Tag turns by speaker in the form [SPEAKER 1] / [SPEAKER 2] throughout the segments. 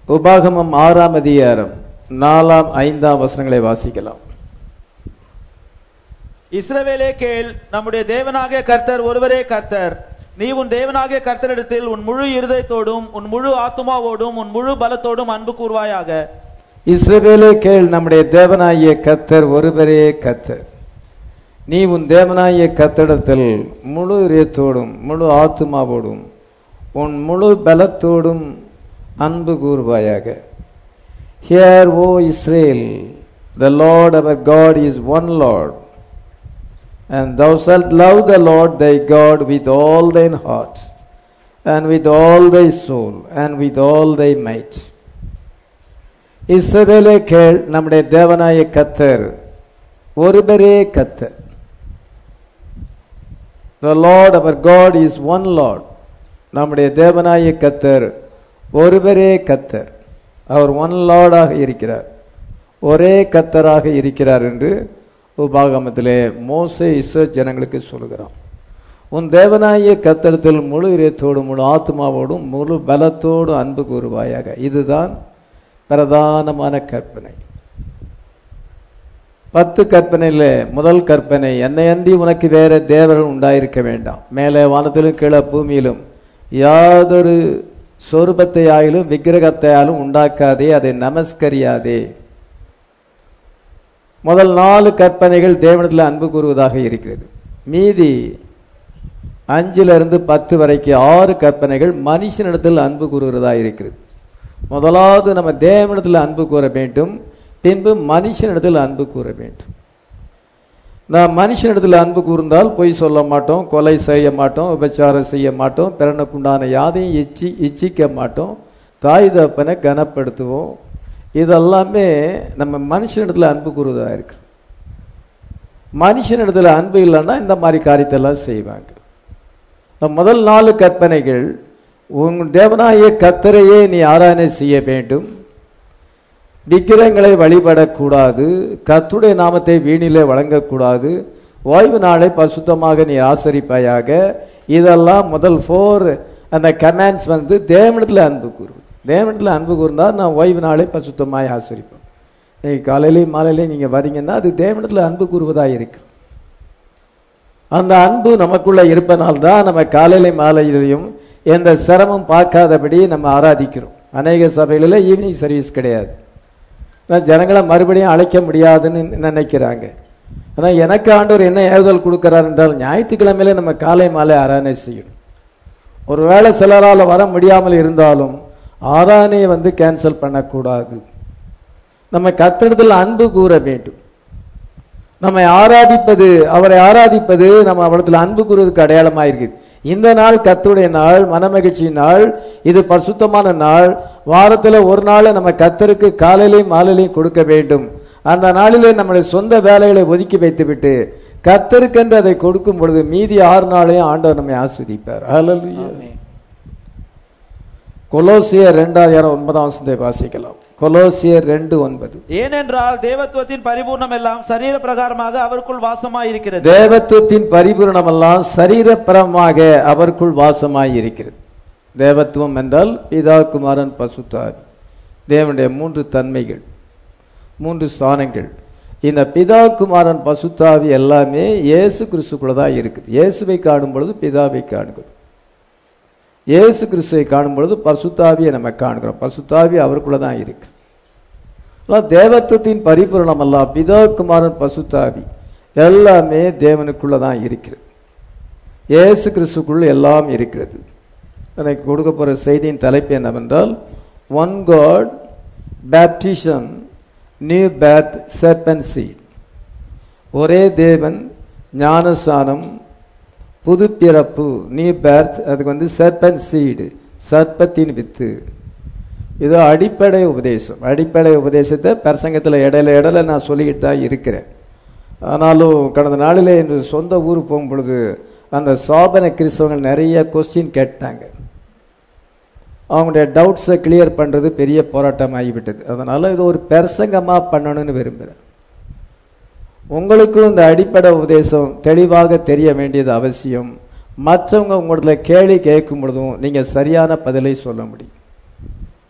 [SPEAKER 1] உபாகமம் 6ஆம் அதிகாரம் 4, 5 வசனங்களை வாசிக்கலாம்.
[SPEAKER 2] இஸ்ரவேலே கேள், நம்முடைய தேவனாகிய கர்த்தர் ஒருவரே கர்த்தர். நீ உன் தேவனாகிய கர்த்தரிடத்தில் உன் முழு இருதயத்தோடும் உன் முழு ஆத்துமாவோடும் உன் முழு பலத்தோடும் அன்பு கூர்வாயாக.
[SPEAKER 1] இஸ்ரவேலே கேள், நம்முடைய தேவனாகிய கர்த்தர் ஒருவரே கர்த்தர். நீ உன் தேவனாகிய கர்த்தரிடத்தில் முழு இதயத்தோடும் முழு ஆத்துமாவோடும் உன் முழு பலத்தோடும் அன்பு கூர்வாயாக. Hear, O Israel, the Lord our God is one Lord, and thou shalt love the Lord thy God with all thine heart, and with all thy soul, and with all thy might. இஸ்ரவேலே கேள், நம்முடைய தேவனாகிய கர்த்தர் ஒருவரே கர்த்தர். The Lord our God is one Lord. நம்முடைய தேவனாகிய கர்த்தர் ஒருவரே கர்த்தர். அவர் ஒன் லார்டாக இருக்கிறார், ஒரே கர்த்தராக இருக்கிறார் என்று உபாகமத்திலே மோசே இஸ்ரவேல் ஜனங்களுக்கு சொல்கிறான். உன் தேவனாகிய கர்த்தரிடத்தில் முழு இதயத்தோடும் முழு ஆத்மாவோடும் முழு பலத்தோடும் அன்பு கூறுவாயாக. இதுதான் பிரதானமான கற்பனை. 10 கற்பனையில் முதல் கற்பனை, என்னை அன்றி உனக்கு வேற தேவர்கள் உண்டாயிருக்க வேண்டாம். மேலே வானத்திலும் கீழே பூமியிலும் யாதொரு சொரூபத்தை ஆயிலும் விக்கிரகத்தையாலும் உண்டாக்காதே, அதை நமஸ்கரியாதே. முதல் 4 கற்பனைகள் தேவனிடத்தில் அன்பு கூறுவதாக இருக்கிறது. மீதி 5லிருந்து 10 வரைக்கும் 6 கற்பனைகள் மனுஷனிடத்தில் அன்பு கூறுகிறதா இருக்கிறது. முதலாவது நம்ம தேவனிடத்தில் அன்பு கூற வேண்டும், பின்பு மனுஷனிடத்தில் அன்பு கூற வேண்டும். நாம் மனுஷனிடத்தில் அன்பு கூர்ந்தால் பொய் சொல்ல மாட்டோம், கொலை செய்ய மாட்டோம், விபச்சாரம் செய்ய மாட்டோம், பிறனுக்குண்டான யாதையும் இச்சிக்க மாட்டோம், தாய் தகப்பனை கனப்படுத்துவோம். இதெல்லாமே நம்ம மனுஷனிடத்தில் அன்பு கூறுவதாக இருக்கு. மனுஷனிடத்தில் அன்பு இல்லைன்னா இந்த மாதிரி காரியத்தெல்லாம் செய்வாங்க. முதல் 4 கற்பனைகள், உன் தேவனாகிய கர்த்தரையே நீ ஆராதனை செய்ய வேண்டும், விக்கிரகங்களை வழிபடக்கூடாது, கர்த்தருடைய நாமத்தை வீணிலே வழங்கக்கூடாது, ஓய்வு நாளை பரிசுத்தமாக நீ ஆசரிப்பாயாக. இதெல்லாம் முதல் 4 அந்த கமாண்ட்ஸ் தேவனிடத்தில் அன்பு கூறுவது. தேவனிடத்தில் அன்பு கூர்ந்தால் நான் ஓய்வு நாளை பரிசுத்தமாய் ஆசரிப்போம். இன்னைக்கு காலையிலையும் மாலையிலையும் நீங்கள் வரீங்கன்னா அது தேவனிடத்தில் அன்பு கூறுவதாக இருக்கு. அந்த அன்பு நமக்குள்ள இருப்பனால்தான் நம்ம காலையிலையும் மாலையிலையும் எந்த சிரமம் பார்க்காதபடி நம்ம ஆராதிக்கிறோம். அநேக சபைகளில் ஈவினிங் சர்வீஸ் கிடையாது, ஜனங்களை மறுபடியும் அழைக்க முடியாதுன்னு நினைக்கிறாங்க. ஆனால் எனக்கு ஆண்டவர் என்ன ஏவுதல் கொடுக்கிறார் என்றால், ஞாயிற்றுக்கிழமையில நம்ம காலை மாலை ஆராதனை செய்யணும். ஒருவேளை சிலரால் வர முடியாமல் இருந்தாலும் ஆராதனையை கேன்சல் பண்ணக்கூடாது. நம்ம கர்த்தரிடத்தில் அன்பு கூற வேண்டும். நம்மை ஆராதிப்பது, அவரை ஆராதிப்பது நம்ம அவரிடத்தில் அன்பு கூறுவதற்கு அடையாளமாக இருக்குது. இந்த நாள் கர்த்தருடைய நாள், மனமகிழ்ச்சி நாள், இது பரிசுத்தமான நாள். வாரத்தில் ஒரு நாள் நம்ம கர்த்தருக்கு காலையிலையும் மாலையிலையும் கொடுக்க வேண்டும். அந்த நாளிலே நம்முடைய சொந்த வேலைகளை ஒதுக்கி வைத்துவிட்டு கர்த்தருக்கென்று அதை கொடுக்கும் பொழுது மீதி 6 நாளையும் ஆண்டவர் நம்மை ஆசீர்வதிப்பார். ஹல்லேலூயா. கொலோசியர் 2:9 வாசிக்கலாம். கொலோசியர் 2:9.
[SPEAKER 2] ஏனென்றால் தேவத்துவத்தின் பரிபூர்ணம் எல்லாம் சரீர பிரகாரமாக அவருக்குள் வாசமாய் இருக்கிறது.
[SPEAKER 1] தேவத்துவத்தின் பரிபூர்ணம் எல்லாம் சரீரப்பிரமாக அவருக்குள் வாசமாய் இருக்கிறது. தேவத்துவம் என்றால் பிதா, குமாரன், பரிசுத்த ஆவி. தேவனுடைய 3 தன்மைகள், 3 ஸ்தானங்கள். இந்த பிதா, குமாரன், பரிசுத்த ஆவி எல்லாமே இயேசு கிறிஸ்துக்குள்ள தான் இருக்குது. இயேசுவை காணும் பொழுது பிதாவை காணுகிறோம், இயேசு கிறிஸ்துவை காணும் பொழுது பரிசுத்த ஆவியை நம்ம காணுகிறோம். பரிசுத்த ஆவி அவருக்குள்ள தான் இருக்கு. தேவத்துவத்தின் பரிபூரணம் அல்ல, பிதா, குமாரன், பரிசுத்த ஆவி எல்லாமே தேவனுக்குள்ள தான் இருக்கிறது. இயேசு கிறிஸ்துக்குள் எல்லாம் இருக்கிறது. எனக்கு கொடுக்க போற செய்தியின் தலைப்பு என்னவென்றால், one God, baptism, new birth, serpent seed. ஒரே தேவன், ஞானஸ்நானம், புது பிறப்பு, நியூ பேர்த். அதுக்கு சர்பென்ட் சீடு, சர்ப்பத்தின் வித்து. இது அடிப்படை உபதேசம். அடிப்படை உபதேசத்தை பிரசங்கத்தில் இடையில நான் சொல்லிக்கிட்டு தான் இருக்கிறேன். ஆனாலும் கடந்த நாளில் என்று சொந்த ஊருக்கு போகும் பொழுது அந்த சாபன கிறிஸ்தவங்கள் நிறைய கொஸ்டின் கேட்டாங்க. அவங்களுடைய டவுட்ஸை கிளியர் பண்ணுறது பெரிய போராட்டம் ஆகிவிட்டது. அதனால் இது ஒரு பிரசங்கமாக பண்ணணும்னு விரும்புகிறேன். உங்களுக்கும் இந்த அடிப்படை உபதேசம் தெளிவாக தெரிய வேண்டியது அவசியம். மற்றவங்க உங்களோட கேள்வி கேட்கும் பொழுதும் நீங்கள் சரியான பதிலை சொல்ல முடியும்.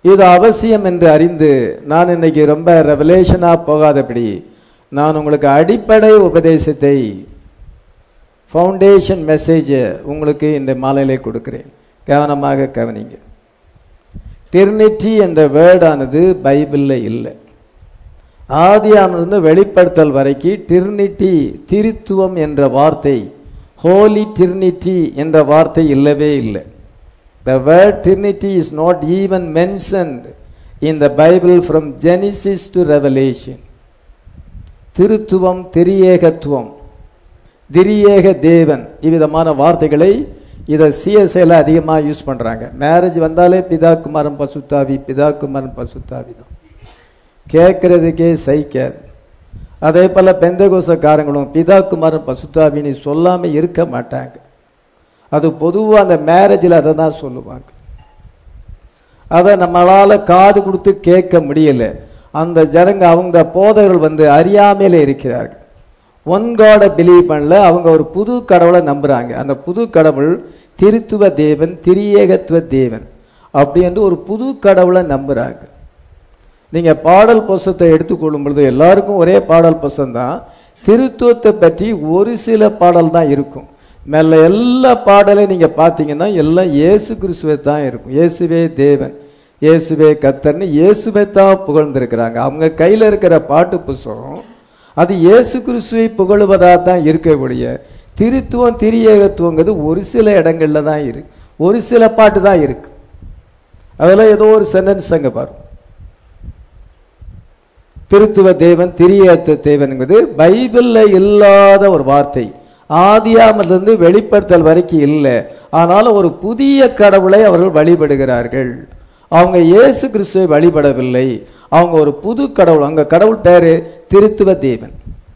[SPEAKER 1] இது அவசியம் என்று அறிந்து நான் இன்னைக்கு ரொம்ப ரெவலேஷனா போகாதபடி நான் உங்களுக்கு அடிப்படை உபதேசத்தை ஃபவுண்டேஷன் மெசேஜ் உங்களுக்கு இந்த மாலையிலே கொடுக்கிறேன். கவனமாக கவனிங்க. டிரினிட்டி என்ற வேர்டானது பைபிள்ல இல்லை. ஆதியாமிலிருந்து வெளிப்படுத்தல் வரைக்கும் டிரினிட்டி திருத்துவம் என்ற வார்த்தை, ஹோலி டிரினிட்டி என்ற வார்த்தை இல்லவே இல்லை. The word Trinity is not even mentioned in the Bible from Genesis to Revelation. திருத்துவம், திரியேகத்துவம், திரியேக தேவன் இவ்விதமான வார்த்தைகளை இதை சிஎஸ்ஐல அதிகமாக யூஸ் பண்றாங்க. மேரேஜ் வந்தாலே பிதா குமாரன் பசுத்தாவி, பிதா குமாரன் பசுத்தாவி தான் கேட்கறதுக்கே சகிக்காது. அதே போல பெந்தகோசக்காரங்களும் பிதா குமாரன் பசுத்தாவின்னு சொல்லாம இருக்க மாட்டாங்க. அது பொதுவாக அந்த மேரேஜில் அதை தான் சொல்லுவாங்க. அதை நம்மளால காது கொடுத்து கேட்க முடியல. அந்த ஜனங்க, அவங்க போதகர்கள் அறியாமையில இருக்கிறார்கள். ஒன் காடை பிலீவ் பண்ணல. அவங்க ஒரு புது கடவுளை நம்புறாங்க. அந்த புது கடவுள் திருத்துவ தேவன், திரியேகத்துவ தேவன் அப்படி என்று ஒரு புது கடவுளை நம்புறாங்க. நீங்க பாடல் புஸ்தகத்தை எடுத்துக்கொள்ளும் பொழுது எல்லாருக்கும் ஒரே பாடல் புஸ்தகம் தான். திருத்துவத்தை பற்றி ஒரு சில பாடல் தான் இருக்கும். மேல எல்லா பாடலையும் நீங்க பாத்தீங்கன்னா எல்லாம் இயேசு கிறிஸ்துவை தான் இருக்கும். இயேசுவே தேவன், இயேசுவே கர்த்தர்னு இயேசுவை தான் புகழ்ந்திருக்கிறாங்க. அவங்க கையில இருக்கிற பாட்டு புஸ்தகம் அது இயேசு கிறிஸ்துவை புகழுவதா தான் இருக்கக்கூடிய திருத்துவம், திரியேகத்துவங்கிறது ஒரு சில இடங்கள்ல தான் இருக்கு. ஒரு சில பாட்டு தான் இருக்கு. அதெல்லாம் ஏதோ ஒரு சென்டென்ஸ் அங்க பாருங்க. திருத்துவ தேவன், திரியேகத்துவ தேவன் என்பது பைபிள்ல இல்லாத ஒரு வார்த்தை. ஆதியாமிலிருந்து வெளிப்படுத்தல் வரைக்கும் இல்லை. ஆனாலும் ஒரு புதிய கடவுளை அவர்கள் வழிபடுகிறார்கள். அவங்க இயேசு கிறிஸ்துவை வழிபடவில்லை. அவங்க ஒரு புது கடவுள். அங்க கடவுள் பேரு திருத்துவ தேவன்.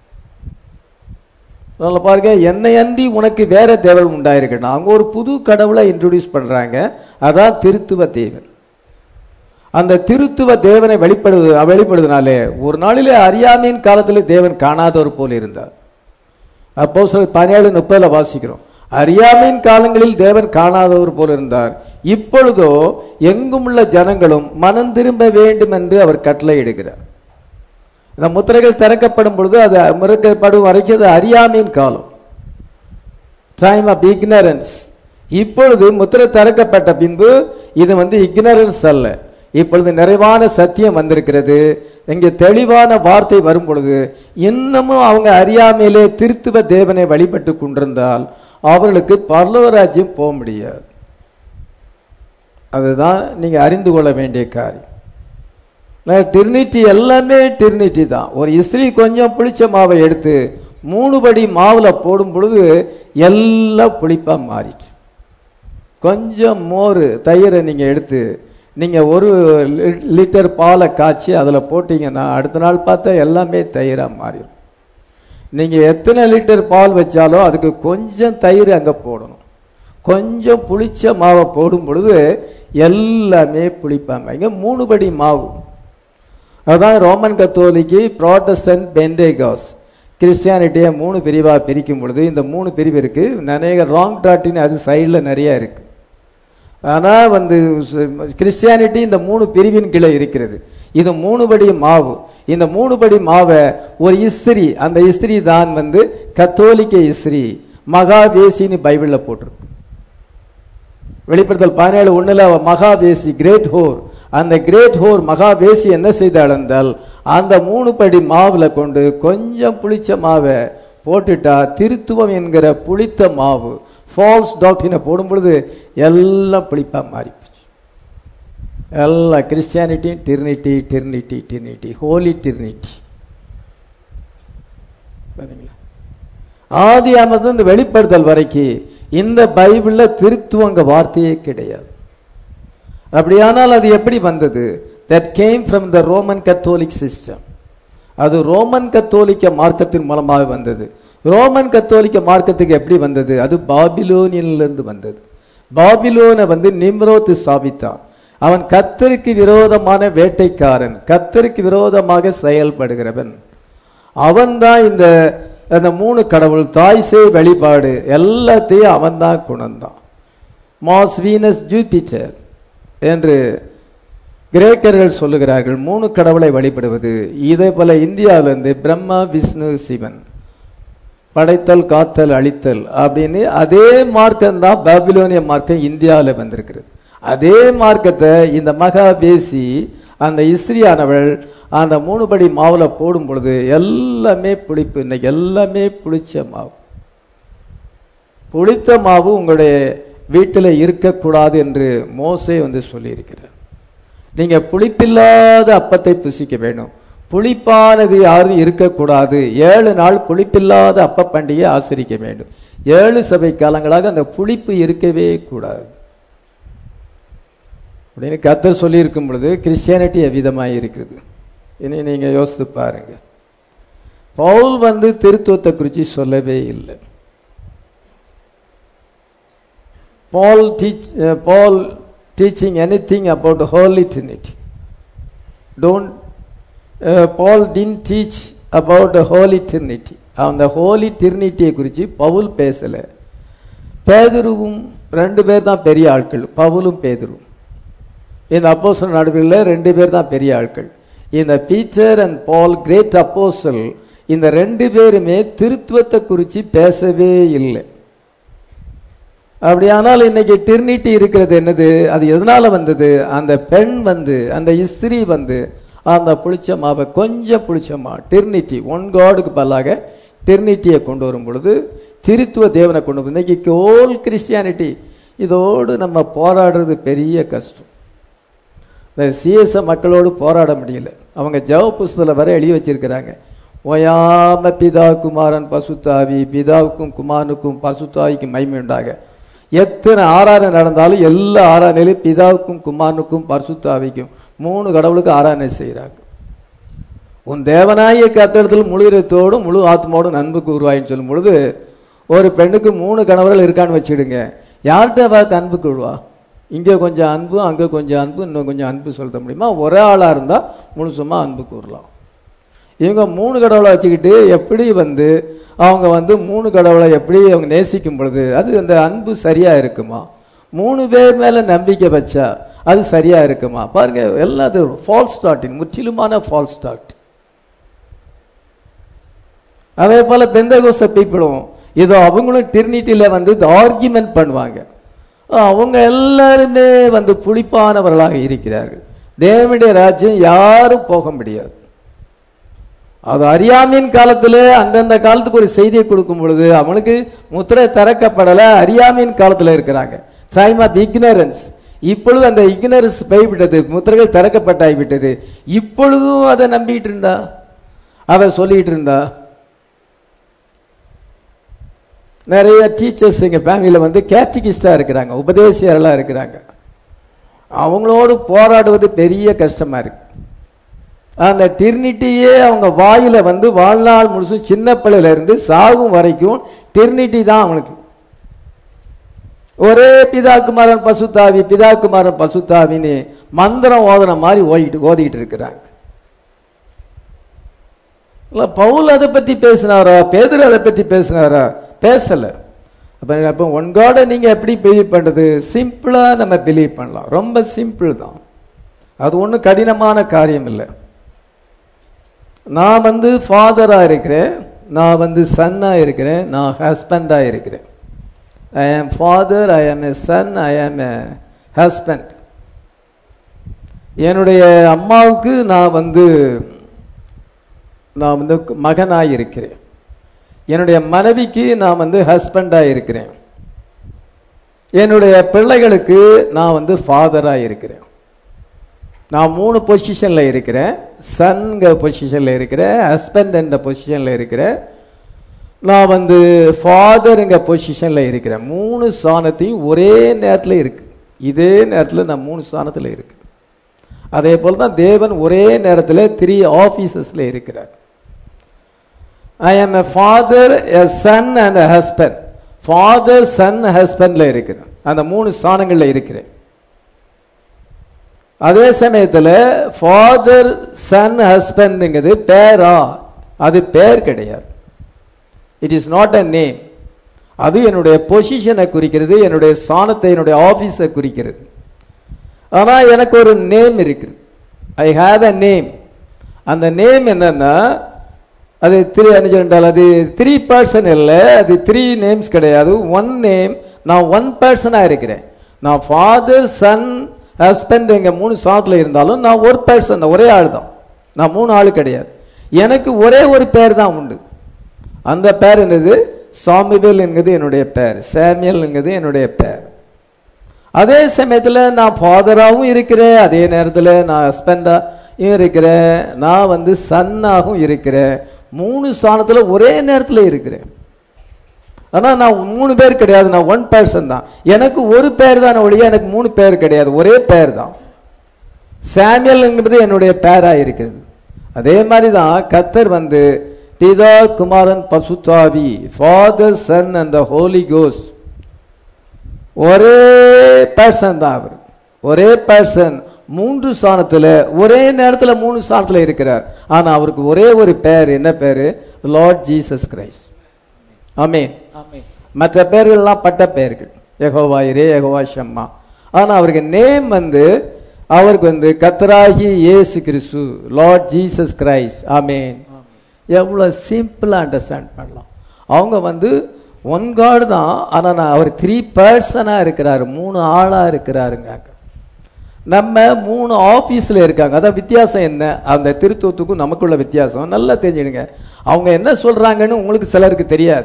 [SPEAKER 1] பாருங்க, என்னை அன்றி உனக்கு வேற தேவன் உண்டாயிருக்கணும். அவங்க ஒரு புது கடவுளை இன்ட்ரோடியூஸ் பண்றாங்க. அதான் திருத்துவ தேவன். அந்த திருத்துவ தேவனை வெளிப்படுவதனாலே ஒரு நாளிலே அறியாமையின் காலத்தில் தேவன் காணாதவர் போல இருந்தார். அப்போஸ்தலர் 17:30 வாசிக்கிறோம். அறியாமையின் காலங்களில் தேவன் காணாதவர் போல இருந்தார். இப்பொழுதோ எங்கும் உள்ள ஜனங்களும் மனம் திரும்ப வேண்டும் என்று அவர் கட்டளை இடுகிறார். இந்த முத்திரைகள் திறக்கப்படும் பொழுது அது முறைக்கப்படும் வரைக்கும் அது அறியாமையின் காலம், டைம் ஆஃப் இக்னரன்ஸ். இப்பொழுது முத்திரை திறக்கப்பட்ட பின்பு இது இக்னரன்ஸ் அல்ல. இப்பொழுது நிறைவான சத்தியம் வந்திருக்கிறது. இங்கே தெளிவான வார்த்தை வரும் பொழுது இன்னமும் அவங்க அறியாமையிலே திருத்துவ தேவனை வழிபட்டு கொண்டிருந்தால் அவர்களுக்கு பரலோக ராஜ்யம் போக முடியாது. அதுதான் நீங்க அறிந்து கொள்ள வேண்டிய காரியம். டிரினிட்டி எல்லாமே டிரினிட்டி தான். ஒரு இஸ்திரி கொஞ்சம் புளிச்ச மாவை எடுத்து 3 படி மாவுல போடும் பொழுது எல்லாம் புளிப்பா மாறிச்சு. கொஞ்சம் மோர், தயிரை நீங்க எடுத்து நீங்க 1 லிட்டர் பாலை காய்ச்சி அதுல போட்டீங்கன்னா அடுத்த நாள் பார்த்தா எல்லாமே தயிரா மாறிடும். நீங்க எத்தனை லிட்டர் பால் வச்சாலும் அதுக்கு கொஞ்சம் தயிர் அங்க போடணும். கொஞ்சம் புளிச்ச மாவை போடும் பொழுது எல்லாமே புளிப்பாங்க. இங்க 3 படி மாவு. அதான் ரோமன் கத்தோலிக்கு, புரோட்டஸ்டன்ட், பெந்தேகாஸ், கிறிஸ்டியானிட்டியை 3 பிரிவா பிரிக்கும் பொழுது இந்த 3 பிரிவு இருக்கு. நிறைய ராங் டாட்டின் அது சைட்ல நிறைய இருக்கு. ஆனா கிறிஸ்டியானிட்டி இந்த 3 பிரிவின் கீழே இருக்கிறது. இது 3 படி மாவு. இந்த 3 படி மாவை ஒரு இஸ்திரி, அந்த இஸ்திரி தான் கத்தோலிக்க இஸ்திரி, மகாவேசின்னு பைபிள்ல போட்டிருக்கு. வெளிப்படுத்தல் 17:1 மகாவேசி, கிரேட் ஹோர். அந்த கிரேட் ஹோர் மகாவேசி என்ன செய்தாள் என்றால் அந்த 3 படி மாவுல கொண்டு கொஞ்சம் புளிச்ச மாவை போட்டுட்டா திருத்துவம் என்கிற புளித்த மாவு, ஃபால்ஸ் டாக்டரினை போடும் பொழுது எல்லாம் புளிப்பா மாறி போச்சு. எல்லாம் Christianity trinity, trinity, trinity, holy trinity. ஆதியாகமத்திலிருந்து இந்த வெளிப்படுத்தல் வரைக்கும் இந்த பைபிள்ல திருத்துவங்க வார்த்தையே கிடையாது. அப்படியானால் அது எப்படி வந்தது? that came from the Roman Catholic system. அது ரோமன் கத்தோலிக்க மார்க்கத்தின் மூலமாக வந்தது. ரோமன் கத்தோலிக்க மார்க்கத்துக்கு எப்படி வந்தது? அது பாபிலோனிலிருந்து வந்தது. பாபிலோனை நிம்ரோத் ஸ்தாபித்தான். அவன் கர்த்தருக்கு விரோதமான வேட்டைக்காரன், கர்த்தருக்கு விரோதமாக செயல்படுகிறவன். அவன் தான் இந்த 3 கடவுள், தாய்சே வழிபாடு எல்லாத்தையும் அவன் தான் கொண்டான். மாஸ், வீனஸ், ஜூபிட்டர் என்று கிரேக்கர்கள் சொல்லுகிறார்கள் 3 கடவுளை வழிபடுவது. இதே போல இந்தியாவிலிருந்து பிரம்மா, விஷ்ணு, சிவன், படைத்தல், காத்தல், அழித்தல் அப்படின்னு அதே மார்க்கம் தான் பாபிலோனிய மார்க்கம் இந்தியாவில் வந்திருக்கிறது. அதே மார்க்கத்தை இந்த மகா பேசி அந்த இஸ்ரியானவள் அந்த 3 படி மாவுல போடும் பொழுது எல்லாமே புளிப்பு. இன்னைக்கு எல்லாமே புளிச்ச மாவு. புளித்த மாவு உங்களுடைய வீட்டில் இருக்கக்கூடாது என்று மோசே சொல்லியிருக்கிறார். நீங்க புளிப்பில்லாத அப்பத்தை புசிக்க வேண்டும். புளிப்பானது யாரும் இருக்கக்கூடாது. 7 நாள் புளிப்பில்லாத அப்ப பண்டிகை ஆசரிக்க வேண்டும். 7 சபை காலங்களாக அந்த புளிப்பு இருக்கவே கூடாது அப்படின்னு கர்த்தர் சொல்லி இருக்கும் பொழுது கிறிஸ்டியானிட்டி எவ்விதமாய் இருக்கிறது. இனி நீங்க யோசித்து பாருங்க. பவுல் திருத்துவத்தை குறித்து சொல்லவே இல்லை. Paul teaching anything about the Holy Trinity. Paul didn't teach about the Holy Trinity. அந்த Holy Trinity குறித்து பவுல் பேசல. பேதுருவும் 2 பேர் தான் பெரிய ஆட்கள். பவுலும் பேதுருவும் இந்த அப்போஸ்தலர் நடுவில் 2 பேர் தான் பெரிய ஆட்கள். இந்த Peter and Paul great apostle இந்த 2 பேருமே திருத்துவத்தை குறித்து பேசவே இல்லை. அப்படியானால் இன்னைக்கு டிரினிட்டி இருக்கிறது என்னது? அது எதனால வந்தது? அந்த பெண் அந்த இஸ்திரி அந்த புளிச்ச மாவை கொஞ்சம் புளிச்ச மா டிரினிட்டி ஒன் காடுக்கு பதிலாக டிரினிட்டியை கொண்டு வரும் பொழுது திருத்துவ தேவனை கொண்டு வரும். இன்னைக்கு ஹோல் கிறிஸ்டியானிட்டி இதோடு நம்ம போராடுறது பெரிய கஷ்டம். இந்த சிஎஸ் மக்களோடு போராட முடியல. அவங்க ஜெப புஸ்தகத்தில் வரை எழுதி வச்சிருக்கிறாங்க, ஓயாம பிதா குமாரன் பசுத்தாவி, பிதாவுக்கும் குமாரனுக்கும் பசுத்தாவிக்கும் மகிமை உண்டாக. எத்தனை ஆராதனை நடந்தாலும் எல்லா ஆராதனையிலும் பிதாவுக்கும் குமாரனுக்கும் பரிசுத்தாவிக்கும் 3 கடவுளுக்கு ஆராதனை செய்கிறாங்க. உன் தேவனாய கர்த்தரிடத்தில் முழு இதயத்தோடும் முழு ஆத்மாவோடும் அன்புக்கு உருவாயின்னு சொல்லும் பொழுது ஒரு பெண்ணுக்கு 3 கணவர்கள் இருக்கான்னு வச்சுடுங்க. யார்கிட்ட பார்த்து அன்பு கூடுவா? இங்கே கொஞ்சம் அன்பு, அங்கே கொஞ்சம் அன்பு, இன்னும் கொஞ்சம் அன்பு சொல்ல முடியுமா? ஒரே ஆளாக இருந்தால் முழுசுமா அன்பு கூறலாம். இவங்க 3 கடவுளை வச்சுக்கிட்டு எப்படி அவங்க 3 கடவுளை எப்படி அவங்க நேசிக்கும் பொழுது அது அந்த அன்பு சரியா இருக்குமா? 3 பேர் மேல நம்பிக்கை வச்சா அது சரியா இருக்குமா? பாருங்க, எல்லாத்தையும் ஃபால்ஸ் ஸ்டார்டிங், முற்றிலுமான ஃபால்ஸ் ஸ்டார்ட். அதே போல பெந்தகோஸ்த பீப்பிளும் இதோ அவங்களும் டிரினிட்டியில ஆர்கியூமெண்ட் பண்ணுவாங்க. அவங்க எல்லாருமே புளிப்பானவர்களாக இருக்கிறார்கள். தேவனுடைய ராஜ்யம் யாரும் போக முடியாது. அது அறியாமையின் காலத்துல அந்தந்த காலத்துக்கு ஒரு செய்தியை கொடுக்கும் பொழுது அவனுக்கு முத்திரை திறக்கப்படல, அறியாமையின் காலத்துல இருக்கிறாங்க. Time of ignorance. இப்பொழுது அந்த இக்னரன்ஸ் போய்விட்டது, முத்திரைகள் திறக்கப்பட்டாய்விட்டது. இப்பொழுதும் அதை நம்பிட்டு இருந்தா, அதை சொல்லிட்டு இருந்தா. நிறைய டீச்சர்ஸ் எங்க ஃபேமிலியில கேட்டகிஸ்டா இருக்கிறாங்க, உபதேசியர்களா இருக்கிறாங்க. அவங்களோடு போராடுவது பெரிய கஷ்டமா இருக்கு. அந்த டிரினிட்டியே அவங்க வாயில வாழ்நாள் முழுசும் சின்ன பிள்ளையில இருந்து சாகும் வரைக்கும் டிரினிட்டி தான் அவனுக்கு. ஒரே பிதாக்குமாரன் பசுத்தாவி, பிதாக்குமாரன் பசுத்தாவின்னு மந்திரம் ஓதன மாதிரி ஓதிக்கிட்டு இருக்கிறாங்க. பவுல் அதை பத்தி பேசினாரா? பேதுரு அதை பத்தி பேசினாரா? பேசல. அப்ப ஒன் காடை நீங்க எப்படி பிலீவ் பண்றது? சிம்பிளா நம்ம பிலீவ் பண்ணலாம். ரொம்ப சிம்பிள் தான், அது ஒன்றும் கடினமான காரியம் இல்லை. நான் ஃபாதரா இருக்கிறேன், நான் சன்னா இருக்கிறேன், நான் ஹஸ்பண்டா இருக்கிறேன். ஐ ஆம் father, I am a Sun, I am a husband. என்னுடைய அம்மாவுக்கு நான் மகனாய் இருக்கிறேன். என்னுடைய மனைவிக்கு நான் ஹஸ்பண்டா இருக்கிறேன். என்னுடைய பிள்ளைகளுக்கு நான் ஃபாதரா இருக்கிறேன். நான் 3 பொசிஷன்ல இருக்கிறேன். சன்ங்க பொசிஷன்ல இருக்கிறேன், ஹஸ்பண்ட் என்ற பொசிஷன்ல இருக்கிறேன், நான் ஃபாதருங்க பொசிஷன்ல இருக்கிறேன். 3 ஸ்தானத்தையும் ஒரே நேரத்தில் இருக்கு. இதே நேரத்தில் நான் 3 ஸ்தானத்தில் இருக்கு. அதே போல தான் தேவன் ஒரே நேரத்தில் 3 ஆபீசஸ்ல இருக்கிறார். I am a father, a son and a husband. Father, son, ஹஸ்பண்ட்ல இருக்கிறேன். அந்த 3 ஸ்தானங்கள்ல இருக்கிறேன். அதே சமயத்தில் ஃபாதர், சன், ஹஸ்பண்ட்ங்கிறது பேரா? அது பேர் கிடையாது. It is not a name. அது என்னுடைய பொசிஷனை குறிக்கிறது, என்னுடைய ஸ்தானத்தை, என்னுடைய ஆபீஸை குறிக்கிறது. ஆனா எனக்கு ஒரு நேம் இருக்குது. I have a name. அந்த நேம் என்னன்னா அது அது 3 பர்சன் இல்லை, அது 3 நேம்ஸ் கிடையாது, 1 நேம். நான் 1 பர்சனாக இருக்கிறேன். நான் ஃபாதர் சன் ஹஸ்பண்ட் எங்க 3 சாத்தில் இருந்தாலும் நான் ஒரு பர்சன், ஒரே ஆள் தான். நான் 3 ஆள் கிடையாது. எனக்கு ஒரே ஒரு பேர் தான் உண்டு. அந்த பேர் என்னது? சாமுவேல் என்கிறது என்னுடைய பேர், சாமியல் என்கிறது என்னுடைய பேர். அதே சமயத்தில் நான் ஃபாதராகவும் இருக்கிறேன், அதே நேரத்தில் நான் ஹஸ்பண்டாகவும் இருக்கிறேன், நான் சன்னாகவும் இருக்கிறேன். 3 ஸ்தானத்தில் ஒரே நேரத்தில் இருக்கிறேன். ஆனால் நான் 3 பேர் கிடையாது, நான் 1 பர்சன் தான். எனக்கு ஒரு பேர் தான் ஒழிய எனக்கு 3 பேர் கிடையாது, ஒரே பேர் தான். சாமியல் என்பது என்னுடைய பேரா இருக்கிறது. அதே மாதிரி தான் கர்த்தர் பிதா குமாரன் பசுத்தாவி, father son and the holy ghost ஒரே பர்சன் தான். அவர் ஒரே பர்சன் 3 ஸ்தானத்தில் ஒரே நேரத்தில் 3 ஸ்தானத்தில் இருக்கிறார். ஆனா அவருக்கு ஒரே ஒரு பேர், என்ன பேரு? Lord Jesus Christ. ஆமென். மற்ற பேர்கள்லாம் பட்ட பெயர்கள், யெகோவா இரே, யெகோவா ஷம்மா. ஆனா அவருக்கு நேம் அவருக்கு கர்த்தராகிய இயேசு கிறிஸ்து, லார்ட் ஜீசஸ் கிரைஸ்ட். ஆமென். எவ்வளவு சிம்பிளா அண்டர்ஸ்டாண்ட் பண்ணலாம். அவங்க ஒன் காட் தான், ஆனா அவர் 3 பர்சனா இருக்கிறாரு, 3 ஆளா இருக்கிறாருங்க. நம்ம 3 ஆபீஸ்ல இருக்காங்க. அதான் வித்தியாசம் என்ன? அந்த திருத்துவத்துக்கும் நமக்குள்ள வித்தியாசம் நல்லா தெரிஞ்சுடுங்க. அவங்க என்ன சொல்றாங்கன்னு உங்களுக்கு சிலருக்கு தெரியாது.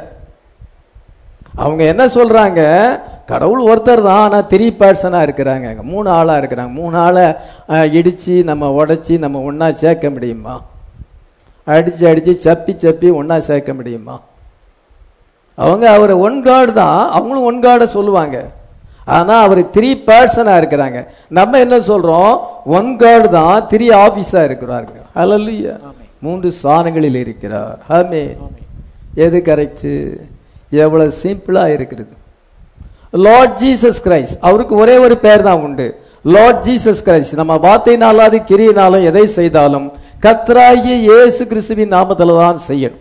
[SPEAKER 1] அவங்க என்ன சொல்றாங்க? கடவுள் ஒருத்தர் தான், ஆனா 3 பர்சனா இருக்கிறாங்க, 3 ஆளா இருக்கிறாங்க. 3 ஆளை இடிச்சு நம்ம உடைச்சி நம்ம ஒன்னா சேர்க்க முடியுமா? அடிச்சு அடிச்சு சப்பி சப்பி ஒன்னா சேர்க்க முடியுமா? அவங்க அவர் ஒன் காட் தான், அவங்களும் ஒன் காட சொல்லுவாங்க. ஆனா அவர் 3 பர்சனா இருக்கிறாங்க. நம்ம என்ன சொல்றோம்? ஒன் காட் தான், 3 ஆபீஸா இருக்கிறாங்க. ஹல்லேலூயா. 3 ஸ்தானங்களில் இருக்கிறார். ஆமென். எது கரெக்ட்? எவ்வளவு சிம்பிளா இருக்கிறது. லார்ட் ஜீசஸ் கிரைஸ்ட், அவருக்கு ஒரே ஒரு பேர் தான் உண்டு, லார்ட் ஜீசஸ் கிரைஸ்ட். நம்ம வார்த்தையினாலும் கிரியையினாலும் எதை செய்தாலும் கர்த்தராகிய இயேசு கிறிஸ்துவின் நாமத்தில் தான் செய்யணும்.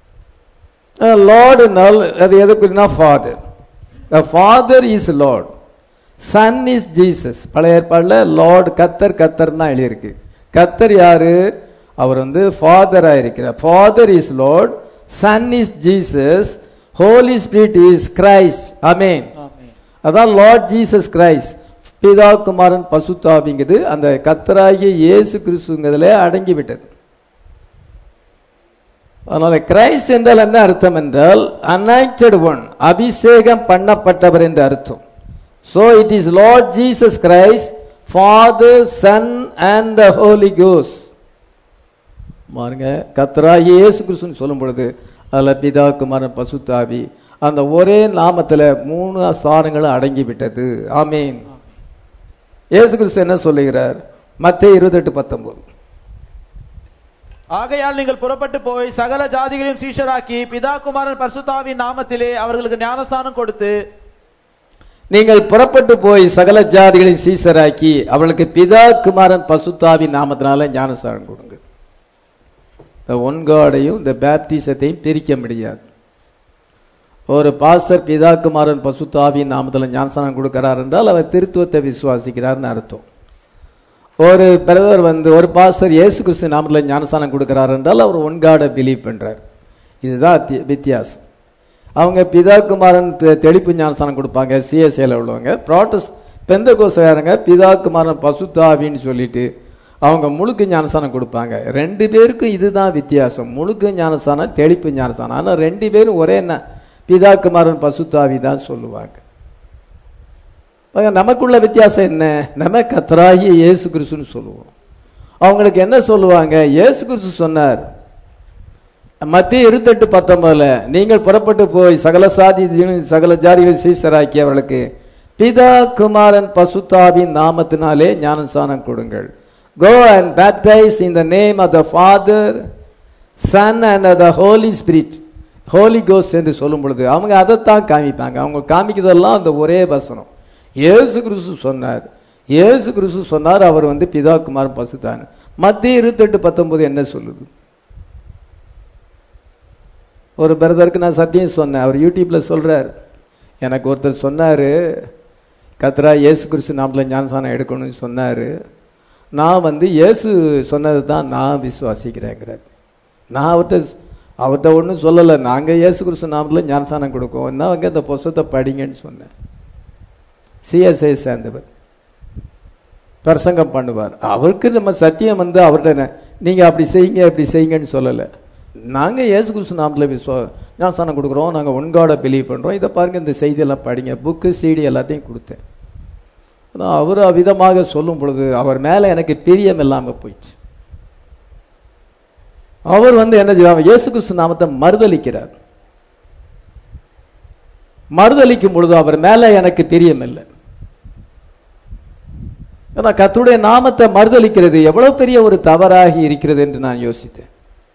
[SPEAKER 1] லார்ட் அது எதுக்குன்னா father. The father is Lord, son is Jesus. பழைய ஏற்பாடுல லார்ட் கர்த்தர் கர்த்தர்னா எழுதியிருக்கு. கர்த்தர் யாரு? அவர் ஃபாதரா இருக்கிறார். Father is lord, son is Jesus, holy spirit is Christ. ஆமென். அதான் லார்ட் ஜீசஸ் கிரைஸ்ட். பிதா குமாரன் பசுத்தாவிங்கிறது அந்த கர்த்தராகிய இயேசு கிறிஸ்துங்கிறதுல அடங்கி விட்டது. அதனால கிரைஸ்ட் என்றால் என்ன அர்த்தம் என்றால் அனாயிண்டட் ஒன், அபிஷேகம் பண்ணப்பட்டவர் என்று அர்த்தம். So it is Lord Jesus Christ, Father, Son and the Holy Ghost. பாருங்க, கர்த்தராகிய இயேசு கிறிஸ்துன்னு சொல்லும் பொழுது அதுல பிதா குமாரன் பசுத்தாவி அந்த ஒரே நாமத்துல 3 ஸ்தானங்களும் அடங்கி விட்டது. ஆமென். இயேசு கிறிஸ்து என்ன சொல்லுகிறார்? மத்தேயு 28:19,
[SPEAKER 2] ஆகையால் நீங்கள் புறப்பட்டு போய் சகல ஜாதிகளையும் சீஷராக்கி பிதா குமாரன் பரிசுத்தாவின் நாமத்திலே அவர்களுக்கு ஞானஸ்தானம் கொடுத்து,
[SPEAKER 1] நீங்கள் புறப்பட்டு போய் சகல ஜாதிகளையும் சீஷராக்கி அவர்களுக்கு பிதா குமாரன் பரிசுத்தாவின் நாமத்தினால ஞானஸ்தானம் கொடுங்க. இந்த ஒன் காடையும் இந்த பேப்டிசத்தையும் பிரிக்க முடியாது. ஒரு பாஸ்டர் பிதா குமாரன் பரிசுத்தாவின் நாமத்தில் ஞானஸ்தானம் கொடுக்கிறார் என்றால் அவர் திருத்துவத்தை விசுவாசிக்கிறார்னு அர்த்தம். ஒரு பிரதர் ஒரு பாஸ்டர் இயேசு கிறிஸ்து நாமத்தில் ஞானஸ்தானம் கொடுக்கிறார் என்றால் அவர் ஒன் காடை பிலீவ் பண்றார். இதுதான் வித்தியாசம். அவங்க பிதா குமாரன் தெளிப்பு ஞானஸ்தானம் கொடுப்பாங்க, சிஎஸ்ஐல உள்ளவங்க. ப்ராட்டஸ்ட் பெந்தகோஸ்தேயருங்க பிதா குமாரன் பசுத்தாவின்னு சொல்லிட்டு அவங்க முழுக்க ஞானஸ்தானம் கொடுப்பாங்க. 2 பேருக்கும் இதுதான் வித்தியாசம், முழுக்க ஞானஸ்தானம், தெளிப்பு ஞானஸ்தானம். ஆனால் 2 பேரும் ஒரே பிதா குமாரன் பசுத்தாவி தான் சொல்லுவாங்க. நமக்குள்ள வித்தியாசம் என்ன? நம்ம கர்த்தராகிய இயேசு கிறிஸ்துன்னு சொல்லுவோம். அவங்களுக்கு என்ன சொல்லுவாங்க? இயேசு கிறிஸ்து சொன்னார் மத்தேயு 28:19, நீங்கள் புறப்பட்டு போய் சகல ஜாதிகளை சீஷராக்கி அவர்களுக்கு பிதா குமாரன் பசுத்தாவின் நாமத்தினாலே ஞானஸ்தானம் கொடுங்கள். Go and baptize in the name of the Father, Son and of the Holy Spirit, Holy Ghost என்று சொல்லும் பொழுது அவங்க அதைத்தான் காமிப்பாங்க. அவங்க காமிக்கிறதெல்லாம் அந்த ஒரே வசனம். இயேசு கிறிஸ்து சொன்னார், இயேசு கிறிஸ்து சொன்னார் அவர் பிதா குமாரன் பசுத்தான். மத்தேயு 28:19 என்ன சொல்லுது? ஒரு பிரதருக்கு நான் சத்தியம் சொன்னேன், அவர் யூடியூப்ல சொல்றார், எனக்கு ஒருத்தர் சொன்னாரு கர்த்தரா இயேசு கிறிஸ்து நாமத்துல ஞானஸ்தானம் எடுக்கணும்னு சொன்னாரு. நான் இயேசு சொன்னது தான் நான் விசுவாசிக்கிறேங்கிறார். நான் அவர்கிட்ட ஒன்றும் சொல்லலை. நாங்கள் இயேசு கிறிஸ்து நாமத்தில் ஞானசானம் கொடுக்கோம். என்ன அந்த புஸ்தகத்தை படிங்கன்னு சொன்னேன். சிஎஸ்ஐ சேர்ந்தவர் பிரசங்கம் பண்ணுவார். அவருக்கு நம்ம சத்தியம் அவர்கிட்ட நீங்கள் அப்படி செய்யுங்க இப்படி செய்யுங்கன்னு சொல்லலை. நாங்கள் இயேசு கிறிஸ்து நாமத்தில் ஞானசானம் கொடுக்குறோம், நாங்கள் ஒன்காட பிலீவ் பண்ணுறோம், இதை பாருங்கள், இந்த செய்தியெல்லாம் படிங்க, புக்கு சிடி எல்லாத்தையும் கொடுத்தேன். ஆனால் அவர் அவ்விதமாக சொல்லும் பொழுது அவர் மேலே எனக்கு பிரியம் இல்லாமல் போயிடுச்சு. அவர் என்ன செய்வார், இயேசு கிறிஸ்து நாமத்தை மறுதலிக்கிறார். மறுதலிக்கும் பொழுது அவர் மேலே எனக்கு பிரியம் இல்லை. ஏன்னா கர்த்தருடைய நாமத்தை மறுதலிக்கிறது எவ்வளவு பெரிய ஒரு தவறாகி இருக்கிறது என்று நான் யோசித்தேன்.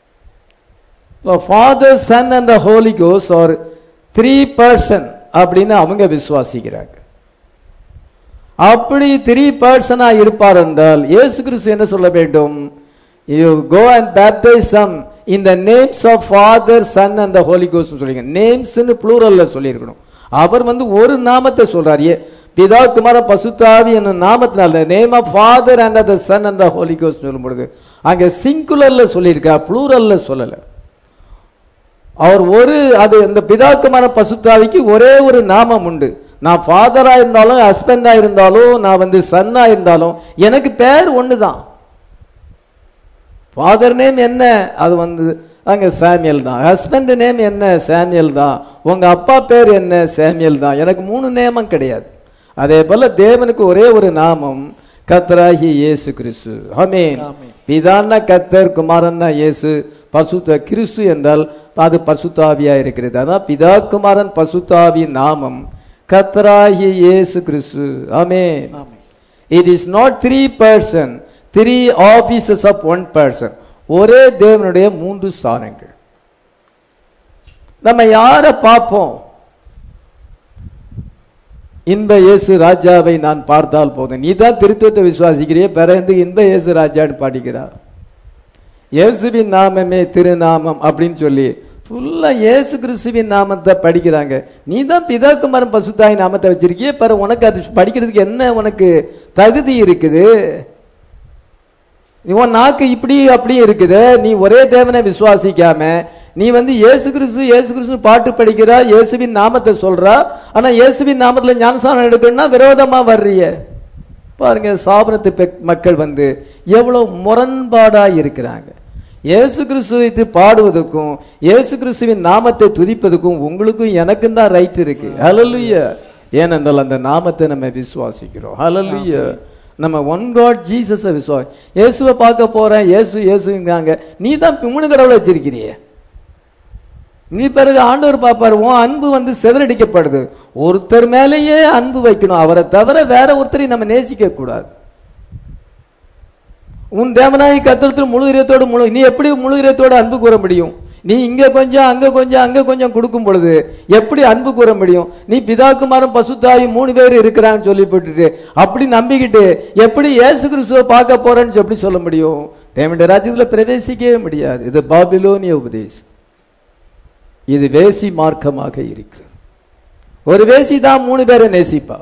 [SPEAKER 1] Father, son and the holy ghost are 3 person அப்படின்னு அவங்க விசுவாசிக்கிறாங்க. அப்படி 3 persona இருப்பார் என்றால் இயேசு கிறிஸ்து என்ன சொல்ல வேண்டும்? You go and baptize them in the names of Father, Son and the Holy Ghost சொல்றீங்க. நேம்ஸ்னு ப்ளூரல்ல சொல்லியிருக்கணும். அவர் ஒரு நாமத்தை சொல்றார். பிதா குமார பசுத்தாவி என்ற நாமத்தினால name of father and the son and the holy ghost சொல்லும் பொழுது அங்க சிங்குலர்ல சொல்லியிருக்கார், ப்ளூரல்ல சொல்லல. அவர் அது இந்த பிதா குமார பசுத்தாவிக்கு ஒரே ஒரு நாமம் உண்டு. நான் ஃபாதரா இருந்தாலும் ஹஸ்பண்டா இருந்தாலும் நான் சன்னா இருந்தாலும் எனக்கு பேர் ஒண்ணுதான். ஃபாதர் நேம் என்ன? அது அங்க சாமியல் தான். ஹஸ்பண்ட் நேம் என்ன? சாமியல் தான். உங்க அப்பா பேர் என்ன? சாமியல் தான். எனக்கு 3 நேமம் கிடையாது. அதே போல தேவனுக்கு ஒரே ஒரு நாமம், கர்த்தராகிய இயேசு கிறிஸ்து. ஆமென். பிதான்னா கர்த்தர், குமாரன்னா இயேசு, பசுத்த கிறிஸ்து என்றால் அது பசுத்தாவியா இருக்கிறது. அதான் பிதா குமாரன் பசுத்தாவி நாமம் கர்த்தராகிய இயேசு கிறிஸ்து. ஆமென். It is not 3 person, 3 offices of 1 person. ஒரே தேவனுடைய 3 ஸ்தானங்கள். நம்ம யாரை பார்ப்போம்? இன்ப இயேசு ராஜாவை நான் பார்த்தால் போதும். நீ தான் திருத்துவத்தை விசுவாசிக்கிறிய, பிறகு இன்ப இயேசு ராஜான்னு பாடிக்கிறார். இயேசுவின் நாமமே திருநாமம் அப்படின்னு சொல்லி ஃபுல்லா இயேசு கிறிஸ்துவின் நாமத்தை படிக்கிறாங்க. நீ தான் பிதா குமாரன் பசுத்தாய் நாமத்தை வச்சிருக்கிய, பிற உனக்கு அது படிக்கிறதுக்கு என்ன உனக்கு தகுதி இருக்குது? உன் நாக்கு இப்படி அப்படி இருக்குது. நீ ஒரே தேவனை விசுவாசிக்காம நீ இயேசு கிறிஸ்து இயேசு கிறிஸ்து பாட்டு படிக்கிறா, இயேசுவின் நாமத்தை சொல்றா, ஆனா இயேசுவின் நாமத்துல ஞானசானம் எடுக்கணும்னா விரோதமா வர்றிய. பாருங்க, சாபனத்து மக்கள் எவ்வளவு முரண்பாடா இருக்கிறாங்க. இயேசு கிறிஸ்துவை பாடுவதற்கும் இயேசு கிறிஸ்துவின் நாமத்தை துதிப்பதற்கும் உங்களுக்கும் எனக்கும் தான் ரைட் இருக்கு. ஹல்லேலூயா. ஏனென்றால் அந்த நாமத்தை நம்ம விசுவாசிக்கிறோம். ஹல்லேலூயா. நம்ம ஒன் காட் ஜீசஸை இயேசுவை பார்க்க போறேன், இயேசு இயேசுங்கிறாங்க. நீ தான் 3 கடவுளை வச்சிருக்கிறிய. நீ பிறகு ஆண்டவர் பார்ப்பார், உன் அன்பு சிதறடிக்கப்படுது. ஒருத்தர் மேலேயே அன்பு வைக்கணும், அவரை தவிர வேற ஒருத்தரை நம்ம நேசிக்க கூடாது. உன் தேவனாய் கர்த்தரிடத்தில் முழு இதயத்தோடு நீ எப்படி முழு இதயத்தோடு அன்பு கூற முடியும்? நீ இங்க கொஞ்சம் அங்க கொஞ்சம் அங்க கொஞ்சம் கொடுக்கும் பொழுது எப்படி அன்பு கூற முடியும்? நீ பிதாக்குமாரும் பசுத்தாவி 3 பேர் இருக்கிறான்னு சொல்லி போட்டுட்டு அப்படி நம்பிக்கிட்டு எப்படி இயேசு கிறிஸ்துவை பார்க்க போறேன்னு எப்படி சொல்ல முடியும்? தேவனுடைய ராஜ்யத்துல பிரவேசிக்கவே முடியாது. இது பாபிலோனிய உபதேசம். இது வேசி மார்க்கமாக இருக்கிறது. ஒரு வேசி தான் 3 பேரை நேசிப்பா.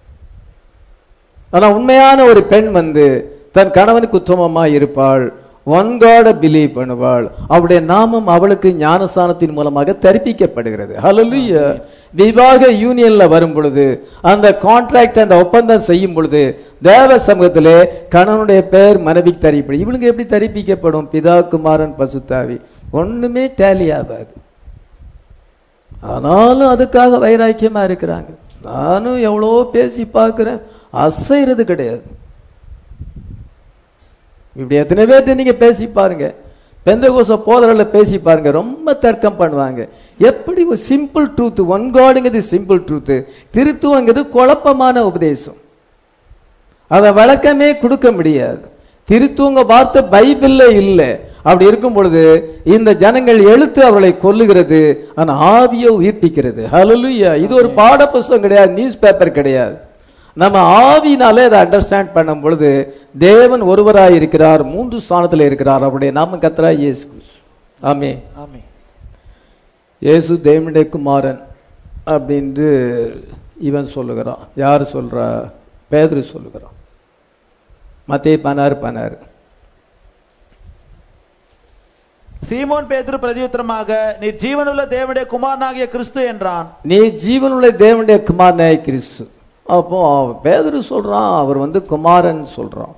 [SPEAKER 1] ஆனா உண்மையான ஒரு பெண் தன் கணவனுக்கு உத்தமமா இருப்பாள், ஒன் காட பிலீவ் பண்ணுவாள். அவளுடைய நாமம் அவளுக்கு ஞானஸ்தானத்தின் மூலமாக தரிப்பிக்கப்படுகிறது. ஹல்லேலூயா. விவாக யூனியன்ல வரும் பொழுது, அந்த கான்ட்ராக்ட் அந்த ஒப்பந்தம் செய்யும் பொழுது தேவ சமூகத்திலே கணவனுடைய பெயர் மனைவிக்கு தரிப்படும். இவளுக்கு எப்படி தரிப்பிக்கப்படும்? பிதா குமாரன் பசுத்தாவி. ஒண்ணுமே டேலி ஆகாது. ஆனாலும் அதுக்காக வைராக்கியமா இருக்கிறாங்க. நானும் எவ்வளோ பேசி பார்க்கிறேன், அசைறது கிடையாது. இப்படி எத்தனை பேர்ட்ட நீங்க பேசி பாருங்க, பெந்தகோஸ்த போதகர்கள பேசி பாருங்க, ரொம்ப தர்க்கம் பண்ணுவாங்க. எப்படி ஒரு சிம்பிள் ட்ரூத், ஒன் காடுங்கிறது சிம்பிள் ட்ரூத், திருத்துவங்கிறது குழப்பமான உபதேசம். அதை விளக்கமே கொடுக்க முடியாது. திருத்துவங்க வார்த்தை பைபிள்ல இல்லை. அப்படி இருக்கும் பொழுது இந்த ஜனங்கள் எழுத்து அவர்களை கொல்லுகிறது, ஆனா ஆவியை உயிர்ப்பிக்கிறது. ஹல்லேலூயா. இது ஒரு பாட புத்தகம் கிடையாது, நியூஸ் பேப்பர் கிடையாது. நம்ம ஆவினாலே அதை அண்டர்ஸ்டாண்ட் பண்ணும் பொழுது தேவன் ஒருவராய் இருக்கிறார், 3 ஸ்தானத்தில் இருக்கிறார். அவருடைய நாமம் கர்த்தராகிய இயேசு கிறிஸ்து. ஆமென். ஆமென். இயேசு தேவனுடைய குமாரன் அப்படின்று இவன் சொல்லுகிறான். யார் சொல்றா? பேதுரு சொல்லுகிறான். மத்தேயு 16:16.
[SPEAKER 2] சீமோன் பேதுரு பிரதியுத்தரமாக, நீ ஜீவனுள்ள தேவனுடைய குமாரனாகிய கிறிஸ்து என்றான்.
[SPEAKER 1] நீ ஜீவனுள்ள தேவனுடைய குமாரனாகிய கிறிஸ்து. அப்போ பேதுரு சொல்றான், அவர் குமாரன் சொல்றான்.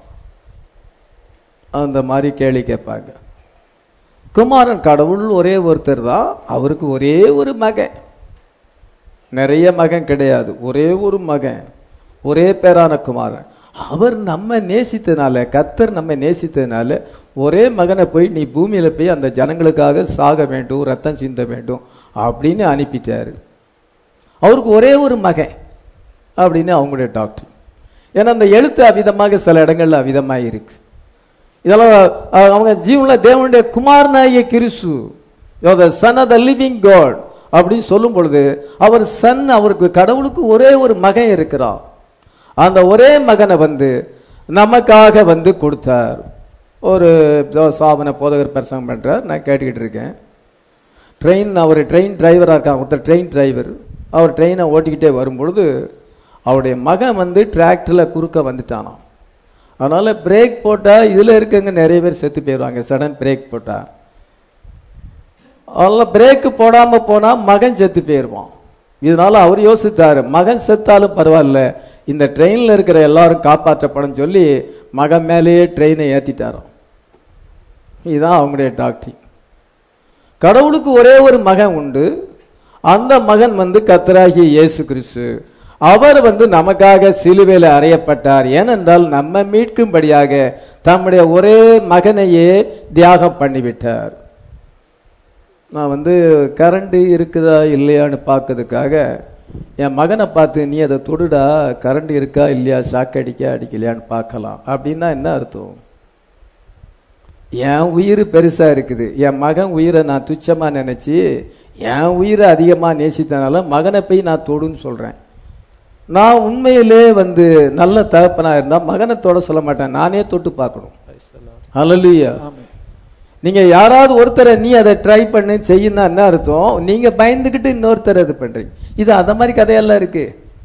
[SPEAKER 1] அந்த மாதிரி கேள்வி கேட்பாங்க. குமாரன் கடவுள் ஒரே ஒருத்தர் தான், அவருக்கு ஒரே ஒரு மகன், நிறைய மகன் கிடையாது, ஒரே ஒரு மகன், ஒரே பேரான குமாரன். அவர் நம்ம நேசித்ததுனால, கர்த்தர் நம்ம நேசித்ததுனால ஒரே மகனை போய் நீ பூமியில போய் அந்த ஜனங்களுக்காக சாக வேண்டும், ரத்தம் சிந்த வேண்டும் அப்படின்னு அனுப்பிட்டாரு. அவருக்கு ஒரே ஒரு மகன் அப்படின்னு அவங்களுடைய டாக்டர். ஏன்னா அந்த எழுத்து அவிதமாக சில இடங்கள்ல அவிதமாக இருக்கு. இதெல்லாம் அவங்க ஜீவன்ல தேவனுடைய குமாரனாகிய கிறிஸ்து, son of the living God அப்படின்னு சொல்லும் பொழுது அவர் சன், அவருக்கு கடவுளுக்கு ஒரே ஒரு மகன் இருக்கிறார். அந்த ஒரே மகனை நமக்காக கொடுத்தார். ஒரு சாபன போதகர் பிரசங்கம் பண்றார், நான் கேட்டுக்கிட்டு இருக்கேன். அவர் ட்ரெயின் டிரைவராக இருக்காங்க, ஒருத்தர் ட்ரெயின் டிரைவர். அவர் ட்ரெயினை ஓட்டிக்கிட்டே வரும்பொழுது அவருடைய மகன் டிராக்டரில் குறுக்க வந்துட்டானாம். அதனால பிரேக் போட்டா இதுல இருக்கவங்க நிறைய பேர் செத்து போயிடுவாங்க, சடன் பிரேக் போட்டா. அதனால பிரேக் போடாம போனா மகன் செத்து போயிடுவான். இதனால அவர் யோசித்தாரு, மகன் செத்தாலும் பரவாயில்ல, இந்த ட்ரெயின்ல இருக்கிற எல்லாரும் காப்பாற்றப்படும் சொல்லி மகன் மேலேயே ட்ரெயினை ஏத்திட்டாராம். இதுதான் அவங்களுடைய டாக்டர். கடவுளுக்கு ஒரே ஒரு மகன் உண்டு, அந்த மகன் கர்த்தராகிய இயேசு கிறிஸ்து. அவர் நமக்காக சிலுவையில அறையப்பட்டார். ஏனென்றால் நம்ம மீட்கும்படியாக தம்முடைய ஒரே மகனையே தியாகம் பண்ணிவிட்டார். நான் கரண்ட் இருக்குதா இல்லையான்னு பார்க்கறதுக்காக என் மகனை பார்த்து, நீ அதை தொடுடா, கரண்ட் இருக்கா இல்லையா, ஷாக் அடிக்கலையான்னு பார்க்கலாம் அப்படின்னா என்ன அர்த்தம்? என் உயிர் பெருசா இருக்குது, என் மகன் உயிரை நான் துச்சமா நினைச்சு என் உயிரை அதிகமா நேசித்தனால மகனை போய் நான் தொடுன்னு சொல்றேன். நான் உண்மையிலே நல்ல தகப்பனா இருந்தா மகனை தொட சொல்ல மாட்டேன், நானே தொட்டு பார்க்கணும். ஹல்லேலூயா. நீங்க யாராவது ஒருத்தரை நீ அதை ட்ரை பண்ணு செய்யணும்னா என்ன அர்த்தம்? நீங்க பயந்துகிட்டு இன்னொருத்தர் இது பண்றீங்க. இது அந்த மாதிரி கதையெல்லாம் இருக்கு.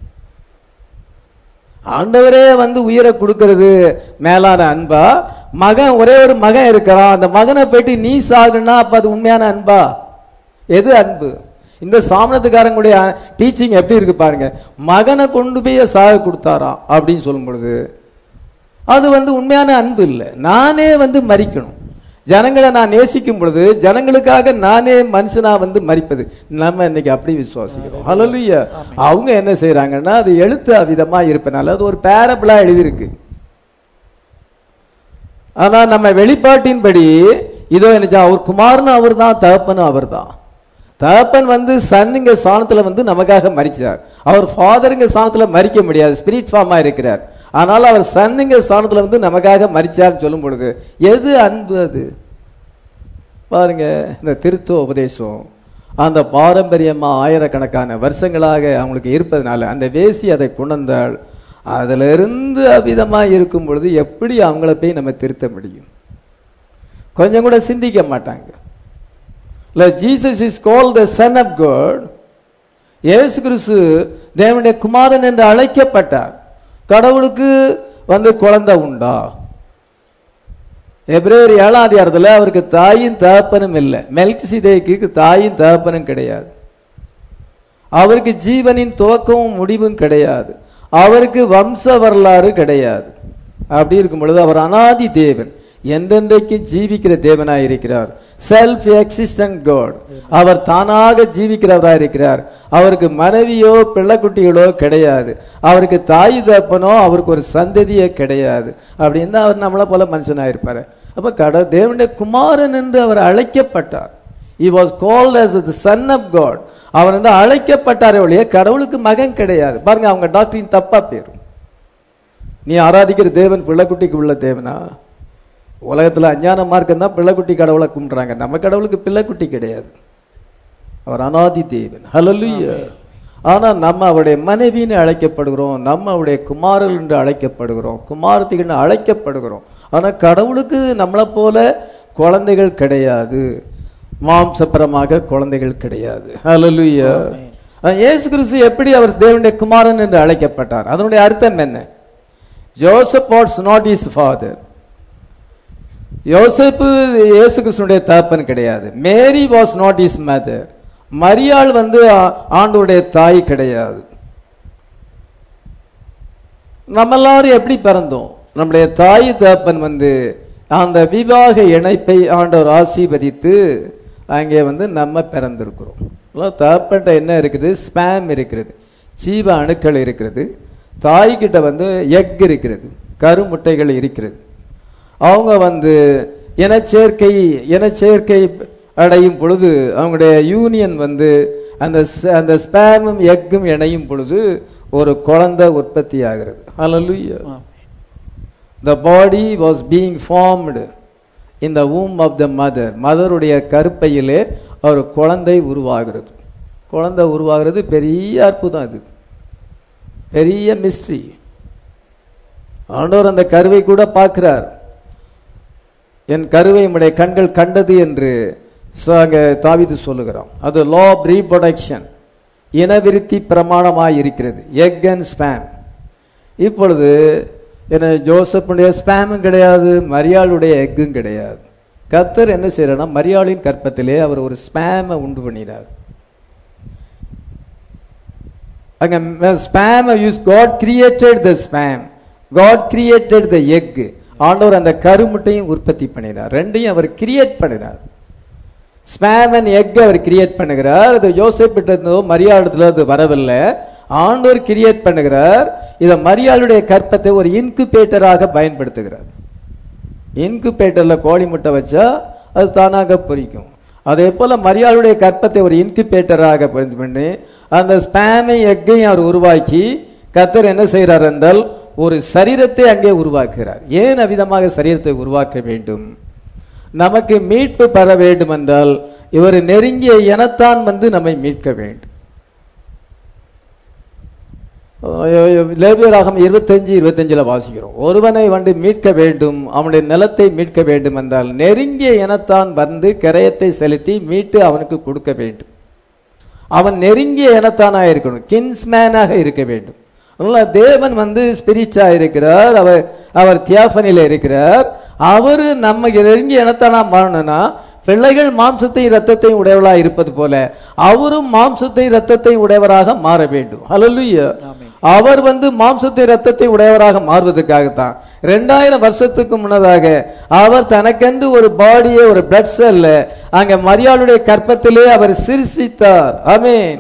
[SPEAKER 1] ஆண்டவரே உயிரை கொடுக்கறது மேலான அன்பா? மகன் ஒரே ஒரு மகன் இருக்கிறான், அந்த மகனை போயிட்டு நீ சாகுனா அப்ப அது உண்மையான அன்பா? எது அன்பு? இந்த சாமனத்துக்காரங்களுடைய டீச்சிங் எப்படி இருக்கு பாருங்க. மகனை கொண்டு போய் சாக கொடுத்தாராம் அப்படின்னு சொல்லும் பொழுது அது உண்மையான அன்பு இல்லை. நானே மரிக்கணும், ஜனங்களை நான் நேசிக்கும் பொழுது ஜனங்களுக்காக நானே மனுஷனா மரிப்பது. நம்ம இன்னைக்கு அப்படி விசுவாசிக்கிறோம். ஹல்லேலூயா. அவங்க என்ன செய்யறாங்கன்னா, அது எழுத்து அவிதமா இருப்பனால அது ஒரு பேரபிளா எழுதியிருக்கு. ஆனா நம்ம வெளிப்பாட்டின்படி இதோ என்ன, அவர் குமாரனும் அவர் தான், தகப்பனும் அவர் தான். தகப்பன் சன்னுங்க ஸ்தானத்துல நமக்காக மரிச்சார். அவர் ஃபாதருங்க ஸ்தானத்துல மரிக்க முடியாது, ஸ்பிரிட் ஃபார்மா இருக்கிறார். ஆனால் அவர் சன்னுங்க ஸ்தானத்துல நமக்காக மரிச்சார்னு சொல்லும் பொழுது எது அன்பு? அது பாருங்க, இந்த திருத்துவ உபதேசம் அந்த பாரம்பரியமா ஆயிரக்கணக்கான வருஷங்களாக அவங்களுக்கு இருப்பதனால அந்த வேசி அதை கொண்டால் அதுல இருந்து அவிதமா இருக்கும் பொழுது எப்படி அவங்கள போய் நம்ம திருத்த முடியும்? கொஞ்சம் கூட சிந்திக்க மாட்டாங்க. Jesus is called the Son of God. இயேசு கிறிஸ்து தேவனுடைய குமாரன் என்று அழைக்கப்பட்டார். கடவுளுக்கு குழந்தை உண்டா? எபிரேயர் 7ஆம் அதிகாரத்துல அவருக்கு தாயின் தகப்பனும் இல்லை. மெல்கிசேதேக்கு தாயின் தகப்பனும் கிடையாது. அவருக்கு ஜீவனின் துவக்கமும் முடிவும் கிடையாது. அவருக்கு வம்ச வரலாறு கிடையாது. அப்படி இருக்கும் பொழுது அவர் அனாதி தேவன், என்றென்றைக்கு ஜீவிக்கிற தேவனாய் இருக்கிறார். Self existent God. அவர் தானாக ஜீவிக்கிறவராக இருக்கிறார். அவருக்கு மனைவியோ பிள்ளைக்குட்டிகளோ கிடையாது. அவருக்கு தாய் தகப்பனோ அவருக்கு ஒரு சந்ததியே கிடையாது. அப்படின்னா அவர் நம்மளை போல மனுஷனா இருப்பாரு. அப்ப தேவனுடைய குமாரன் என்று அவர் அழைக்கப்பட்டார். He was called as the son of God. அவர் அழைக்கப்பட்டாரே ஒழிய கடவுளுக்கு மகன் கிடையாது. பாருங்க, அவங்க டாக்டரின் தப்பா பேரும். நீ ஆராதிக்கிற தேவன் பிள்ளைக்குட்டிக்கு உள்ள தேவனா? உலகத்துல அஞ்ஞான மார்க்கம் தான் பிள்ளைக்குட்டி கடவுளை கும்பிடுறாங்க. நம்ம கடவுளுக்கு பிள்ளைக்குட்டி கிடையாது, அவர் அனாதி தேவன். ஹல்லேலூயா. ஆனா நம்ம அவருடைய மனைவின்னு அழைக்கப்படுகிறோம், நம்ம அவருடைய குமாரர்கள் என்று அழைக்கப்படுகிறோம், குமாரத்திகள் அழைக்கப்படுகிறோம். ஆனா கடவுளுக்கு நம்மளை போல குழந்தைகள் கிடையாது, மாம்சபரமாக குழந்தைகள் கிடையாது. ஹல்லேலூயா. இயேசு கிறிஸ்து எப்படி அவர் தேவனுடைய குமாரன் என்று அழைக்கப்பட்டார்? அதனுடைய அர்த்தம் என்ன? Joseph was not his father. யோசேப்பு இயேசு கிறிஸ்துடைய தகப்பன் கிடையாது. Mary was not his mother. மரியாள் ஆண்டவருடைய தாய் கிடையாது. நம்ம எல்லாரும் எப்படி பிறந்தோம்? நம்முடைய தாய் தகப்பன் அந்த விவாக இணைப்பை ஆண்டவர் ஆசீர்வதித்து அங்கே நம்ம பிறந்திருக்கிறோம். தகப்பன்ட்ட என்ன இருக்குது? ஸ்பேம் இருக்கிறது, ஜீவ அணுக்கள் இருக்கிறது. தாய்கிட்ட எக் இருக்கிறது, கருமுட்டைகள் இருக்கிறது. அவங்க இனச்சேர்க்கை அடையும் பொழுது அவங்களுடைய யூனியன் அந்த ஸ்பேமும் எக்கும் இணையும் பொழுது ஒரு குழந்தை உற்பத்தி ஆகிறது. ஹல்லேலூயா. The body was being formed in the womb of the mother. மதருடைய கருப்பையிலே ஒரு குழந்தை உருவாகிறது. குழந்தை உருவாகிறது பெரிய அற்புதம். அது பெரிய மிஸ்ட்ரி. ஆண்டவர் அந்த கருவை கூட பார்க்கிறார். என் கருவை உம்முடைய கண்கள் கண்டது என்று தாவீது சொல்லுகிறான். அது லா ஆஃப் ரீப்ரொடக்ஷன், இனவிருத்தி பிரமாணமாய் இருக்கிறது. Egg and sperm. இப்பொழுது ஜோசப்புடைய ஸ்பேமும் கிடையாது, மரியாளுடைய எக்கும் கிடையாது. கர்த்தர் என்ன செய்யறாருன்னா மரியாளின் கற்பத்திலே அவர் ஒரு ஸ்பேமை உண்டு பண்ணினார். அங்க sperm use God created the sperm, God created the egg. ஆண்டவர் அந்த கருமுட்டையும் உற்பத்தி பண்ணினார். ரெண்டையும் அவர் கிரியேட் பண்ணினார். ஸ்பேம் அண்ட் எக் அவர் கிரியேட் பண்ணுகிறார். அது யோசேப்பிட்ட இருந்தோ மரியாளத்துல அது வரவில்லை, ஆண்டவர் கிரியேட் பண்ணுகிறார். இதை மரியாளுடைய கற்பத்தை ஒரு இன்குபேட்டராக பயன்படுத்துகிறார். இன்குபேட்டர்ல கோழி முட்டை வச்சா அது தானாக பொரிக்கும். அதே போல மரியாளுடைய கற்பத்தை ஒரு இன்குபேட்டராக பண்ணி அந்த ஸ்பேமை எக்கையும் அவர் உருவாக்கி கர்த்தர் என்ன செய்கிறார் என்றால் ஒரு சரீரத்தை அங்கே உருவாக்குகிறார். ஏன் அவ்விதமாக சரீரத்தை உருவாக்க வேண்டும்? நமக்கு மீட்பு பெற வேண்டும் என்றால் இவர் நெருங்கிய இனத்தான் நம்மை மீட்க வேண்டும். லேவியராகமம் 25:25 வாசிக்கிறோம். ஒருவனை மீட்க வேண்டும், அவனுடைய நிலத்தை மீட்க வேண்டும் என்றால் நெருங்கிய இனத்தான் கிரயத்தை செலுத்தி மீட்டு அவனுக்கு கொடுக்க வேண்டும். அவன் நெருங்கிய இனத்தானாக இருக்கணும், கின்ஸ்மேனாக இருக்க வேண்டும். தேவன் ஸ்பிரிச்சா இருக்கிறார், அவர் தியாபனில இருக்கிறார். அவரு நம்ம நெருங்கிய இனத்தானா மாறணும்னா பிள்ளைகள் மாம்சத்தை இரத்தத்தை உடையவளாக இருப்பது போல அவரும் மாம்சத்தை இரத்தத்தை உடையவராக மாற வேண்டும். ஹல்லேலூயா. அவர் மாம்சத்தை இரத்தத்தை உடையவராக மாறுவதற்காகத்தான் 2000 வருஷத்துக்கு முன்னதாக அவர் தனக்கென்று ஒரு பாடியை ஒரு பிளட் செல்ல அங்க மரியாளுடைய கற்பத்திலே அவர் சிருஷ்டித்தார். ஆமென்.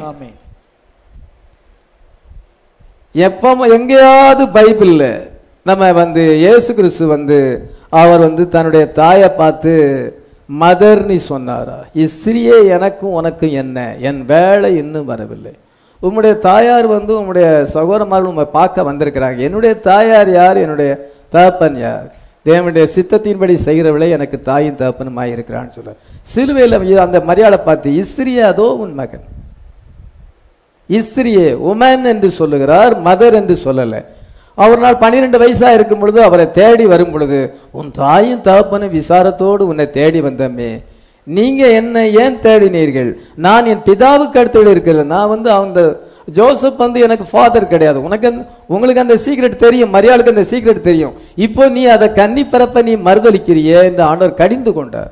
[SPEAKER 1] எப்ப எங்கேயாவது பைபிள்ல நம்ம இயேசு கிறிஸ்து அவர் தன்னுடைய தாயை பார்த்து மதர்னி சொன்னாரா? இஸ்ரியே எனக்கும் உனக்கும் என்ன, என் வேலை இன்னும் வரவில்லை. உம்முடைய தாயார் உம்முடைய சகோதரமார்கள் உம்மை பார்க்க வந்திருக்கிறாங்க. என்னுடைய தாயார் யார், என்னுடைய தகப்பன் யார்? தேவனுடைய சித்தத்தின்படி செய்கிறவளை எனக்கு தாயும் தகப்பனுமாய் இருக்கிறான்னு சொல்ல சிலுவையில் அந்த மரியாதை பார்த்து இஸ்ரியே அதோ உன் மகன். இஸ்ரியே உமன் என்று சொல்லுகிறார், மதர் என்று சொல்லல. அவர் நாள் 12 வயசா இருக்கும் பொழுது அவரை தேடி வரும் பொழுது உன் தாயும் தகப்பனும் விசாரத்தோடு உன்னை தேடி வந்தமே, நீங்க என்ன ஏன் தேடினீர்கள்? நான் என் பிதாவுக்கு அடுத்து இருக்கிறேன். நான் அவங்க ஜோசப் எனக்கு ஃபாதர் கிடையாது. உங்களுக்கு அந்த சீக்ரெட் தெரியும், மரியாளுக்கு அந்த சீக்ரெட் தெரியும். இப்போ நீ அதை கன்னி பிறப்ப நீ மறுதளிக்கிறியே என்று ஆண்டவர் கடிந்து கொண்டார்.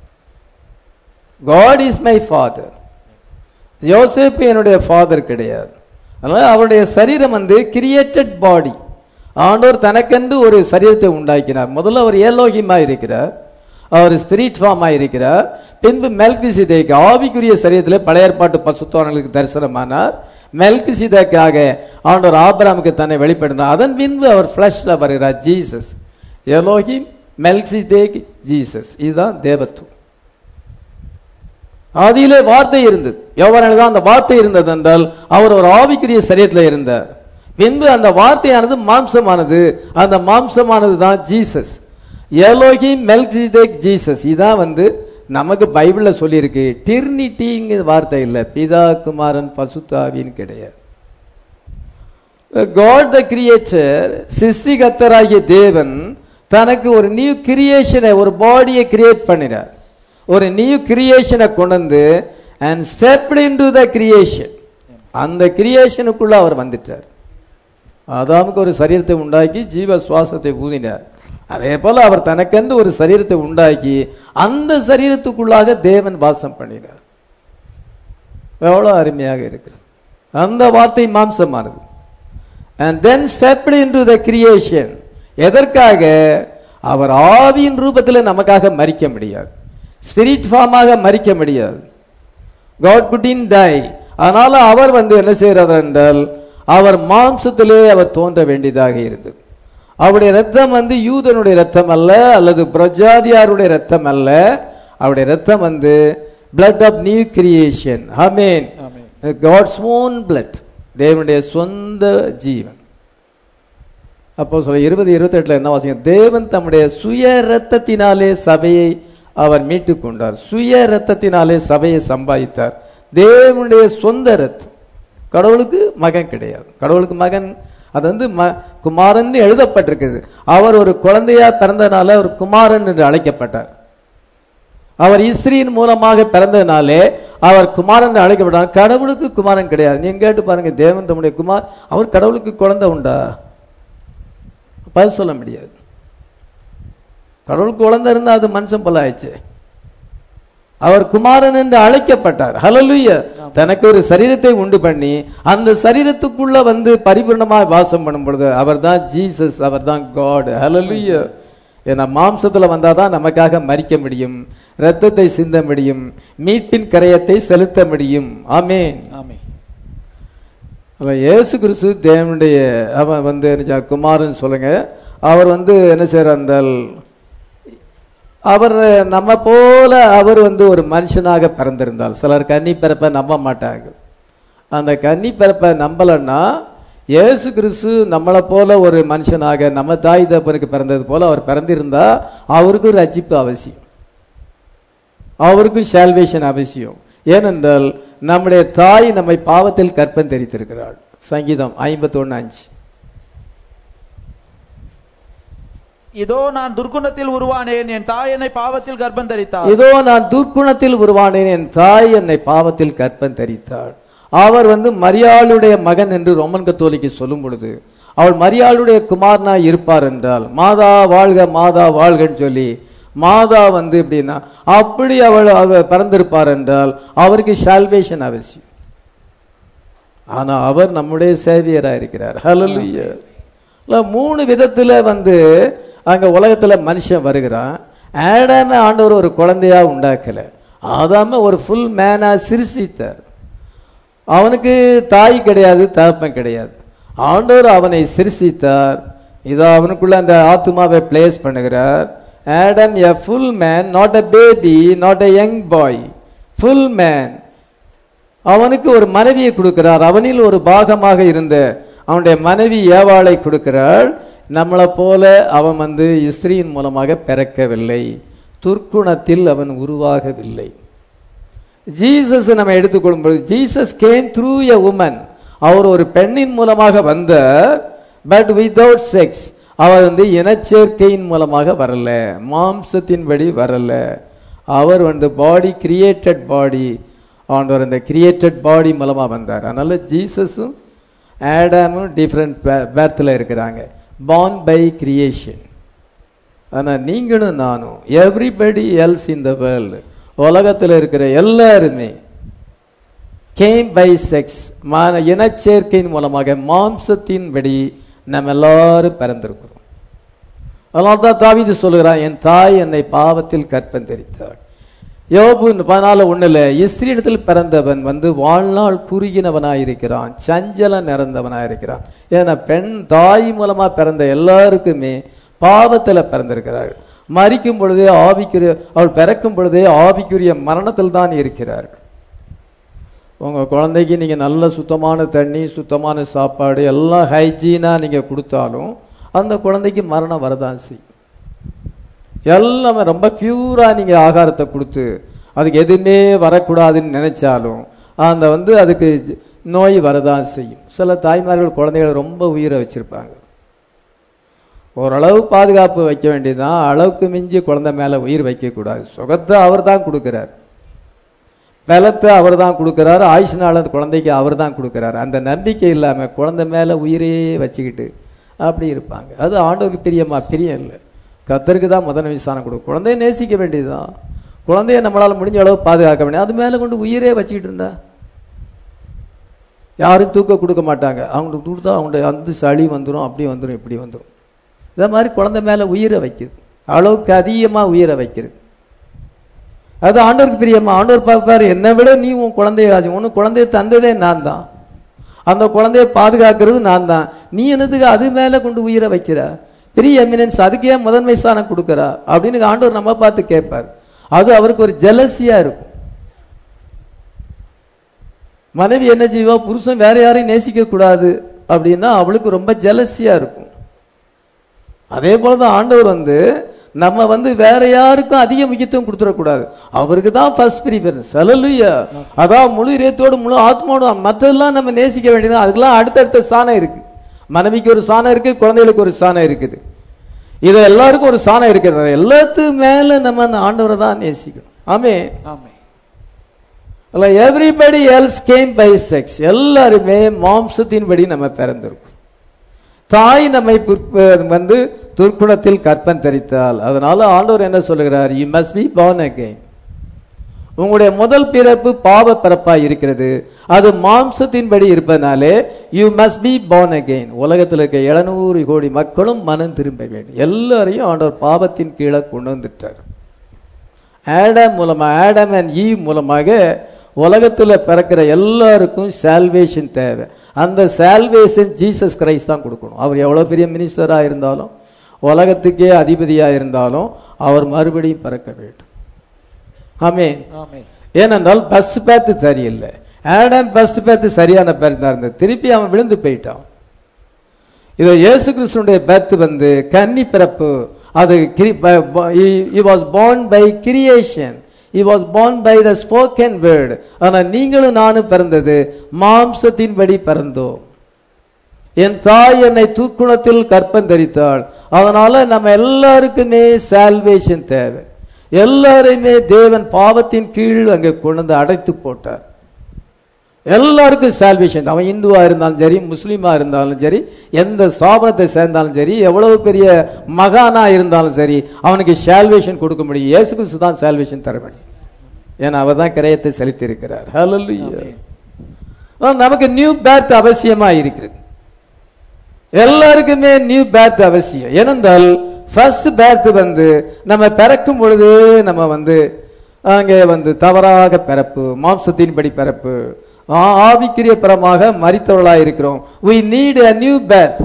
[SPEAKER 1] God is my father. யோசேப்பு என்னுடைய ஃபாதர் கிடையாது. அதனால அவருடைய சரீரம் கிரியேட்டட் பாடி. ஆண்டவர் தனக்கென்று ஒரு சரீரத்தை உண்டாக்கினார். முதல்ல அவர் ஏலோகிமா இருக்கிறார், அவர் ஸ்பிரிட் ஃபார்மா இருக்கிறார். பின்பு மெல்கிசேதேக்கு ஆவிக்குரிய சரீரத்தில் பழைய ஏற்பாட்டு பரிசுத்தவான்களுக்கு தரிசனமானார். மெல்கிசேதேக்காக ஆண்டவர் ஆபிரகாமுக்கு தன்னை வெளிப்படுத்தினார். அதன் பின்பு அவர் ஃபிளஷ்ல வருகிறார். Jesus, Elohim, Melchizedek, Jesus. இதுதான் தேவத்துவம். ஆதியிலே வார்த்தை இருந்தது, யோவானில் தான் அந்த வார்த்தை இருந்தது என்றால் அவர் ஒரு ஆவிக்குரிய சரீரத்தில் இருந்தார். பின்பு அந்த வார்த்தையானது மாம்சமானது, அந்த மாம்சமானது தான் ஜீசஸ். Elohim, Melchizedek, Jesus. இதான் நமக்கு பைபிள்ல சொல்லியிருக்கு. டிரினிட்டிங்க வார்த்தை இல்லை, பிதா குமாரன் பரிசுத்த ஆவியின் கிடையாது. God the creator, சிருஷ்டிகர்த்தராகிய தேவன் தனக்கு ஒரு நியூ கிரியேஷனை, ஒரு பாடியை கிரியேட் பண்ணினார். ஒரு நியூ கிரியேஷனை கொண்டு and stepped into the creation. அந்த கிரியேஷனுக்குள்ள அவர் வந்துட்டார். ஆதாமுக்கு ஒரு சரீரத்தை உண்டாக்கி ஜீவ சுவாசத்தை ஊதினார். அதே போல அவர் தனக்கென்று ஒரு சரீரத்தை உண்டாக்கி அந்த சரீரத்துக்குள்ளாக தேவன் வாசம் பண்ணினார். எவ்வளவு அருமையாக இருக்கிறது. அந்த வார்த்தை மாம்சமானது. and then stepped into the creation. எதற்காக? அவர் ஆவியின் ரூபத்தில் நமக்காக மரிக்க முடியாது, ஸ்பிரிட் ஃபார்மாக மரிக்க முடியாது. God couldn't die. அதனால அவர் என்ன செய்யறார் என்றால் அவர் மாம்சத்திலே அவர் தோன்ற வேண்டியதாக இருந்தது. அவருடைய ரத்தம் யூதனுடைய ரத்தம் அல்ல, அல்லது பிரஜாதியாருடைய ரத்தம் அல்ல. அவருடைய ரத்தம் blood of new creation. Amen. God's own blood. தேவனுடைய சொந்த ஜீவன். அப்போ 20:28 என்ன வாசிங்க? தேவன் தம்முடைய சுய ரத்தத்தினாலே சபையை அவர் மீட்டு கொண்டார். சுய ரத்தத்தினாலே சபையை சம்பாதித்தார். தேவனுடைய சொந்த ரத்தம். கடவுளுக்கு மகன் கிடையாது. கடவுளுக்கு மகன் அது குமாரன் எழுதப்பட்டிருக்குது. அவர் ஒரு குழந்தையா பிறந்தனால அவர் குமாரன் என்று அழைக்கப்பட்டார். அவர் இஸ்ரீன் மூலமாக பிறந்தனாலே அவர் குமாரன் அழைக்கப்பட்டார். கடவுளுக்கு குமாரன் கிடையாது. நீங்க கேட்டு பாருங்க, தேவன் தம்முடைய குமார், அவர் கடவுளுக்கு குழந்தை உண்டா? பதில் சொல்ல முடியாது. கடவுளுக்கு குழந்தை இருந்தா அது மனுஷன் போல ஆயிடுச்சு. அவர் குமாரன் என்று அழைக்கப்பட்டார். ஹல்லேலூயா. தனக்கு ஒரு சரீரத்தை உண்டு பண்ணி அந்த சரீரத்துக்குள்ள பரிபூர்ணமாக வாசம் பண்ணும் பொழுது அவர் தான் ஜீசஸ், அவர் தான் காட். ஹல்லேலூயா. ஏன்னா மாம்சத்துல வந்தாதான் நமக்காக மரிக்க முடியும், ரத்தத்தை சிந்த முடியும், மீட்பின் கரையத்தை செலுத்த முடியும். ஆமென். இயேசு கிறிஸ்து தேவனுடைய அவன் குமாரன் சொல்லுங்க. அவர் என்ன செய்யறார்? அவர் நம்ம போல அவர் ஒரு மனுஷனாக பிறந்திருந்தால், சிலர் கன்னி பிறப்பை நம்ப மாட்டாங்க. அந்த கன்னி பிறப்பை நம்பலன்னா இயேசு கிறிஸ்து நம்மளை போல ஒரு மனுஷனாக நம்ம தாய் தகப்பனுக்கு பிறந்தது போல அவர் பிறந்திருந்தா அவருக்கு ரட்சிப்பு அவசியம், அவருக்கு சால்வேஷன் அவசியம். ஏனென்றால் நம்முடைய தாய் நம்மை பாவத்தில் கற்பம் தெரித்திருக்கிறாள். சங்கீதம் 51:5.
[SPEAKER 2] இதோ நான் துர்க்குணத்தில் உருவானேன், என் தாய் என்னை பாவத்தில் கர்ப்பம் தரித்தாள்.
[SPEAKER 1] இதோ நான் துர்க்குணத்தில் உருவானேன், என் தாய் என்னை பாவத்தில் கர்ப்பம் தரித்தாள். அவர் மரியாளுடைய மகன் என்று ரோமன் கத்தோலிக்கு சொல்லும் பொழுது அவள் மரியாளுடைய குமாரனா இருப்பார் என்றால், மாதா வாழ்க மாதா வாழ்கன்னு சொல்லி மாதா எப்படின்னா அப்படி அவள் பிறந்திருப்பார் என்றால் அவருக்கு சால்வேஷன் அவசியம். ஆனா அவர் நம்முடைய சேவியரா இருக்கிறார். ஹல்லேலூயா. 3 விதத்துல அங்க உலகத்துல மனுஷன் வருகிறான். ஆடாம ஆண்டவர் ஒரு குழந்தையா உண்டாக்கல, ஆதாம ஒரு ஃபுல் மேனா சிருஷ்டித்தார். அவனுக்கு தாய் கிடையாது, தகப்பன் கிடையாது. ஆண்டவர் அவனை சிருஷ்டித்தார். இதோ அவனுக்குள்ள அந்த ஆத்துமாவை பிளேஸ் பண்ணுகிறார். Adam, a full man, not a baby, not a young boy, full man. அவனுக்கு ஒரு மனைவியை கொடுக்கிறார். அவனில் ஒரு பாகமாக இருந்த அவனுடைய மனைவி ஏவாளை கொடுக்கிறாள். நம்மளை போல அவன் இஸ்ரீயின் மூலமாக பிறக்கவில்லை, துர்க்குணத்தில் அவன் உருவாகவில்லை. ஜீசஸ் நம்ம எடுத்துக்கொள்ளும்போது Jesus came through a woman. அவர் ஒரு பெண்ணின் மூலமாக வந்த, பட் வித்வுட் செக்ஸ். அவர் இனச்சேர்க்கையின் மூலமாக வரல, மாம்சத்தின்படி வரல. அவர் பாடி கிரியேட்டட் பாடி, ஆண்டவர் அந்த கிரியேட்டட் பாடி மூலமா வந்தார். அதனால ஜீசஸும் ஆடாமும் டிஃபரண்ட் பேர்த்ல இருக்கிறாங்க, born by creation. ஆனா நீங்களும் நானும், everybody else in the world, உலகத்தில் இருக்கிற எல்லாருமே கேம் பை செக்ஸ், இனச்சேர்க்கையின் மூலமாக மாம்சத்தின்படி நம்ம எல்லாரும் பிறந்திருக்கிறோம். அதனால்தான் தாவீது சொல்லுகிறான், என் தாய் என்னை பாவத்தில் கற்பம் தரித்தாள். யோபு 14:1 இஸ்ரீனிடத்தில் பிறந்தவன் வாழ்நாள் குறுகினவனாயிருக்கிறான், சஞ்சலம் நிறைந்தவனாயிருக்கிறான். ஏன்னா பெண் தாய் மூலமா பிறந்த எல்லாருக்குமே பாவத்தில் பிறந்திருக்கிறார்கள். மரிக்கும் பொழுதே அவள் பிறக்கும் பொழுதே ஆவிக்குரிய மரணத்தில் தான் இருக்கிறார்கள். உங்க குழந்தைக்கு நீங்க நல்ல சுத்தமான தண்ணி, சுத்தமான சாப்பாடு, எல்லாம் ஹைஜீனா நீங்க கொடுத்தாலும் அந்த குழந்தைக்கு மரணம் வரதான் செய்யும். எல்லாமே ரொம்ப பியூரா நீங்க ஆகாரத்தை கொடுத்து அதுக்கு எதுவுமே வரக்கூடாதுன்னு நினைச்சாலும் அந்த அதுக்கு நோய் வரதான் செய்யும். சில தாய்மார்கள் குழந்தைகளை ரொம்ப உயிரை வச்சிருப்பாங்க. ஓரளவு பாதுகாப்பு வைக்க வேண்டியதுதான், அளவுக்கு மிஞ்சி குழந்தை மேல உயிர் வைக்க கூடாது. சுகத்தை அவர் தான் கொடுக்கிறார். பலத்தை அவர் தான் கொடுக்குறாரு, ஆயுஷ் நாள் அந்த குழந்தைக்கு அவர் தான் கொடுக்குறாரு. அந்த நம்பிக்கை இல்லாமல் குழந்தை மேலே உயிரே வச்சுக்கிட்டு அப்படி இருப்பாங்க. அது ஆண்டவருக்கு பிரியம் இல்லை. கர்த்தருக்கு தான் முதல் விசாரணை கொடுக்கும். குழந்தைய நேசிக்க வேண்டியதுதான், குழந்தைய நம்மளால் முடிஞ்ச அளவு பாதுகாக்க வேண்டியது. அது மேலே கொண்டு உயிரே வச்சுக்கிட்டு இருந்தா யாரும் தூக்க கொடுக்க மாட்டாங்க. அவங்களுக்கு கொடுத்தா அவங்களுடைய அந்த சளி வந்துடும், அப்படி வந்துடும், இப்படி வந்துடும். இதே மாதிரி குழந்தை மேலே உயிரை வைக்குது, அளவுக்கு அதிகமாக உயிரை வைக்கிறது. அது ஆண்டவருக்கு பிரியமா. ஆண்டவர் பார்ப்பாரு, என்னை விட நீ உன் குழந்தைய உனக்கு குழந்தைய தந்ததே நான் தான், அந்த குழந்தைய பாதுகாக்கிறது நான் தான், நீ என்னதுக்கு அது மேலே கொண்டு உயிரை வைக்கிற? பெரிய எமினன்ஸ் அதுக்கு ஏன் முதன்மை ஸ்தானம் கொடுக்குறா அப்படின்னு ஆண்டவர் நம்ம பார்த்து கேட்பார். அது அவருக்கு ஒரு ஜெலசியா இருக்கும். மனைவி என்ன செய்வா, புருஷன் வேற யாரையும் நேசிக்க கூடாது அப்படின்னா அவளுக்கு ரொம்ப ஜெலசியா இருக்கும். அதே போலதான் ஆண்டவர் நம்ம வேற யாருக்கும் அதிக முக்கியத்துவம் கொடுத்துடக்கூடாது, அவருக்கு தான் ஃபர்ஸ்ட் ப்ரிஃபரன்ஸ். ஹல்லேலூயா. அதான் முழு இதயத்தோடு முழு ஆத்மாவோடு மற்றெல்லாம் நம்ம நேசிக்க வேண்டியது. அதுக்கெல்லாம் அடுத்தடுத்த சாணம் இருக்கு. மனைவிக்கு ஒரு சாணம் இருக்கு, குழந்தைகளுக்கு ஒரு சாணம் இருக்குது, இது எல்லாருக்கும் ஒரு சாணம் இருக்கிறது. எல்லாத்து மேல நம்ம அந்த ஆண்டவரை தான் நேசிக்கணும். ஆமென். Everybody else came by sex. எல்லாருமே மாம்சத்தின்படி நம்ம பிறந்திருக்கோம். தாய் நம்மை துர்க்குணத்தில் கற்பன் தரித்தால், அதனால ஆண்டவர் என்ன சொல்லுகிறார், you must be born again. உங்களுடைய முதல் பிறப்பு பாவ பிறப்பாய் இருக்கிறது, அது மாம்சத்தின்படி இருப்பதனாலே you must be born again. உலகத்தில் இருக்க 700 கோடி மக்களும் மனம் திரும்ப வேண்டும். எல்லாரையும் ஆண்டவர் பாவத்தின் கீழே கொண்டு வந்துட்டார். ஆடம் மூலமாக, ஆடம் அண்ட் ஈவ் மூலமாக உலகத்தில் பிறக்கிற எல்லாருக்கும் சால்வேஷன் தேவை. அந்த சால்வேஷன் ஜீசஸ் கிரைஸ்ட் தான் கொடுக்கணும். அவர் எவ்வளோ பெரிய மினிஸ்டராக இருந்தாலும், உலகத்துக்கே அதிபதியாக இருந்தாலும், அவர் மறுபடியும் பிறக்க வேண்டும். ஆமென். ஏனென்றால் பஸ் பேத்து சரியில்லை. ஆடம் பஸ் பேத்து சரியான பேர் தான் இருந்தது, திருப்பி அவன் விழுந்து போயிட்டான். இது இயேசு கிறிஸ்துனுடைய பேத்து கன்னி பிறப்பு. அது he was born by creation, he was born by the spoken word. ஆனால் நீங்களும் நானும் பிறந்தது மாம்சத்தின்படி பிறந்தோம். என் தாய் என்னை துர்க்குணத்தில் கற்பம் தரித்தாள். அதனால நம்ம எல்லாருக்குமே சால்வேஷன் தேவை. எல்லாரையுமே தேவன் பாவத்தின் கீழ் அங்கே கொண்டு அடைத்து போட்டார். எல்லாருக்கும் சால்வேஷன். அவன் இந்துவா இருந்தாலும் சரி, முஸ்லீமா இருந்தாலும் சரி, எந்த ஸ்தாபனத்தை சேர்ந்தாலும் சரி, எவ்வளவு பெரிய மகானா இருந்தாலும் சரி, அவனுக்கு சால்வேஷன் கொடுக்க முடியும். இயேசு கிறிஸ்து தான் சால்வேஷன் தர முடியும். ஏன்னா அவர் தான் கிரயத்தை செலுத்தி இருக்கிறார். ஹல்லேலூயா. நமக்கு நியூ பேர்த் அவசியமா இருக்கிறது. எல்லாருக்குமே நியூ பேர்த் அவசியம். ஏனென்றால் ஃபர்ஸ்ட் பேர்த் நம்ம பிறக்கும் பொழுது நம்ம அங்கே தவறாக பிறப்பு, மாம்சத்தின்படி பிறப்பு, ஆவிக்குரிய பரமாக மரித்தவர்களாக இருக்கிறோம். we need a new birth.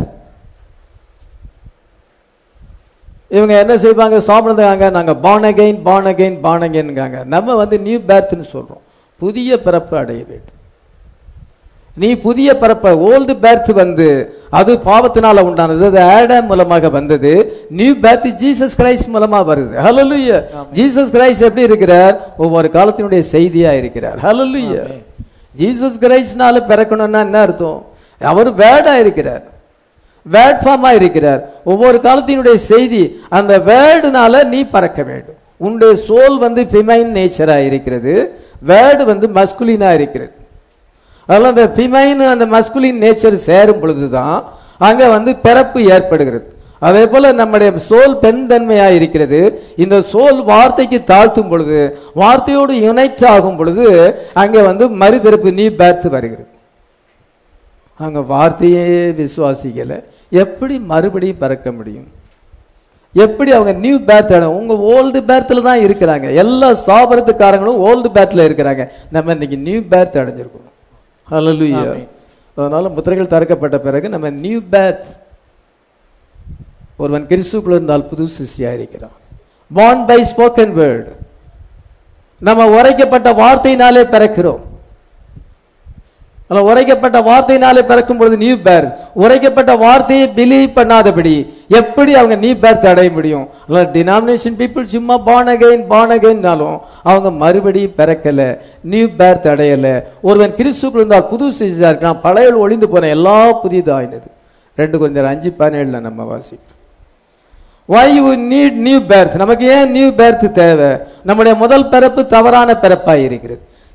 [SPEAKER 1] இவங்க என்ன செய்வாங்க, சாப்பிடுறாங்க, நாங்க born again born again born againங்காங்க. நம்ம நியூ பேர்த்னு சொல்றோம், புதிய பிறப்பு அடைய வேண்டும். நீ புதிய பிறப்பு, ஓல்டு பேர்த் அது பாவத்தினால உண்டானது, அது ஆடம் மூலமாக வந்தது. நியூ பேர்த் ஜீசஸ் கிரைஸ்ட் மூலமா வருது. ஹல்லேலூயா. ஜீசஸ் கிரைஸ்ட் எப்படி இருக்கிறார், ஒவ்வொரு காலத்தினுடைய செய்தியா இருக்கிறார். ஹல்லேலூயா. ஜீசஸ் கிரைஸ்ட்னால பிறக்கணும்னா என்ன அர்த்தம், அவர் வேர்டா இருக்கிறார், வேர்ட் ஃபார்மா இருக்கிறார். ஒவ்வொரு காலத்தினுடைய செய்தி, அந்த வேர்டுனால நீ பறக்க வேண்டும். உன்னுடைய சோல் ஃபெமைன் நேச்சரா இருக்கிறது, வேர்டு மஸ்குலினா இருக்கிறது. அதனால அந்த ஃபிமைன் அந்த மஸ்குலின் நேச்சர் சேரும் பொழுதுதான் அங்க பிறப்பு ஏற்படுகிறது. அதே போல நம்முடைய சோல் பெண் தன்மையா இருக்கிறது. இந்த சோல் வார்த்தைக்கு தாழ்த்தும் பொழுது, வார்த்தையோடு யுனைட் ஆகும் பொழுது அங்க மறுபிறப்பு நியூ பேர்த் வருகிறது. அங்க வார்த்தையே விசுவாசிக்கல, எப்படி மறுபடியும் பிறக்க முடியும்? எப்படி அவங்க நியூ பேர்த் உங்க ஓல்டு பேர்த்ல தான் இருக்கிறாங்க. எல்லா சாபரத்துக்காரங்களும் ஓல்டு பேர்த்ல இருக்கிறாங்க. நம்ம இன்னைக்கு நியூ பேர்த் அடைஞ்சிருக்கோம். ஹல்லேலூயா. அதனால முத்திரைகள் திறக்கப்பட்ட பிறகு நம்ம நியூ பேர்த். ஒருவன் கிறிஸ்துக்குள்ள இருந்தால் புது சிருஷ்டியா இருக்கிறான். born by spoken word. நம்ம உரைக்கப்பட்ட வார்த்தையினாலே பிறக்கிறோம். உரைக்கப்பட்ட வார்த்தையினாலே பிறக்கும் பொழுது நியூ பேர்த். உரைக்கப்பட்ட வார்த்தையை பிலீவ் பண்ணாதபடி எப்படி அவங்க நியூ பேர்த் அடைய முடியும்? டினாமினேஷன் பீப்புள் சும்மா born againனாலும் அவங்க மறுபடியும் பிறக்கல, நியூ பேர்த் அடையல. ஒருவன் கிறிஸ்துக்குள் இருந்தால் புது சிருஷ்டியா இருக்கான், பழைய ஒளிந்து போன எல்லா புதிதாயினது. 2 Corinthians 5:17 நம்ம வாசிக்கிறோம். why you need new birth? நமக்கு ஏன் நியூ பேர்த் தேவை? நம்முடைய முதல் பிறப்பு தவறான பிறப்பாய் இருக்கிறது.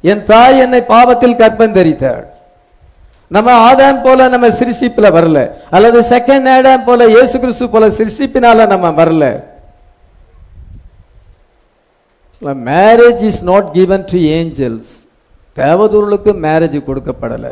[SPEAKER 1] என் தாய் என்னை பாவத்தில் கற்பந்தரித்தாள். நம்ம ஆதாம் போல நம்ம சிருஷ்டிப்புல வரல, அல்லது செகண்ட் ஆடாம் போல இயேசு கிறிஸ்து போல சிருஷ்டிப்பினால நம்ம வரல. Marriage is not given to angels. தேவதூர்களுக்கு மேரேஜ் கொடுக்கப்படல.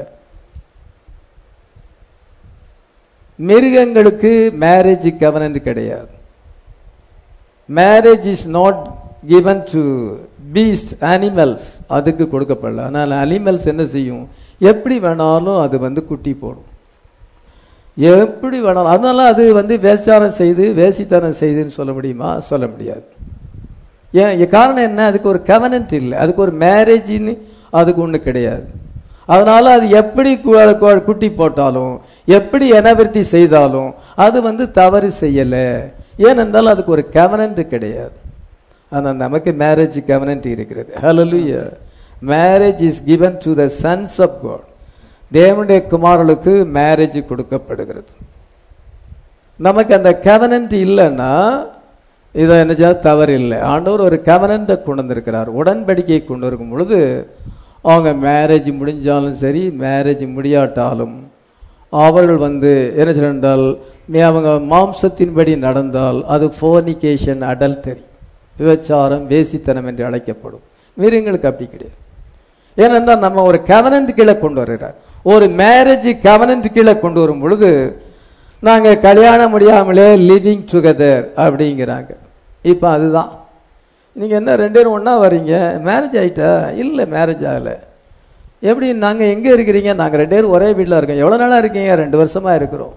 [SPEAKER 1] மிருகங்களுக்கு மேரேஜ் கவனன்ட் கிடையாது. Marriage is not given to beast, animals, அதுக்கு கொடுக்கப்படல. ஆனால் அனிமல்ஸ் என்ன செய்யும்? எப்படி வேணாலும் அது குட்டி போடும், எப்படி வேணாலும். அதனால அது வேசாரம் செய்து வேசித்தனம் செய்துன்னு சொல்ல முடியுமா? சொல்ல முடியாது. ஏன்? காரணம் என்ன? அதுக்கு ஒரு கவனன்ட் இல்லை, அதுக்கு ஒரு மேரேஜின்னு அதுக்கு ஒன்று கிடையாது. அதனால அது எப்படி குட்டி போட்டாலும் எப்படி இனவிருத்தி செய்தாலும் அது தவறு செய்யலை. ஏனென்றால் அதுக்கு ஒரு கவனன்ட் கிடையாது. ஆனால் நமக்கு மேரேஜ் கவனன்ட் இருக்கிறது. ஹல்லேலூயா. Marriage is given to the sons of God. தேவனுடைய குமாரர்களுக்கு மேரேஜ் கொடுக்கப்படுகிறது. நமக்கு அந்த கவனன்ட் இல்லைன்னா இதை என்ன தவறு இல்லை. ஆண்டவர் ஒரு கவனன்ட்டை கொண்டு வந்திருக்கிறார். உடன்படிக்கையை கொண்டு இருக்கும் பொழுது அவங்க மேரேஜ் முடிஞ்சாலும் சரி, மேரேஜ் முடியாட்டாலும் அவர்கள் என்ன சொன்னால் அவங்க மாம்சத்தின்படி நடந்தால் அது ஃபோர்னிகேஷன், அடல்டரி, விபச்சாரம், வேசித்தனம் என்று அழைக்கப்படும். மிருகங்களுக்கு அப்படி கிடையாது. ஏனென்றால் நம்ம ஒரு கவனன்ட் கீழே கொண்டு வருகிறார். ஒரு மேரேஜ் கவனன்ட் கீழே கொண்டு வரும் பொழுது நாங்கள் கல்யாணம் முடியாமலே லிவிங் டுகெதர் அப்படிங்கிறாங்க. இப்போ அதுதான். நீங்கள் என்ன 2 பேரும் ஒன்றா வரீங்க, மேரேஜ் ஆகிட்டா? இல்லை, மேரேஜ் ஆகலை. எப்படி? நாங்கள் எங்கே இருக்கிறீங்க? நாங்கள் 2 பேரும் ஒரே வீட்டில் இருக்கோம். எவ்வளோ நாளாக இருக்கீங்க? 2 வருஷமாக இருக்கிறோம்.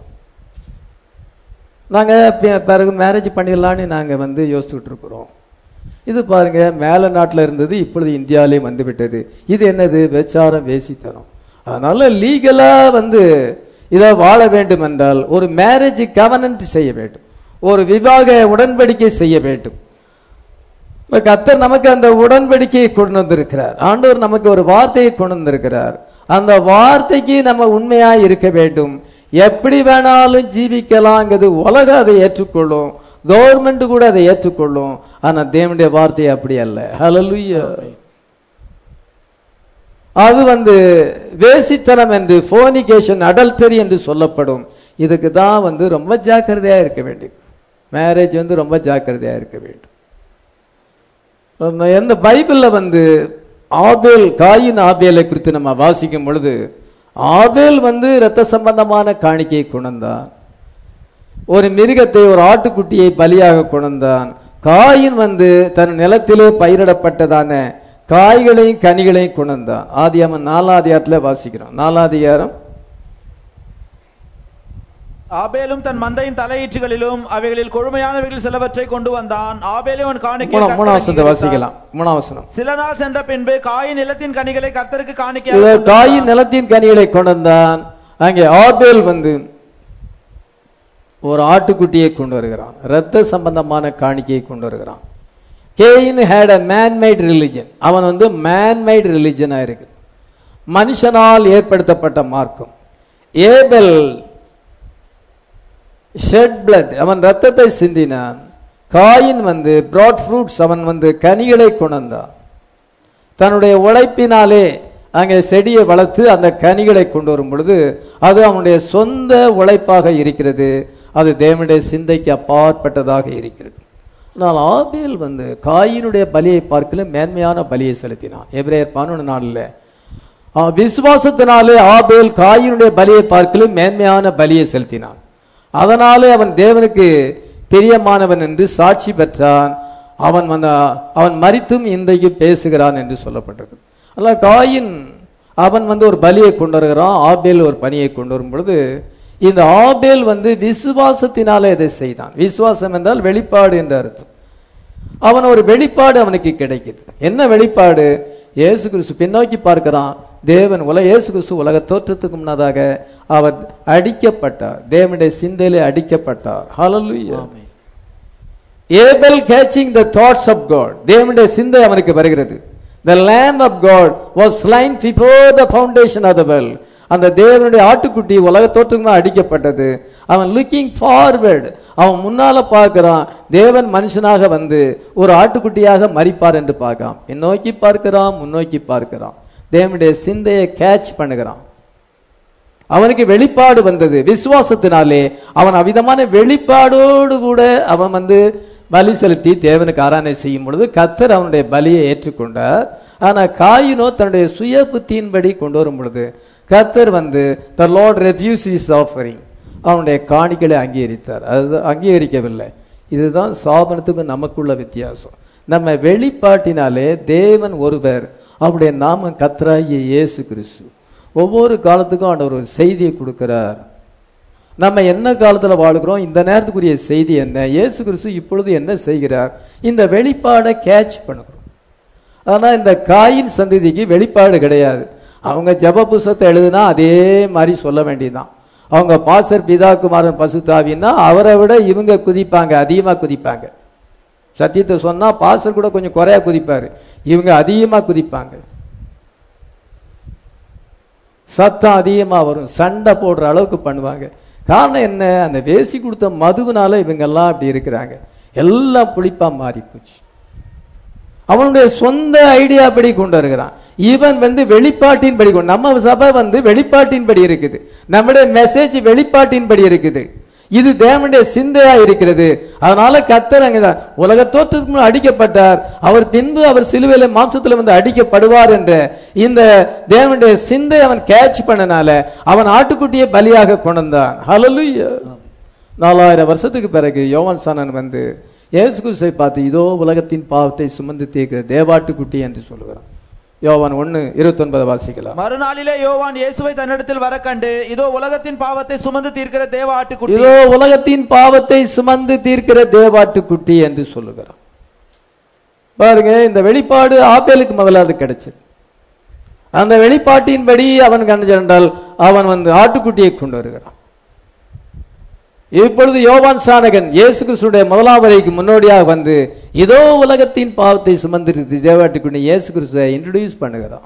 [SPEAKER 1] நாங்கள் பிறகு மேரேஜ் பண்ணிடலான்னு நாங்கள் யோசிச்சுக்கிட்டு இருக்கிறோம். இது பாருங்க, மேல நாட்டில் இருந்தது இப்பொழுது இந்தியாவிலேயும் வந்துவிட்டது. இது என்னது? விபச்சாரம், வேசித்தனம். அதனால லீகலா இதை வாழ வேண்டும் என்றால் ஒரு மேரேஜ் கவனன்ட் செய்ய வேண்டும், ஒரு விவாக உடன்படிக்கை செய்ய வேண்டும். கர்த்தர் நமக்கு அந்த உடன்படிக்கையை கொண்டு வந்திருக்கிறார். ஆண்டவர் நமக்கு ஒரு வார்த்தையை கொண்டு வந்திருக்கிறார். அந்த வார்த்தைக்கு நம்ம உண்மையா இருக்க வேண்டும். எப்படி வேணாலும் ஜீவிக்கலாங்கிறது உலகம் அதை ஏற்றுக்கொள்ளும், கவர்மெண்ட் கூட அதை ஏற்றுக்கொள்ளும். ஆனா தேவனுடைய வார்த்தை அப்படி அல்ல. ஹல்லேலூயா. அது வேசித்தனம் என்று, ஃபோர்னிகேஷன், அடல்டரி என்று சொல்லப்படும். இதுக்கு தான் ரொம்ப ஜாக்கிரதையா இருக்க வேண்டும். மேரேஜ் ரொம்ப ஜாக்கிரதையா இருக்க வேண்டும். எந்த பைபிள்ல ஆபேல், காயின் ஆபேலை குறித்து நம்ம வாசிக்கும் பொழுது ஆபேல் இரத்த சம்பந்தமான காணிக்கையை கொண்டான். ஒரு மிருகத்தை, ஒரு ஆட்டுக்குட்டியை பலியாக கொண்டான். காயின் தன் நிலத்திலே பயிரிடப்பட்டதான காய்களையும் கனிகளையும் கொண்டான். ஆதியாகமம் 4ஆம் அதிகாரத்தில் வாசிக்கிறோம். 4ஆம் அதிகாரம்.
[SPEAKER 2] ஆபேலும் தன் மந்தையின் தலையீற்றுகளிலும் அவைகளில் கொழுமையானவைகள் சிலவற்றை கொண்டு வந்தான். ஆபேலும் அவன் காணிக்கை.
[SPEAKER 1] 3ஆம் வசனத்தை வாசிக்கலாம். 3ஆம் வசனம்.
[SPEAKER 2] சில நாள் சென்ற பின்பு காயின் நிலத்தின் கனிகளை கர்த்தருக்கு காணிக்கை.
[SPEAKER 1] காயின் நிலத்தின் கனிகளை கொண்டான். அங்கே ஆபேல் ஒரு ஆட்டுக்குட்டியை கொண்டு வருகிறான், இரத்த சம்பந்தமான காணிக்கையை கொண்டு வருகிறான். கேயின் had a man-made religion. அவன் man-made religion இருக்கு, மனுஷனால் ஏற்படுத்தப்பட்ட மார்க்கம். ஏபெல் shed blood, அவன் ரத்தத்தை சிந்தினான். காயின் brought fruits, அவன் கனிகளை கொண்டான். தன்னுடைய உழைப்பினாலே அங்கே செடியை வளர்த்து அந்த கனிகளை கொண்டு வரும் பொழுது அது அவனுடைய சொந்த உழைப்பாக இருக்கிறது. அது தேவனுடைய சிந்தைக்கு அப்பாற்பட்டதாக இருக்கிறது. ஆனால் ஆபேல் காயினுடைய பலியை பார்க்கல மேன்மையான பலியை செலுத்தினான். எபிரேயர் 11:4 விசுவாசத்தினாலே ஆபேல் காயினுடைய பலியை பார்க்கல மேன்மையான பலியை செலுத்தினான். அதனாலே அவன் தேவனுக்கு பிரியமானவன் என்று சாட்சி பெற்றான். அவன் மரித்தும் இன்றைக்கு பேசுகிறான் என்று சொல்லப்பட்டிருக்கு. அதனால காயின் அவன் ஒரு பலியை கொண்டு வருகிறான், ஆபேல் ஒரு பணியை கொண்டு வரும் பொழுது இந்த ஆபேல் விசுவாசத்தினாலே இதை செய்தான். விசுவாசம் என்றால் வெளிப்பாடு என்ற அர்த்தம். அவன் ஒரு வெளிப்பாடு அவனுக்கு கிடைக்குது. என்ன வெளிப்பாடு? இயேசு கிறிஸ்து பின்னோக்கி பார்க்கிறான். தேவன் இயேசு கிறிஸ்து உலக தோற்றத்துக்கு முன்னதாக அவர் அடிக்கப்பட்டார், தேவனுடைய சிந்தையிலே அடிக்கப்பட்டார். ஹல்லேலூயா. Abel catching the thoughts of God, தேவனுடைய சிந்தை அவனுக்கு வருகிறது. The Lamb of God was slain before the foundation of the world. அந்த தேவனுடைய ஆட்டுக்குட்டி உலக தோற்றமாக அடிக்கப்பட்டது. அவன் லுக்கிங் ஃபார்வர்ட், அவன் முன்னால பார்க்கிறான். தேவன் மனுஷனாக ஒரு ஆட்டுக்குட்டியாக மரிப்பார் என்று பார்க்கிறான். பின்னோக்கி பார்க்கிறான், முன்னோக்கி பார்க்கிறான். தேவனுடைய சிந்தையை கேட்ச் பண்ணுகிறான். அவனுக்கு வெளிப்பாடு வந்தது விசுவாசத்தினாலே. அவன் அவ்விதமான வெளிப்பாடோடு கூட அவன் பலி செலுத்தி தேவனுக்கு ஆராதனை செய்யும் பொழுது கர்த்தர் அவனுடைய பலியை ஏற்றுக்கொண்டார். ஆனா காயினோ தன்னுடைய சுய புத்தியின்படி கொண்டு வரும் பொழுது கர்த்தர் the Lord refused his offering, அவனுடைய காணிக்கையை அங்கீகரித்தார். அது அங்கீகரிக்கவில்லை. இதுதான் சாபனத்துக்கு நமக்குள்ள வித்தியாசம். நம்ம வெளிப்பாட்டினாலே தேவன் ஒருவர், அவருடைய நாமம் கர்த்தராகிய இயேசு கிறிஸ்து. ஒவ்வொரு காலத்துக்கும் ஆண்டவர் ஒரு செய்தியை கொடுக்கிறார். நம்ம என்ன காலத்துல வாழ்கிறோம், இந்த நேரத்துக்குரிய செய்தி என்ன, இயேசு கிறிஸ்து இப்பொழுது என்ன செய்கிறார், இந்த வெளிப்பாடை கேட்ச் பண்ணுகிறோம். ஆனா இந்த காயின் சந்ததிக்கு வெளிப்பாடு கிடையாது. அவங்க ஜெப புஸ்தகத்தை எழுதுனா அதே மாதிரி சொல்ல வேண்டியதுதான். அவங்க பாசர் பிதா குமாரன் பசுத்தாவின்னா அவரை விட இவங்க குதிப்பாங்க, அதிகமா குதிப்பாங்க. சத்தியத்தை சொன்னா பாசர் கூட கொஞ்சம் குறையா குதிப்பாரு, இவங்க அதிகமா குதிப்பாங்க. சத்தம் அதிகமா வரும், சண்டை போடுற அளவுக்கு பண்ணுவாங்க. காரணம் என்ன, அந்த வேசி கொடுத்த மதுவினால இவங்க எல்லாம் அப்படி இருக்கிறாங்க. எல்லாம் புளிப்பா மாறி போச்சு. அவனுடைய சொந்த ஐடியா படி கொண்டு வருகிறான். இவன் வெளிப்பாட்டின் படி கொண்டு, நம்ம சபை வெளிப்பாட்டின் படி இருக்குது, நம்முடைய மெசேஜ் வெளிப்பாட்டின் படி இருக்குது. இது தேவனுடைய சிந்தையா இருக்கிறது. அதனால கர்த்தர் உலக தோற்றத்துக்கு முன் அடிக்கப்பட்டார், அவர் பின்பு அவர் சிலுவையில மாம்சத்துல அடிக்கப்படுவார் என்ற இந்த தேவனுடைய சிந்தை அவன் கேட்ச் பண்ணனால அவன் ஆட்டுக்குட்டியை பலியாக கொண்டான். ஹல்லேலூயா. 4000 வருஷத்துக்கு பிறகு யோவான் சானன் இயேசு கிறிஸ்துவை பார்த்து இதோ உலகத்தின் பாவத்தை சுமந்து தீர்க்கிற தேவாட்டுக்குட்டி என்று சொல்லுகிறான். யோவான் 1:29 வாசிக்கலாம்.
[SPEAKER 2] மறுநாளிலே யோவான் இயேசுவை தன்னிடத்தில் வர கண்டு, இதோ உலகத்தின் பாவத்தை சுமந்து தீர்க்கிற தேவ ஆட்டுக்குட்டி,
[SPEAKER 1] இதோ உலகத்தின் பாவத்தை சுமந்து தீர்க்கிற தேவாட்டுக்குட்டி என்று சொல்லுகிறான். பாருங்க, இந்த வெளிப்பாடு ஆபேலுக்கு முதலாவது கிடைச்சது. அந்த வெளிப்பாட்டின்படி அவன் கண்டால் அவன் ஆட்டுக்குட்டியை கொண்டு வருகிறான். இப்பொழுது யோவான் சானகன் இயேசு கிறிஸ்துடைய முதலாம் வரைக்கு முன்னோடியாக இதோ உலகத்தின் பாவத்தை சுமந்திருக்கு தேவாட்டுக்குட்டி இயேசு கிறிஸ்துவை இன்ட்ரோடியூஸ் பண்ணுகிறான்.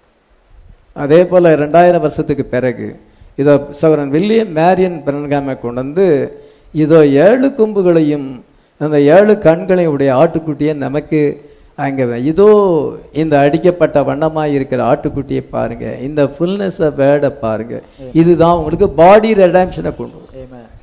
[SPEAKER 1] அதே போல 2000 வருஷத்துக்கு பிறகு இதோ சகோதரன் வில்லியம் மேரியன் பிரன்காமை கொண்டு இதோ 7 கொம்புகளையும் அந்த 7 கண்களையும் உடைய ஆட்டுக்குட்டியை நமக்கு அங்க இதோ இந்த அடிக்கப்பட்ட வண்ணமாய் இருக்கிற ஆட்டுக்குட்டியை பாருங்க, இந்த ஃபுல்னஸ் ஆஃப் வேர்டை பாருங்க, இதுதான் உங்களுக்கு பாடி ரெடம்ஷனை கொண்டு வரும்.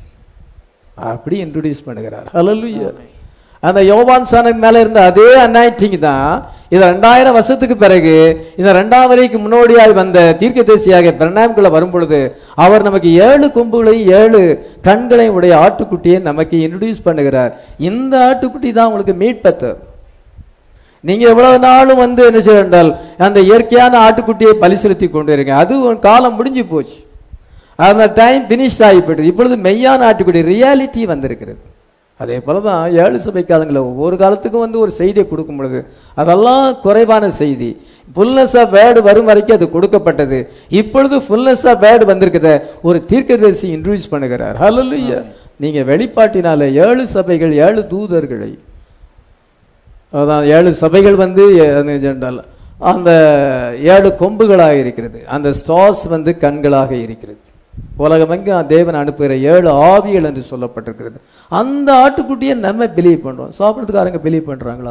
[SPEAKER 1] அப்படி இன்ட்ரோடியூஸ் பண்ணுகிறார். ஹல்லேலூயா. அந்த யோவான் சானன் மேல இருந்த அதே அனாயிண்டிங் தான் இது 2000 வருஷத்துக்கு பிறகு இந்த 2ஆம் வரைக்கு முன்னோடியாய் வந்த தீர்க்கதரிசியாக பிரணாம்குள்ள வரும் பொழுது அவர் நமக்கு 7 கொம்புகளையும் 7 கண்களையும் உடைய ஆட்டுக்குட்டியை நமக்கு இன்ட்ரோடியூஸ் பண்ணுகிறார். இந்த ஆட்டுக்குட்டி தான் உங்களுக்கு மீட்பத்தர். நீங்க எவ்வளவு நாளும் என்ன செய்ய என்றால் அந்த இயற்கையான ஆட்டுக்குட்டியை பலி செலுத்தி கொண்டு இருங்க, அது காலம் முடிஞ்சு போச்சு, அந்த டைம் பினிஷ் ஆகிப்பட்டது. இப்பொழுது மெய்யான ஆட்டுக்குடி ரியாலிட்டி வந்திருக்கிறது. அதே போலதான் 7 சபை காலங்களில் ஒவ்வொரு காலத்துக்கும் ஒரு செய்தியை கொடுக்கும் பொழுது அதெல்லாம் குறைவான செய்தி. ஃபுல்னஸ் ஆஃப் வேர்டு வரும் வரைக்கும் அது கொடுக்கப்பட்டது. இப்பொழுது ஃபுல்னஸ் ஆஃப் வேர்டு வந்திருக்கிறத ஒரு தீர்க்கதரிசி இன்ட்ரோடியூஸ் பண்ணுகிறார். ஹல்லேலூயா. நீங்க வெளிப்பாட்டினால 7 சபைகள் 7 தூதர்களை, அதான் 7 சபைகள் அந்த 7 கொம்புகளாக இருக்கிறது, அந்த ஸ்டார்ஸ் கண்களாக இருக்கிறது. உலகமெங்கும் தேவன் அனுப்புகிற 7 ஆவிகள் என்று சொல்லப்பட்டிருக்கிறது. அந்த ஆட்டுக்குட்டியை நம்ம பிலீவ் பண்றோம். சாப்பிட்றதுக்காரங்க பிலீவ் பண்றாங்களா?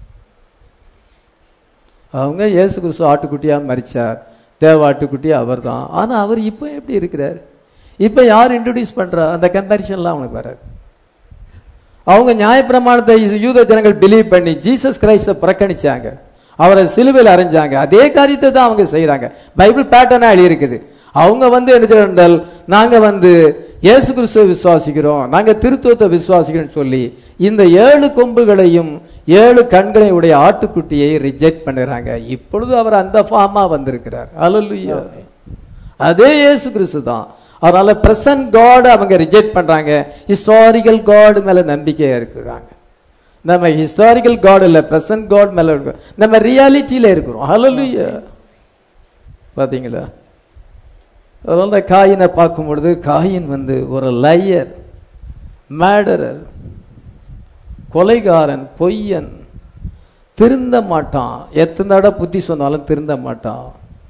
[SPEAKER 1] அவங்க இயேசு கிறிஸ்து ஆட்டுக்குட்டியா மரிச்சார், தேவ ஆட்டுக்குட்டி அவர் தான். ஆனா அவர் இப்ப எப்படி இருக்கிறார்? இப்ப யார் இன்ட்ரோடியூஸ் பண்றா? அந்த கம்பேரிசன்லாம் அவனுக்கு வராது. அவங்க நியாயப்பிரமாணத்தை யூத ஜனங்கள் பிலீவ் பண்ணி ஜீசஸ் கிரைஸ்ட புறக்கணிச்சாங்க, அவரை சிலுவையில் அறைஞ்சாங்க. அதே காரியத்தை தான் அவங்க செய்யறாங்க. பைபிள் பேட்டர்னா எழுதி இருக்குது. அவங்க என்ன செய்யறால், நாங்க இயேசு கிறிஸ்துவை விசுவாசிக்கிறோம், நாங்க திருத்துவத்தை விசுவாசிக்கிறோம் சொல்லி இந்த 7 கொம்புகளையும் 7 கண்களை உடைய ஆட்டுக்குட்டியை ரிஜெக்ட் பண்ணுறாங்க. இப்பொழுது அவர் அந்த ஃபார்மா வந்திருக்கிறார். ஹல்லேலூயா. அதே இயேசு கிறிஸ்து தான். அதனால பிரசன்ட் காட் அவங்க ரிஜெக்ட் பண்றாங்க, ஹிஸ்டாரிக்கல் காட் மேல நம்பிக்கையா இருக்கிறாங்க. நம்ம ஹிஸ்டாரிக்கல் காட் இல்ல, பிரசன்ட் காட் மேல இருக்கோம், நம்ம ரியாலிட்டியில இருக்கிறோம். ஹல்லேலூயா. பாத்தீங்களா? அதனால காயினை பார்க்கும் பொழுது காயின் ஒரு லையர், மேடரர், கொலைகாரன், பொய்யன், திருந்த மாட்டான். எத்தனை தடவை புத்தி சொன்னாலும் திருந்த மாட்டான்.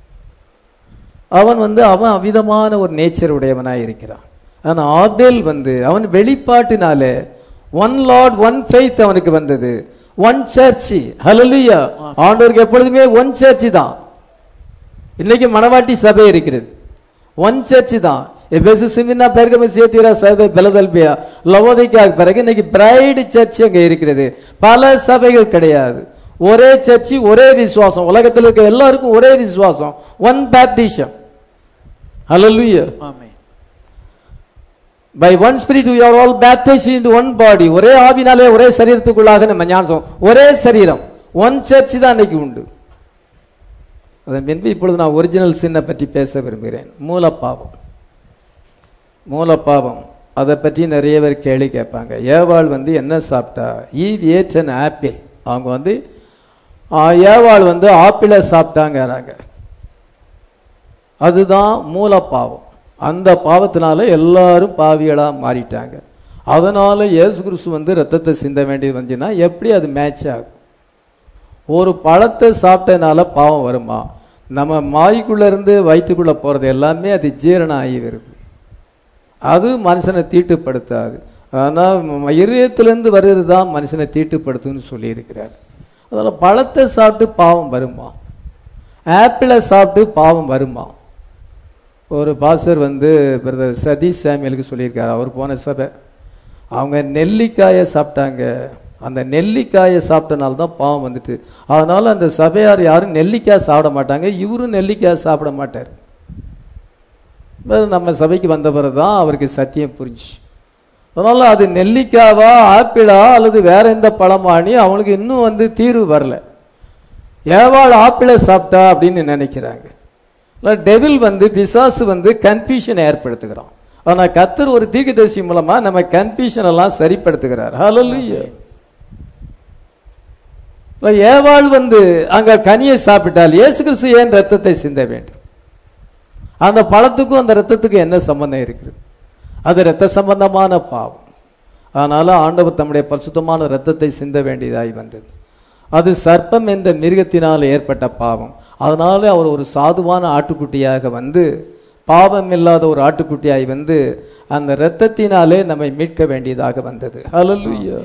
[SPEAKER 1] அவன் அவன் அவிதமான ஒரு நேச்சர் உடையவனாய் இருக்கிறான். ஆனா ஆபேல் அவன் வெளிப்பாட்டினாலே ஒன் லார்ட் ஒன் ஃபெய்த் அவனுக்கு வந்தது, ஒன் சர்ச். ஹல்லேலூயா. ஆண்டவருக்கு எப்பொழுதுமே ஒன் சர்ச் தான். இன்னைக்கு மணவாட்டி சபை இருக்கிறது, ஒன் சர்ச் தான். எபேசு, சிமினா, பெர்கமு, தியத்தீரா, சர்தை, பிலதெல்பியா, லவோதிக்கா, பிறகு இன்னைக்கு பிரைடு சர்ச் அங்க இருக்கிறது. பல சபைகள் கிடையாது, ஒரே சர்ச்சு, ஒரே விசுவாசம். உலகத்தில் இருக்க எல்லாருக்கும் ஒரே விசுவாசம், ஒன் பேப்டிசம். ஹல்லேலூயா.
[SPEAKER 2] ஆமென்.
[SPEAKER 1] By one spirit we are all baptized into one body. ஒரே ஆவினாலே ஒரே சரீரத்துக்குள்ளாக நம்ம ஞானம், ஒரே சரீரம், ஒன் சர்ச் தான் அன்னைக்கு உண்டு. அதன் பின்பு இப்பொழுது நான் ஒரிஜினல் சின்ன பற்றி பேச விரும்புகிறேன். மூலப்பாவம். மூலப்பாவம் அதை பற்றி நிறைய பேர் கேள்வி கேட்பாங்க. ஏவாள் என்ன சாப்பிட்டா? Eve ate an apple. அவங்க ஏவாள் ஆப்பிளை சாப்பிட்டாங்கிறாங்க. அதுதான் மூலப்பாவம். அந்த பாவத்தினால எல்லாரும் பாவிகளா மாறிட்டாங்க. அதனால இயேசு கிறிஸ்து ரத்தத்தை சிந்த வேண்டியது வந்துச்சுன்னா எப்படி அது மேட்ச் ஆகும்? ஒரு பழத்தை சாப்பிட்டனால பாவம் வருமா? நம்ம மாய்க்குள்ள இருந்து வயிற்றுக்குள்ள போறது எல்லாமே அது ஜீரணம் ஆகி வருது, அது மனுஷனை தீட்டுப்படுத்தாது. ஆனால் இருதயத்திலிருந்து வருகிறது தான் மனுஷனை தீட்டுப்படுத்துன்னு சொல்லி இருக்கிறார். அதனால பழத்தை சாப்பிட்டு பாவம் வருமா? ஆப்பிளை சாப்பிட்டு பாவம் வருமா? ஒரு பாஸ்டர் பிரதர் சதீஷ் சாமியலுக்கு சொல்லியிருக்காரு. அவர் போன சபை, அவங்க நெல்லிக்காயை சாப்பிட்டாங்க. அந்த நெல்லிக்காயை சாப்பிட்டனால தான் பாவம் வந்துட்டு. அதனால அந்த சபையார் யாரும் நெல்லிக்காய் சாப்பிட மாட்டாங்க, இவரும் நெல்லிக்காய் சாப்பிட மாட்டார். நம்ம சபைக்கு வந்த பிறகு தான் அவருக்கு சத்தியம் புரிஞ்சு. அதனால அது நெல்லிக்காவா ஆப்பிளா அல்லது வேற எந்த பழமானி அவனுக்கு இன்னும் தீர்வு வரல. ஏவாள் ஆப்பிளை சாப்பிட்டா அப்படின்னு நினைக்கிறாங்க. டெவில் பிசாசு கன்ஃபியூஷன் ஏற்படுத்துகிறான். ஆனா கர்த்தர் ஒரு தீர்க்கதரிசி மூலமா நம்ம கன்ஃபியூஷன் எல்லாம் சரிப்படுத்துகிறார். ஹல்லேலூயா. ஏவாள் அங்க கனியை சாப்பிட்டால் இயேசு கிறிஸ்து ஏன் ரத்தத்தை சிந்த வேண்டும்? அந்த பழத்துக்கும் அந்த ரத்தத்துக்கும் என்ன சம்பந்தம் இருக்குது? அது ரத்த சம்பந்தமான பாவம். அதனால ஆண்டவர் தம்முடைய பரிசுத்தமான ரத்தத்தை சிந்த வேண்டியதாய் வந்தது. அது சர்ப்பம் என்ற மிருகத்தினால் ஏற்பட்ட பாவம். அதனால அவர் ஒரு சாதுவான ஆட்டுக்குட்டியாக பாவம் இல்லாத ஒரு ஆட்டுக்குட்டியாய் அந்த இரத்தத்தினாலே நம்மை மீட்க வேண்டியதாக வந்தது. ஹல்லேலூயா.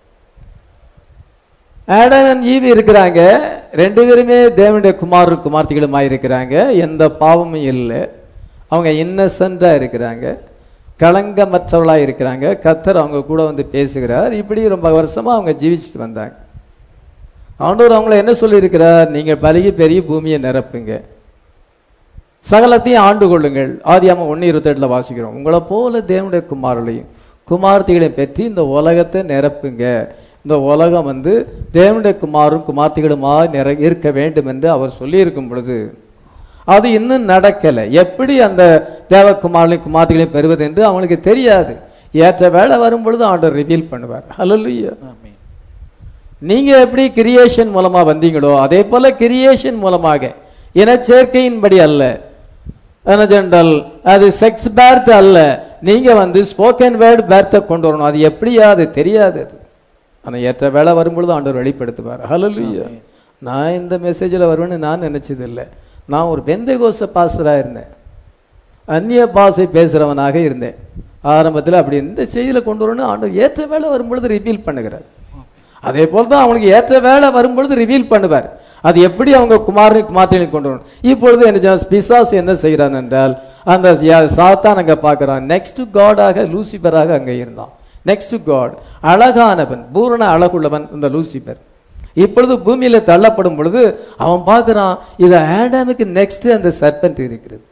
[SPEAKER 1] ஆடம் அண்ட் ஈவ் இருக்கிறாங்க, ரெண்டு பேருமே தேவனுடைய குமார்த்திகளுமாய் இருக்கிறாங்க. எந்த பாவமும் இல்லை, அவங்க இன்னசென்டா இருக்கிறாங்க, களங்கமற்றவர்களா இருக்கிறாங்க. கர்த்தர் அவங்க கூட பேசுகிறார். இப்படி ரொம்ப வருஷமா அவங்க ஜீவிச்சுட்டு வந்தாங்க. ஆண்டவர் அவங்களை என்ன சொல்லி இருக்கிறார்? நீங்க பலுகி பெரிய பூமியை நிரப்புங்க, சகலத்தையும் ஆண்டு கொள்ளுங்கள். ஆதியாகமம் 1:28 வாசிக்கிறோம். உங்களை போல தேவனுடைய குமாரர்களையும் குமார்த்திகளையும் பெற்று இந்த உலகத்தை நிரப்புங்க. இந்த உலகம் தேவனுடைய குமாரும் குமார்த்திகளுமா இருக்க வேண்டும் என்று அவர் சொல்லி இருக்கும் பொழுது அது இன்னும் நடக்கல. எப்படி அந்த தேவகுமாரனையும் குமார்த்திகளையும் பெறுவது என்று அவனுக்கு தெரியாது. ஏற்ற வேலை வரும் பொழுது ஆண்டவர் ரிவீல் பண்ணுவார். ஹல்லேலூயா. நீங்க எப்படி கிரியேஷன் மூலமா வந்தீங்களோ அதே போல கிரியேஷன் மூலமாக இனச்சேர்க்கையின்படி அல்ல, ஜென்ரல் அது செக்ஸ் பேர்த் அல்ல, நீங்க ஸ்போக்கன் வேர்ட் பேர்த்தை கொண்டு வரணும். அது எப்படியா அது தெரியாது. அது ஆனா ஏற்ற வேலை வரும்பொழுது ஆண்டவர் வெளிப்படுத்துவார். ஹல்லேலூயா. நான் இந்த மெசேஜில் வருவேன்னு நான் நினைச்சது இல்லை. நான் ஒரு பெந்தேகோஸ்த பாஸ்டரா இருந்தேன், அந்நிய பாஷை பேசுறவனாக இருந்தேன் ஆரம்பத்தில். அப்படி இந்த செய்தியில கொண்டு வரணும் ஆண்டவர் ஏற்ற வேலை வரும்பொழுது ரிவீல் பண்ணுகிறார். அதே போலதான் அவங்களுக்கு ஏற்ற வேலை வரும்பொழுது ரிவீல் பண்ணுவார். அது எப்படி அவங்க குமார்த்திகளையும் கொண்டு வரணும். இப்பொழுது என்ன பிசாசு என்ன செய்கிறான் என்றால், அந்த சாத்தான் அங்க பார்க்கிறான், நெக்ஸ்ட் காடாக லூசிபராக அங்க இருந்தான். நெக்ஸ்ட் காட், அழகானவன், பூரண அழகுள்ளவன் இந்த லூசிபர். இப்பொழுது பூமியில தள்ளப்படும் பொழுது அவன் பார்க்கிறான், இது ஆடாமுக்கு நெக்ஸ்ட் அந்த சர்பென்ட் இருக்கிறது,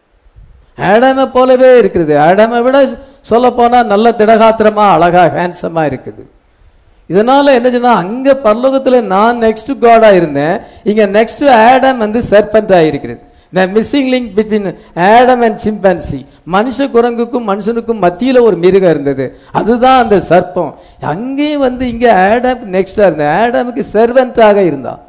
[SPEAKER 1] ஆடாமை போலவே இருக்கிறது. ஆடாமை விட சொல்ல போனா நல்ல திடகாத்திரமா அழகா ஹேண்ட்ஸமா இருக்குது. இதனால என்ன சொன்னா, அங்க பரலோகத்துல நான் நெக்ஸ்ட் காடா இருந்தேன், இங்க நெக்ஸ்ட் ஆடம் சர்பென்ட் இருக்கிறது. The missing link between Adam and chimpanzee, மனுஷ குரங்குக்கும் மனுஷனுக்கும் மத்தியில ஒரு மிருகம் இருந்தது, அதுதான் அந்த சர்ப்பம். அங்கேயும் இங்க ஆடம் நெக்ஸ்டா இருந்த, ஆடமுக்கு செர்வென்டாக இருந்தான்,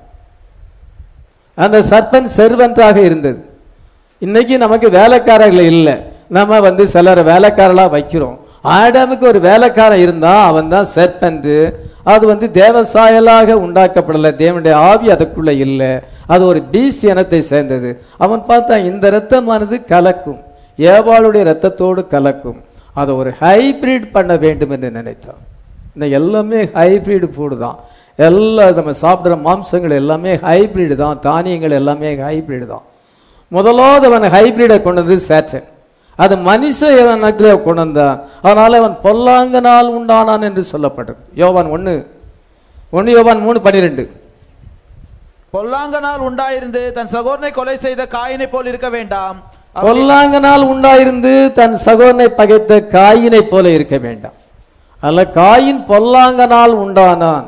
[SPEAKER 1] அந்த சர்பன் செர்வென்டாக இருந்தது. இன்னைக்கு நமக்கு வேலைக்காரர்கள் இல்லை, நம்ம சிலர் வேலைக்காரலா வைக்கிறோம். ஆடாமுக்கு ஒரு வேலைக்காரன் இருந்தா அவன் தான் சர்பென்ட். அது தேவசாயலாக உண்டாக்கப்படல, தேவனுடைய ஆவி அதுக்குள்ள இல்லை, அது ஒரு பீஸ் இனத்தை சேர்ந்தது. அவன் பார்த்தா இந்த ரத்தமானது கலக்கும், ஏவாளுடைய ரத்தத்தோடு கலக்கும், அதை ஒரு ஹைபிரிட் பண்ண வேண்டும் என்று நினைத்தான். இந்த எல்லாமே ஹைபிரிட் ஃபுட் தான், எல்லா நம்ம சாப்பிட்ற மாம்சங்கள் எல்லாமே ஹைபிரிட் தான், தானியங்கள் எல்லாமே ஹைபிரிட் தான். முதலாவது அவன் ஹைபிரிடை கொண்டு வந்து சேட்டன், அது மனுஷ இனத்திலே கொண்டு வந்தான். அதனால அவன் பொல்லாங்கனால் உண்டானான் என்று சொல்லப்பட்டது. யோவான் 1:3-12.
[SPEAKER 2] பொல்லாங்கனால் உண்டாயிருந்து தன் சகோதரனை கொலை செய்த காயினை போல் இருக்க வேண்டாம்.
[SPEAKER 1] பொல்லாங்கனால் உண்டாயிருந்து தன் சகோதரனை பகைத்த காயினை போல இருக்க வேண்டாம். அல்ல, காயின் பொல்லாங்கனால் உண்டானான்.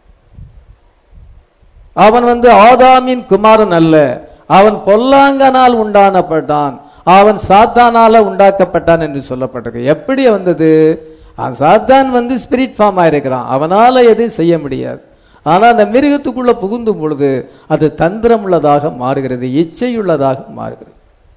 [SPEAKER 1] அவன் ஆதாமின் குமாரன் அல்ல, அவன் பொல்லாங்கனால் உண்டானப்பட்டான், அவன் சாத்தானால உண்டாக்கப்பட்டான் என்று சொல்லப்பட்டிருக்கு. எப்படி வந்தது? சாத்தான் ஸ்பிரிட் ஃபார்ம் ஆயிருக்கிறான், அவனால எதுவும் செய்ய முடியாது. ஆனா அந்த மிருகத்துக்குள்ள புகுந்தும் பொழுது அது தந்திரம் உள்ளதாக மாறுகிறது, இச்சையுள்ளதாக மாறுகிறது.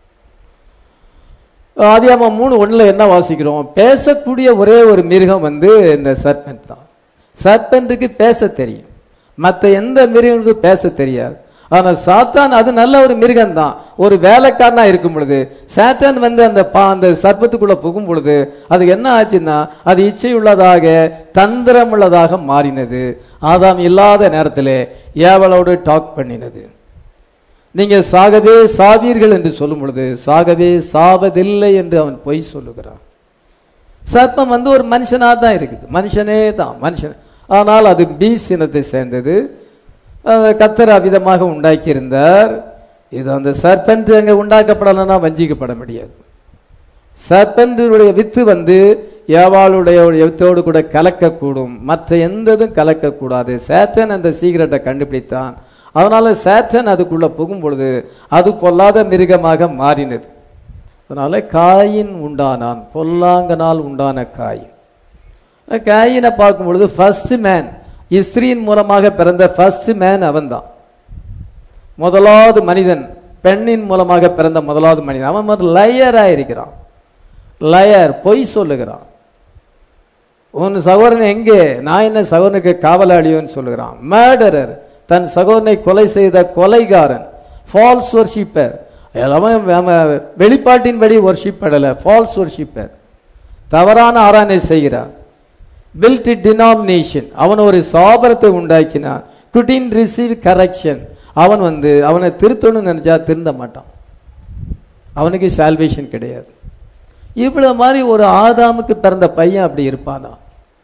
[SPEAKER 1] ஆதியாகமம் 3:1 என்ன வாசிக்கிறோம்? பேசக்கூடிய ஒரே ஒரு மிருகம் இந்த சர்பென்ட் தான். சர்பென்ட்டுக்கு பேச தெரியும், மற்ற எந்த மிருகங்களுக்கும் பேச தெரியாது. ஆனா சாத்தான் அது நல்ல ஒரு மிருகம் தான், ஒரு வேலைக்காரனா இருக்கும் பொழுது சாத்தான் அந்த சர்ப்பத்துக்குள்ள புகும் பொழுது அது என்ன ஆச்சுன்னா அது இச்சை உள்ளதாக தந்திரம் உள்ளதாக மாறினது. ஆதாம் இல்லாத நேரத்திலே ஏவலோடு டாக் பண்ணினது. நீங்க சாகவே சாவீர்கள் என்று சொல்லும் பொழுது சாகவே சாவதில்லை என்று அவன் பொய் சொல்லுகிறான். சர்ப்பம் ஒரு மனுஷனா தான் இருக்குது, மனுஷனே தான் மனுஷன். ஆனால் அது பீஸ் இனத்தை சேர்ந்தது. கர்த்தர் அவ்விதமாக உண்டாக்கி இருந்தார். இது அந்த சர்பென்ட் அங்க உண்டாக்கப்படலைன்னா வஞ்சிக்கப்பட முடியாது. சர்பென்டுடைய வித்து ஏவாளுடைய வித்தோடு கூட கலக்கக்கூடும், மற்ற எந்ததும் கலக்கக்கூடாது. சேட்டன் அந்த சீக்கிரட்டை கண்டுபிடித்தான். அதனால சேட்டன் அதுக்குள்ள புகும் பொழுது அது பொல்லாத மிருகமாக மாறினது. அதனால காயின் உண்டானான், பொல்லாங்கனால் உண்டான காயின். காயினை பார்க்கும் பொழுது ஃபர்ஸ்ட் மேன், இஸ்ரீன் மூலமாக பிறந்த ஃபர்ஸ்ட் மேன் அவன்தான், முதலாவது மனிதன். பெண்ணின் மூலமாக பிறந்த முதலாவது மனிதன். அவன் லயரா இருக்கிறான், லயர், பொய் சொல்லுகிறான். உன் சகோதரன் எங்கே? நான் என்ன சகோதரனுக்கு காவலாளியோன்னு சொல்லுகிறான். மர்டரர், தன் சகோதரனை கொலை செய்த கொலைகாரன். ஃபால்ஸ் வர்ஷிப்பர், வெளிப்பாட்டின்படி வர்ஷிப் பண்ணல, ஃபால்ஸ் வர்ஷிப்பர், தவறான ஆராதனை செய்கிறான். built denomination, அவன் ஒரு சாபரத்தை உண்டாக்கினான். couldn't receive correction, அவன் அவனை திருத்தணும்னு நினைச்சா திருந்த மாட்டான், அவனுக்கு சால்வேஷன் கிடையாது. இவ்வளவு மாதிரி ஒரு ஆதாமுக்கு பிறந்த பையன் அப்படி இருப்பானா?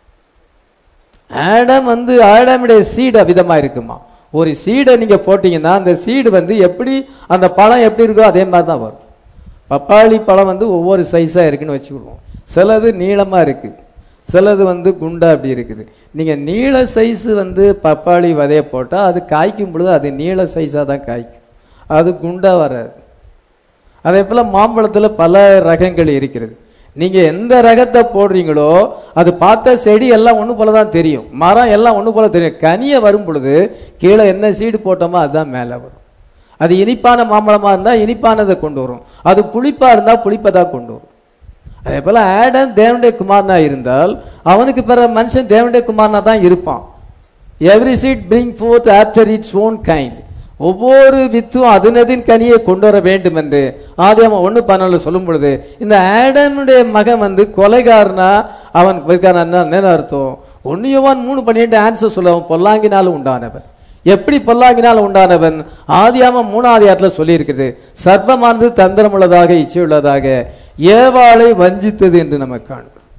[SPEAKER 1] ஆடம் ஆடாமுடைய சீடு விதமா இருக்குமா? ஒரு சீடை நீங்க போட்டீங்கன்னா அந்த சீடு எப்படி அந்த பழம் எப்படி இருக்கோ அதே மாதிரி தான் வரும். பப்பாளி பழம் ஒவ்வொரு சைஸா இருக்குன்னு வச்சுக்கிடுவோம். சிலது நீளமா இருக்கு, சிலது குண்டா அப்படி இருக்குது. நீங்க நீள சைஸ் பப்பாளி விதைய போட்டா அது காய்க்கும் பொழுது அது நீள சைஸா தான் காய்க்கும், அது குண்டா வராது. அதே போல மாம்பழத்துல பல ரகங்கள் இருக்கிறது. நீங்க எந்த ரகத்தை போடுறீங்களோ அது பார்த்த செடி எல்லாம் ஒண்ணு போலதான் தெரியும், மரம் எல்லாம் ஒண்ணு போல தெரியும். கனிய வரும் பொழுது கீழே என்ன சீடு போட்டோமோ அதுதான் மேல வரும். அது இனிப்பான மாம்பழமா இருந்தா இனிப்பானதை கொண்டு வரும், அது புளிப்பா இருந்தா புளிப்பதான் கொண்டு வரும். அதே போல ஆடம் தேவனுடைய குமாரனா இருந்தால் அவனுக்கு பிற மனுஷன் தேவனுடைய குமாரனா தான் இருப்பான். Every seed bring forth after its own kind, ஒவ்வொரு வித்தும் அதனதின் கனியை கொண்டு வர வேண்டும் என்று ஆதியாகமம் 1:14 சொல்லும் பொழுது இந்த ஆடமுடைய மகன் கொலைகாரனா அவன் என்ன அர்த்தம்? 1 யோவான் 3:18 ஆன்சர் சொல்ல, அவன் பொல்லாங்கினாலும் உண்டானவன். எப்படி பொல்லாங்கினால் உண்டானவன்? ஆதியாகமம் 3:6 சொல்லி இருக்குது, சர்ப்பமானது தந்திரம் உள்ளதாக இச்சை உள்ளதாக ஏவாளை வஞ்சித்தது என்று நம்ம காண்கிறோம்.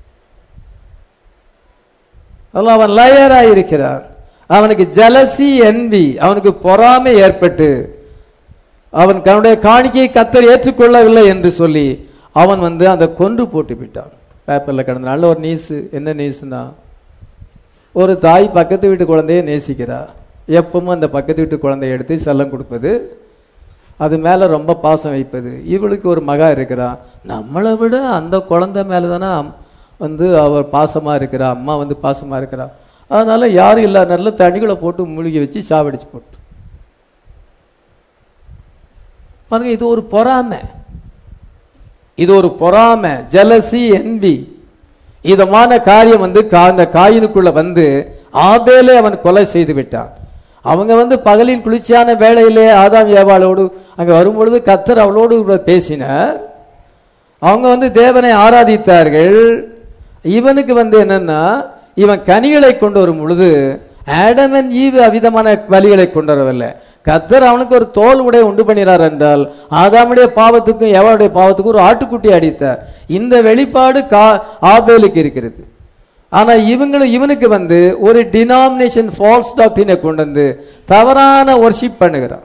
[SPEAKER 1] அவன் லயரா இருக்கிறான். அவனுக்கு ஜலசி, என்வி, அவனுக்கு பொறாமை ஏற்பட்டு அவன் தன்னுடைய காணிக்கையை கர்த்தர் ஏற்றுக்கொள்ளவில்லை என்று சொல்லி அவன் அந்த கொன்று போட்டு விட்டான். பேப்பர்ல கடந்த நல்ல ஒரு நியூஸ். என்ன நியூஸ்னா, ஒரு தாய் பக்கத்து வீட்டு குழந்தைய நேசிக்கிறா. எப்பவும் அந்த பக்கத்து வீட்டு குழந்தைய எடுத்து செல்லம் கொடுப்பது, அது மேல ரொம்ப பாசம் வைப்பது. இவளுக்கு ஒரு மகா இருக்கிறா, நம்மளை விட அந்த குழந்தை மேலதானே அவர் பாசமா இருக்கிறா, அம்மா பாசமா இருக்கிறா. அதனால யாரும் இல்ல நல்ல தண்ணிகளை போட்டு மூழ்கி வச்சு சாவடிச்சு போட்டு பாருங்க. இது ஒரு பொறாமை, இது ஒரு பொறாமை, ஜலசி, என்வி. இதமான காரியம் அந்த காயினுக்குள்ள ஆபேலே அவன் கொலை செய்து விட்டான். அவங்க பகலின் குளிர்ச்சியான வேளையிலே ஆதாம் ஏவாளோடு அங்க வரும்பொழுது கர்த்தர் அவளோடு பேசினார். அவங்க தேவனை ஆராதித்தார்கள். இவனுக்கு என்னன்னா, இவன் கனிகளை கொண்டு வரும் பொழுது ஆடம் அண்ட் ஈவ் அவிதமான பலிகளை கொண்டு வரவில்லை, கர்த்தர் அவனுக்கு ஒரு தோல் உடைய உண்டு பண்ணினார் என்றால் ஆதாமுடைய பாவத்துக்கும் எவருடைய பாவத்துக்கும் ஒரு ஆட்டுக்குட்டி அடித்தார். இந்த வெளிப்பாடு ஆபேலுக்கு இருக்கிறது. ஆனா இவனுக்கு ஒரு டினாமினேஷன் ஃபால்ஸ் டாக்டரினை கொண்டு வந்து தவறான வர்ஷிப் பண்ணுகிறான்.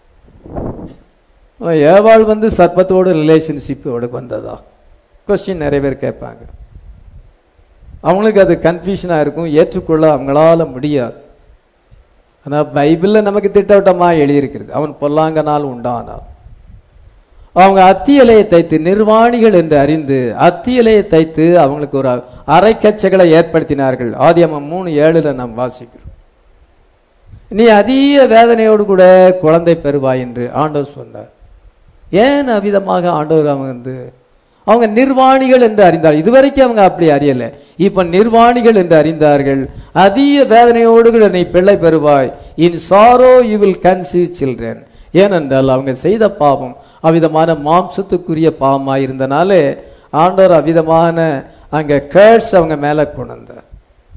[SPEAKER 1] ஏவாள் சர்ப்பத்தோடு ரிலேஷன்ஷிப்போடு வந்ததா கொஸ்டின் நிறைய பேர் கேட்பாங்க. அவங்களுக்கு அது கன்ஃபியூஷனா இருக்கும், ஏற்றுக்கொள்ள அவங்களால முடியாது. ஆனா பைபிள்ல நமக்கு திட்டவட்டமா எழுதியிருக்கிறது, அவன் பொல்லாங்கனால் உண்டானான். அவங்க அத்தி இலையை தைத்து நிர்வாணிகள் என்று அறிந்து அத்தி இலையை தைத்து அவங்களுக்கு ஒரு அரைக்கச்சைகளை ஏற்படுத்தினார்கள். ஆதியாகமம் 3:7 நாம் வாசிக்கிறோம். நீ அதிக வேதனையோடு கூட குழந்தை பெறுவாய் என்று ஆண்டவர் சொன்னார். ஏன் அவ்விதமாக ஆண்டவர் அவங்க நிர்வாணிகள் என்று அறிந்தார். இதுவரைக்கும் அவங்க அப்படி அறியல, இப்ப நிர்வாணிகள் என்று அறிந்தார்கள். அதிக வேதனையோடு கூட நீ பிள்ளை பெறுவாய். In sorrow you will conceive children. ஏனென்றால் அவங்க செய்த பாவம் அவ்விதமான மாம்சத்துக்குரிய பாவமாய் இருந்தனாலே ஆண்டவர் அவ்விதமான அங்க கேர்ஸ் அவங்க மேல கொண்டார்.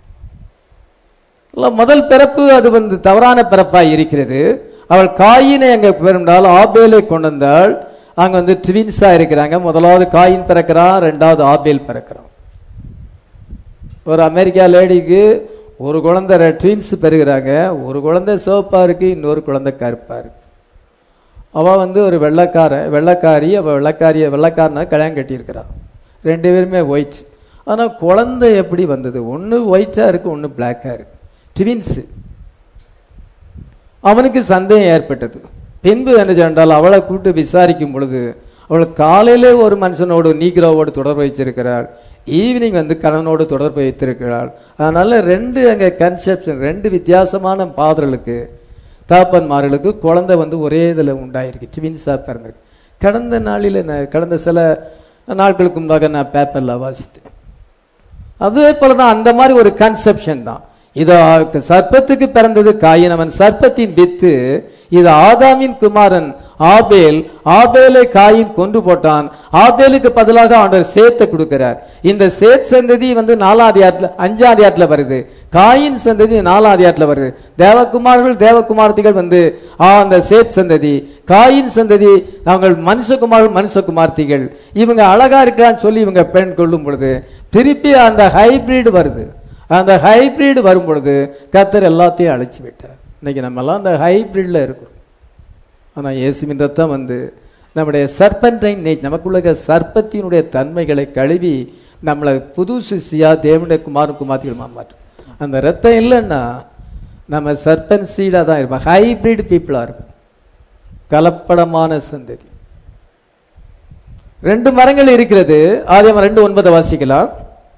[SPEAKER 1] முதல் பிறப்பு அது தவறான பிறப்பாய் இருக்கிறது. அவள் காயினை அங்க பெருந்தால் ஆபேலை கொண்டு வந்தாள். அங்க ட்வின்ஸா இருக்கிறாங்க. முதலாவது காயின் பிறக்கிறான், ரெண்டாவது ஆபேல் பிறக்கிறான். ஒரு அமெரிக்கா லேடிக்கு ஒரு குழந்தை ட்வின்ஸ் பெறுகிறாங்க. ஒரு குழந்தை சிவப்பா இருக்கு, இன்னொரு குழந்தை கருப்பா இருக்கு. அவ ஒரு வெள்ளக்காரி. அவ வெள்ளக்காரனை கல்யாணம் கட்டி இருக்கிறான். ரெண்டு பேருமே ஒயிட். ஆனா குழந்தை எப்படி வந்தது? ஒன்னு ஒயிட்டா இருக்கு, ஒன்னு பிளாக்கா இருக்கு. ட்வின்ஸ். அவனுக்கு சந்தேகம் ஏற்பட்டது. பின்பு என்ன சென்றால் அவளை கூட்டு விசாரிக்கும் பொழுது அவள் காலையிலே ஒரு மனுஷனோடு நீக்ரோவோடு தொடர்பு வைச்சிருக்கிறாள், ஈவினிங் கணவனோடு தொடர்பு வைத்திருக்கிறாள். அதனால ரெண்டு அங்க கன்செப்ஷன், ரெண்டு வித்தியாசமான பாதர்களுக்கு தாப்பன்மார்களுக்கு குழந்தை ஒரே இதுல உண்டாயிருக்கு, ட்வின்ஸா பிறந்திருக்கு. கடந்த சில நாட்களுக்கு முன்பாக நான் பேப்பர்ல வாசித்தேன். அதே போலதான் அந்த மாதிரி ஒரு கன்செப்ஷன் தான். இது சர்ப்பத்துக்கு பிறந்தது காயின், அவன் சர்ப்பத்தின் வித்து. இது ஆதாமின் குமாரன் ஆபேல். ஆபேலை காயின் கொண்டு போட்டான். ஆபேலுக்கு பதிலாக ஆண்டவர் சேத்தை கொடுக்கிறார். இந்த சேத் சந்ததி 5ஆம் அதிகாரத்துல வருது. காயின் சந்ததி 4ஆம் அதிகாரத்துல வருது. தேவகுமார்கள் தேவகுமார்த்திகள் அந்த சேத் சந்ததி. காயின் சந்ததி அவங்க மனுஷகுமார்கள் மனுஷகுமார்த்திகள். இவங்க அழகா இருக்கிறான்னு சொல்லி இவங்க பெண் கொள்ளும் பொழுது திருப்பி அந்த ஹைபிரிட் வருது. அந்த ஹைபிரிட் வரும் பொழுது கர்த்தர் எல்லாத்தையும் அழைச்சி விட்டார். இன்னைக்கு நம்ம எல்லாம் அந்த ஹைபிரிட்ல இருக்கிறோம். ஆனா இயேசுவின் ரத்தம் நம்முடைய சர்பன்டைன் நேச்சர், நமக்குள்ள சர்ப்பத்தினுடைய தன்மைகளை கழுவி நம்மளை புது சிசியா தேவனுடைய குமாரன் குமார்த்திகள் மாற்றும். அந்த ரத்தம் இல்லைன்னா நம்ம சர்பன் சீடா தான் இருப்போம், ஹைபிரிட் பீப்புளா இருக்கும், கலப்படமான சந்ததி. ரெண்டு மரங்கள் இருக்கிறது. ஆதியாகமம் 2:9 வாசிக்கலாம்.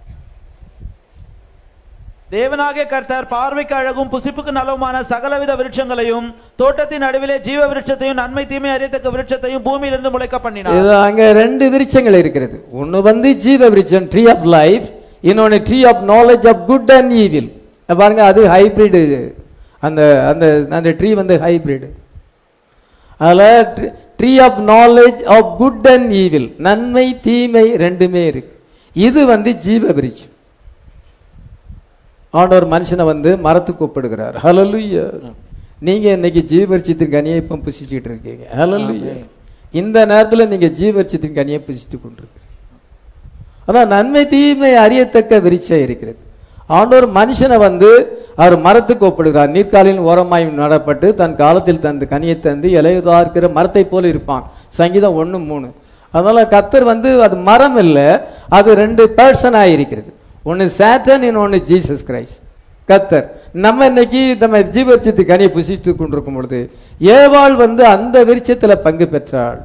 [SPEAKER 2] தேவனாகிய கர்த்தர் பார்வைக்கு அழகும் புசிப்புக்கு நலவுமான சகலவித விருட்சங்களையும் தோட்டத்தின் நடுவிலே ஜீவ விருட்சத்தையும் நன்மை தீமை அறியத்தக்க விருட்சத்தையும் பூமியிலிருந்து முளைக்க பண்ணினார்.
[SPEAKER 1] அங்க ரெண்டு விருட்சங்கள் இருக்கிறது. ஒன்னு ஜீவ விருட்சம், ட்ரீ ஆஃப் லைஃப். இன்னொன்னு tree of knowledge of good and evil. பாருங்க, அது ஹைபிரிட். அந்த அந்த ட்ரீ ஹைபிரிட். அதுல tree of knowledge of good and evil, நன்மை தீமை ரெண்டுமே இருக்கு. இது ஜீவ விருட்சம். ஆண்டவர் மனுஷனை மரத்துக்கு ஒப்பிடுகிறார். ஹல்லேலூயா. நீங்க இன்னைக்கு ஜீவவிருட்சத்தின் கனியை இப்ப புசிச்சுட்டு இருக்கீங்க. ஹல்லேலூயா. இந்த நேரத்துல நீங்க ஜீவவிருட்சத்தின் கனியை புசித்து கொண்டிருக்கீங்க. ஆனா நன்மை தீமை அறியத்தக்க விருட்சம் இருக்கிறது. ஆண்டவர் மனுஷனை அவர் மரத்துக்கு ஒப்பிடுகிறார். நீர்க்காலின் ஓரமாய் நடப்பட்டு தன் காலத்தில் தந்து கனியை தந்து இலையுதா இருக்கிற மரத்தை போல இருப்பான். சங்கீதம் 1:3. அதனால கர்த்தர் அது மரம் இல்லை, அது ரெண்டு பர்சன் ஆயிருக்கிறது. ஒன்னு சாட்டன், இன்னொன்னு ஜீசஸ் கிரைஸ்ட். கர்த்தர் நம்ம இன்னைக்கு நம்ம ஜீவவிருட்சத்து கனியை புசித்து கொண்டிருக்கும் பொழுது ஏவாள் அந்த விருட்சத்துல பங்கு பெற்றாள்.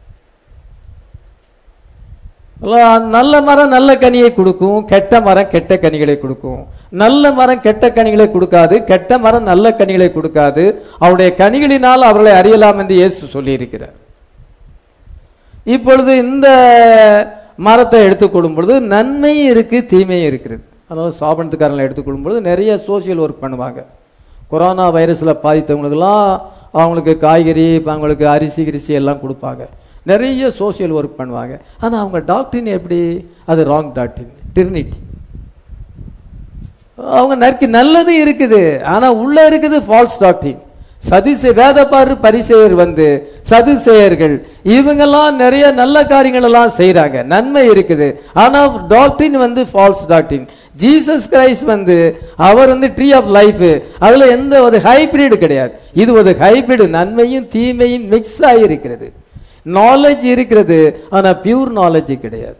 [SPEAKER 1] நல்ல மரம் நல்ல கனியை கொடுக்கும், கெட்ட மரம் கெட்ட கனிகளை கொடுக்கும். நல்ல மரம் கெட்ட கனிகளை கொடுக்காது, கெட்ட மரம் நல்ல கனிகளை கொடுக்காது. அவருடைய கனிகளினால் அவர்களை அறியலாம் என்று இயேசு சொல்லி இருக்கிறார். இப்பொழுது இந்த மரத்தை எடுத்துக்கொள்ளும் பொழுது நன்மை இருக்கு, தீமையும் இருக்கிறது. அதனால சாபனத்துக்காரங்களை எடுத்துக்கொள்ளும் பொழுது நிறைய சோசியல் ஒர்க் பண்ணுவாங்க. கொரோனா வைரஸ்ல பாதித்தவங்களுக்கெல்லாம் அவங்களுக்கு காய்கறி, அவங்களுக்கு அரிசி கிரிசி எல்லாம் கொடுப்பாங்க. நிறைய சோசியல் ஒர்க் பண்ணுவாங்க. ஆனா அவங்க டாக்டரின் எப்படி? அது ராங் டாக்டரின், டிரினிட்டி. அவங்க நல்லது இருக்குது, ஆனா உள்ள இருக்குது ஃபால்ஸ் டாக்டரின். வேதபாரு பரிசேயர் வந்து சதுசேயர்கள் இவங்கெல்லாம் நிறைய நல்ல காரியங்கள் எல்லாம் செய்யறாங்க, நன்மை இருக்குது. ஆனா டாக்டரின் வந்து ஃபால்ஸ் டாக்டரின். ஜீசஸ் கிரைஸ்ட் வந்து அவர் வந்து ட்ரீ ஆஃப் லைஃப், அதுல எந்த ஒரு ஹைபிரிட் கிடையாது. இது ஒரு ஹைபிரிட், நன்மையும் தீமையும் மிக்ஸ் ஆகி இருக்கிறது. நாலேஜ் இருக்கிறது, ஆனா பியூர் நாலேஜ் கிடையாது.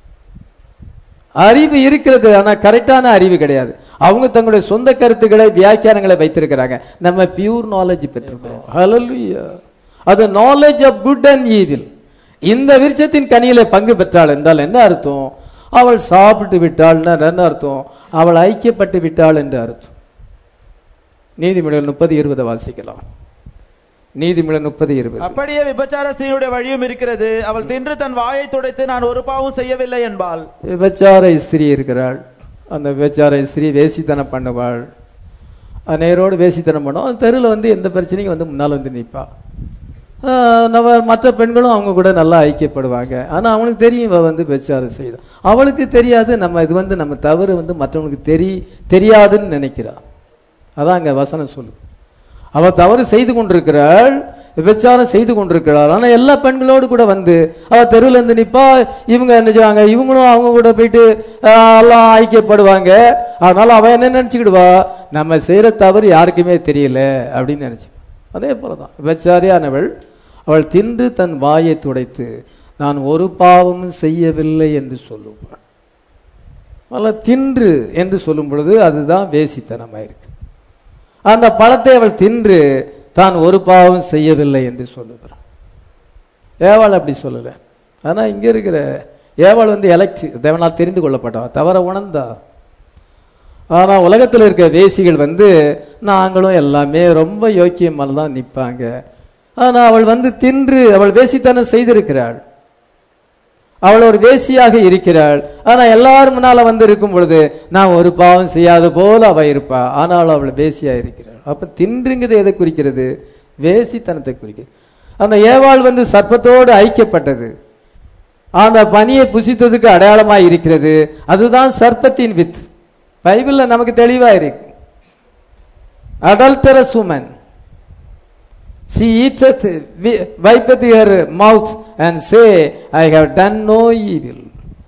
[SPEAKER 1] அறிவு இருக்கிறது, ஆனா கரெக்டான அறிவு கிடையாது. அவங்க தங்களுடைய சொந்த கருத்துக்களை வியாக்கியானங்களை வைத்திருக்கிறாங்க. நம்ம பியூர் நாலேஜ் பெற்றிருக்கிறோம். ஹல்லேலூயா. அது knowledge of good and evil. இந்த விருட்சத்தின் கனியில பங்கு பெற்றாள் என்றால் என்ன அர்த்தம்? அவள் சாப்பிட்டு விட்டாள் என்ன அர்த்தம்? அவள் ஐக்கியப்பட்டு விட்டாள் என்று அர்த்தம். நீதிமொழிகள் 30:20 வாசிக்கலாம். நீதிமொழிகள் 30:20.
[SPEAKER 2] அப்படியே விபச்சார ஸ்திரீயுடைய வழியும் இருக்கிறது, அவள் தின்று தன் வாயை துடைத்து நான் ஒரு பாவம் செய்யவில்லை என்பாள். விபச்சார ஸ்திரீ இருக்கிறாள், அந்த விபச்சார ஸ்திரீ வேசித்தனம் பண்ணுவாள், நேரோடு வேசித்தனம் பண்ணுவோம். தெருவில் வந்து எந்த பிரச்சனையும் வந்து முன்னால் வந்து நிற்பா. நம்ம மற்ற பெண்களும் அவங்க கூட நல்லா ஐக்கியப்படுவாங்க. ஆனால் அவனுக்கு தெரியும் இவ வந்து விபச்சாரம் செய்யும். அவளுக்கு தெரியாது நம்ம இது வந்து நம்ம தவறு வந்து மற்றவங்களுக்கு தெரியாதுன்னு நினைக்கிறா. அதான் அங்கே வசனம் சொல்லு. அவள் தவறு செய்து கொண்டிருக்கிறாள், விபச்சாரம் செய்து கொண்டிருக்கிறாள். ஆனால் எல்லா பெண்களோடு கூட வந்து அவள் தெருவில் இருந்து நிற்பா. இவங்க என்ன செய்வாங்க, இவங்களும் அவங்க கூட போயிட்டு எல்லாம் ஐக்கியப்படுவாங்க. அதனால அவன் என்ன நினச்சிக்கிடுவா, நம்ம செய்கிற தவறு யாருக்குமே தெரியல அப்படின்னு நினச்சி. அதே போலதான் விபச்சாரியானவள் அவள் தின்று தன் வாயை துடைத்து நான் ஒரு பாவமும் செய்யவில்லை என்று சொல்லுவாள். தின்று என்று சொல்லும் பொழுது அதுதான் வேசித்தனமாயிருக்கு. அந்த பழத்தை அவள் தின்று தான் ஒரு பாவம் செய்யவில்லை என்று சொல்லுகிறாள். ஏவாள் அப்படி சொல்லல. ஆனா இங்க இருக்கிற ஏவாள் வந்து எலக்ட் தேவனால் தெரிந்து கொள்ளப்பட்டவா, தவற உணர்ந்தா. ஆனா உலகத்தில் இருக்க வேசிகள் வந்து நாங்களும் எல்லாமே ரொம்ப யோக்கியமாக தான் நிற்பாங்க. ஆனா அவள் வந்து தின்று அவள் வேசித்தனம் செய்திருக்கிறாள். அவள் ஒரு வேசியாக இருக்கிறாள். ஆனா எல்லாரும் முன்னால வந்து இருக்கும் பொழுது நான் ஒரு பாவம் செய்யாத போல அவ இருப்பா. ஆனால் அவள் வேசியா இருக்கிறாள். அப்ப தின்றுங்கிறது எதை குறிக்கிறது? வேசித்தனத்தை குறிக்கிறது. அந்த ஏவாள் வந்து சர்ப்பத்தோடு ஐக்கியப்பட்டது, அந்த பனியை புசித்ததுக்கு அடையாளமாய் இருக்கிறது. அதுதான் சர்ப்பத்தின் வித்து. பைபிள்ல நமக்கு தெளிவா இருக்கு. adulterous woman, she eateth, wipeth her mouth and say I have done no evil.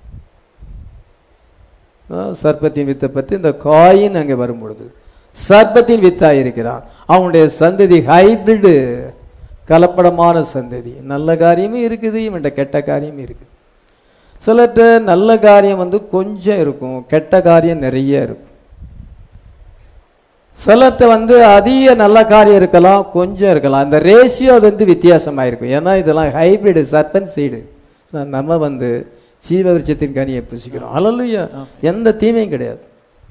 [SPEAKER 2] சர்ப்பத்தின் வித்தை பற்றி இந்த காயின் அங்கே வரும்பொழுது சர்ப்பத்தின் வித்தாய் இருக்கிறான். அவனுடைய சந்ததி ஹைபிரிடு, கலப்படமான சந்ததி. நல்ல காரியமும் இருக்குது, இவன்ட கெட்ட காரியமும் இருக்குது. சிலர்கிட்ட நல்ல காரியம் வந்து கொஞ்சம் இருக்கும், கெட்ட காரியம் நிறைய இருக்கும். சிலர்கிட்ட வந்து அதிக நல்ல காரியம் இருக்கலாம், கொஞ்சம் இருக்கலாம். அந்த ரேஷியோ வந்து வித்தியாசமாக இருக்கும். ஏன்னா இதெல்லாம் ஹைபிரிடு, சர்பன் சீடு. நம்ம வந்து ஜீவ விருட்சத்தின் கனியை புசிக்கிறோம். ஹல்லேலூயா. எந்த தீமையும் கிடையாது.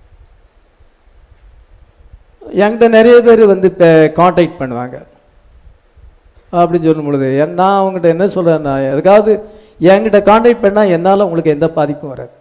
[SPEAKER 2] என்கிட்ட நிறைய பேர் வந்து இப்போ கான்டாக்ட் பண்ணுவாங்க. அப்படின்னு சொல்லும் பொழுது நான் அவங்ககிட்ட என்ன சொல்கிறேன்னா, எதுக்காவது என்கிட்ட கான்டாக்ட் பண்ணால் என்னால் உங்களுக்கு எந்த பாதிப்பும் வராது.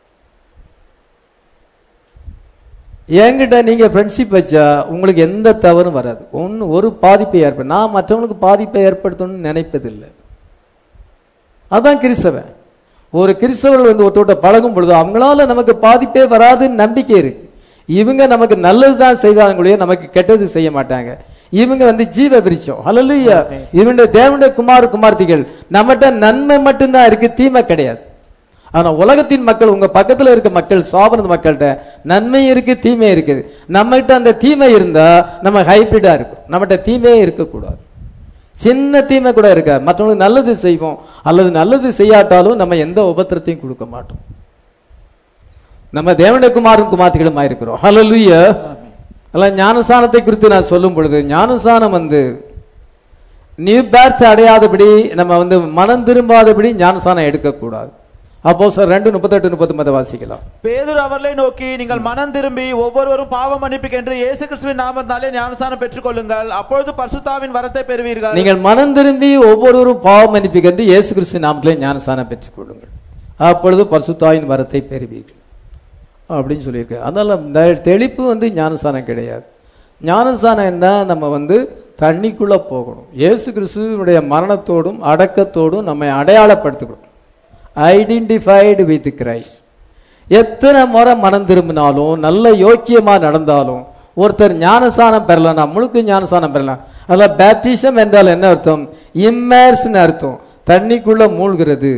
[SPEAKER 2] என்கிட்ட நீங்கள் ஃப்ரெண்ட்ஷிப் வச்சா உங்களுக்கு எந்த தவறும் வராது. ஒரு பாதிப்பை ஏற்படும். நான் மற்றவங்களுக்கு பாதிப்பை ஏற்படுத்தணும்னு நினைப்பதில்லை. அதான் கிறிஸ்தவன். ஒரு கிறிஸ்தவர்கள் வந்து ஒருத்தோட்ட பழகும் பொழுது அவங்களால நமக்கு பாதிப்பே வராதுன்னு நம்பிக்கை இருக்கு. இவங்க நமக்கு நல்லது தான் செய்வாங்களே, நமக்கு கெட்டது செய்ய மாட்டாங்க. இவங்க வந்து ஜீவ விருட்சம். ஹல்லேலூயா. இவங்க தேவனுடைய குமார்த்திகள். நம்மகிட்ட நன்மை மட்டும்தான் இருக்கு, தீமை கிடையாது. ஆனா உலகத்தின் மக்கள், உங்க பக்கத்துல இருக்க மக்கள், சாபன மக்கள்கிட்ட நன்மை இருக்கு, தீமை இருக்குது. நம்மகிட்ட அந்த தீமை இருந்தா நம்ம ஹைபிரிடா இருக்கும். நம்மகிட்ட தீமையே இருக்கக்கூடாது. சின்ன தீமை கூட இருக்காது. மற்றவங்களுக்கு நல்லது செய்வோம், அல்லது நல்லது செய்யாட்டாலும் நம்ம எந்த உபத்திரத்தையும் கொடுக்க மாட்டோம். நம்ம தேவனுடைய குமார்த்திகளுமா இருக்கிறோம். ஹல்லேலூயா. அல்ல ஞானசானத்தை குறித்து நான் சொல்லும் பொழுது, ஞானசானம் வந்து நியூ பேர்த் அடையாதபடி, நம்ம வந்து மனம் திரும்பாதபடி ஞானசானம் எடுக்கக்கூடாது. அப்போஸ்தலர் 2:38-39 வாசிக்கலாம். பேதுரு அவர்களை நோக்கி, நீங்கள் மனம் திரும்பி ஒவ்வொருவரும் பாவ மன்னிப்புக்கென்று இயேசு கிறிஸ்துவின் நாமத்தினாலே ஞானசானம் பெற்றுக் கொள்ளுங்கள், அப்பொழுது பரிசுத்தாவின் வரத்தை பெறுவீர்கள். நீங்கள் மனம் திரும்பி ஒவ்வொருவரும் பாவ மன்னிப்புக்கென்று இயேசு கிறிஸ்துவின் நாமத்திலே ஞானசானம் பெற்றுக் கொள்ளுங்கள், அப்பொழுது பரிசுத்தாவின் வரத்தை பெறுவீர்கள் அப்படின்னு சொல்லியிருக்கு. அதனால தெளிப்பு வந்து ஞானசானம் கிடையாது. ஞானசானம் என்ன, நம்ம வந்து தண்ணிக்குள்ள போகணும். இயேசு கிறிஸ்துவினுடைய மரணத்தோடும் அடக்கத்தோடும் நம்மை அடையாளப்படுத்திக்கணும். Identified with Christ. எத்தனை முறை மனம் திரும்பினாலும், நல்ல யோக்கியமா நடந்தாலும், ஒருத்தர் ஞானசானம் பெறலாம், முழுக்க ஞானசானம் பெறலாம். அதில் பேப்டிசம் என்றால் என்ன அர்த்தம்? இம்மேர்ஸ்னு அர்த்தம், தண்ணிக்குள்ள மூழ்கிறது.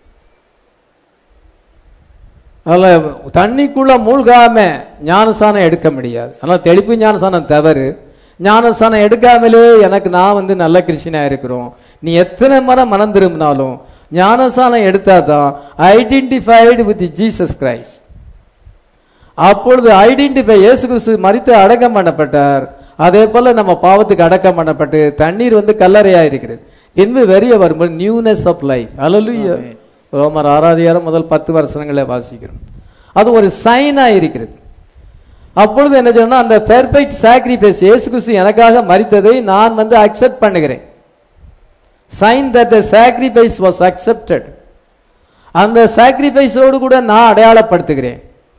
[SPEAKER 2] அதில் தண்ணிக்குள்ள மூழ்காம ஞானசானம் எடுக்க முடியாது. அதனால் தெளிப்பு ஞானசானம் தவறு. ஞானசானம் எடுக்காமலே நான் நல்ல கிறிஸ்டியனா இருக்கிறோம், நீ எத்தனை மனம் திரும்பினாலும் ஞானசானம் எடுத்தாதான் ஐடென்டிஃபைடு வித் ஜீசஸ் கிரைஸ்ட். அப்பொழுது ஐடென்டிஃபை, இயேசு கிறிஸ்து மரித்து அடக்கம் பண்ணப்பட்டார், அதே போல நம்ம பாவத்துக்கு அடக்கம் பண்ணப்பட்டு தண்ணீர் கல்லறையா இருக்கிறது. பின்பு வெறிய வரும்போது நியூனஸ் ஆஃப் லைஃப். அல்லேலூயா. ரோமர் 6 முதல் 10 வசனங்களை வாசிக்கிறோம். அது ஒரு சைனா இருக்கிறது. அப்பொழுது என்ன சொன்னா, அந்த பெர்ஃபெக்ட் சாக்ரிஃபைஸ், இயேசு கிறிஸ்து எனக்காக மரித்ததை நான் அக்செப்ட் பண்ணுகிறேன். Since that the sacrifice was accepted. அந்த சாக்ரிஃபைஸோடு கூட நான் அடையாளப்படுத்துகிறேன்.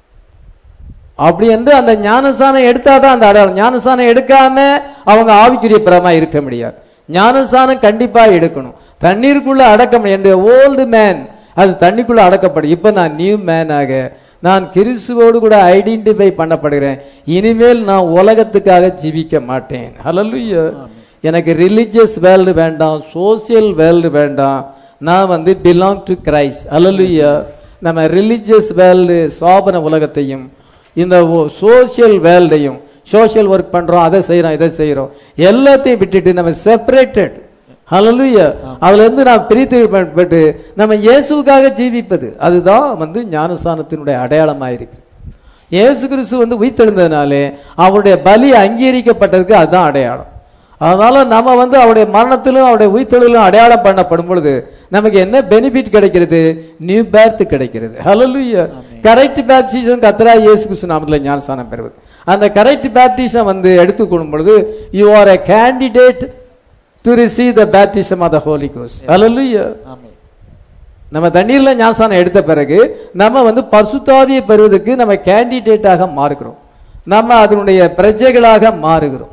[SPEAKER 2] அப்படி என்று அந்த ஞானசானம் எடுத்தாதான் அந்த அடையாளம். ஞானசானம் எடுக்காம அவங்க ஆவிக்குரிய பிரமா இருக்க முடியாது. ஞானசானம் கண்டிப்பா எடுக்கணும். தண்ணீருக்குள்ள அடக்கம், என்னுடைய ஓல்டு மேன் அது தண்ணிக்குள்ள அடக்கப்படும். இப்ப நான் நியூ மேனாக நான் கிறிஸ்துவோடு கூட ஐடென்டிஃபை பண்ணப்படுகிறேன். இனிமேல் நான் உலகத்துக்காக ஜீவிக்க மாட்டேன். ஹல்லேலூயா. எனக்கு ரிலிஜியஸ் வேர்ல்டு வேண்டாம், சோசியல் வேர்ல்டு வேண்டாம். நான் பிலாங் டு கிரைஸ்ட். ஹல்லேலூயா. நம்ம ரிலிஜியஸ் வேர்ல்டு சாபன உலகத்தையும் இந்த சோசியல் வேர்ல்டையும், சோசியல் ஒர்க் பண்றோம், அதை செய்யறோம், இதை செய்யறோம், எல்லாத்தையும் விட்டுட்டு நம்ம செப்பரேட்டட். ஹல்லேலூயா. அதுல இருந்து நான் பிரித்து நம்ம இயேசுவுக்காக ஜீவிப்பது, அதுதான் ஞானஸ்நானத்தினுடைய அடையாளமா இருக்கு. இயேசு கிறிஸ்து உயிர்த்தெழுந்ததுனாலே அவருடைய பலி அங்கீகரிக்கப்பட்டதுக்கு அதுதான் அடையாளம். அதனால நம்ம அவருடைய மரணத்திலும் அவருடைய உயிர்த்தெழுதலும் அடையாளம் பண்ணப்படும் பொழுது நமக்கு என்ன பெனிஃபிட் கிடைக்கிறது? நியூ பர்த் கிடைக்கிறது. ஹல்லேலூயா. கரெக்ட் பேப்டிசம் கர்த்தராகிய இயேசு கிறிஸ்து நாமத்திலே ஞானஸ்நானம் பெறுவது. அந்த கரெக்ட் பேப்டிசம் எடுத்துக்கொள்ளும் பொழுது you are a candidate to receive the baptism of the Holy Ghost. Hallelujah. நம்ம தண்ணீர்ல ஞானஸ்நானம் எடுத்த பிறகு நம்ம பரிசுத்த ஆவியை பெறுவதற்கு நம்ம கேண்டிடேட்டாக மாறுகிறோம். நம்ம அதனுடைய பிரஜைகளாக மாறுகிறோம்.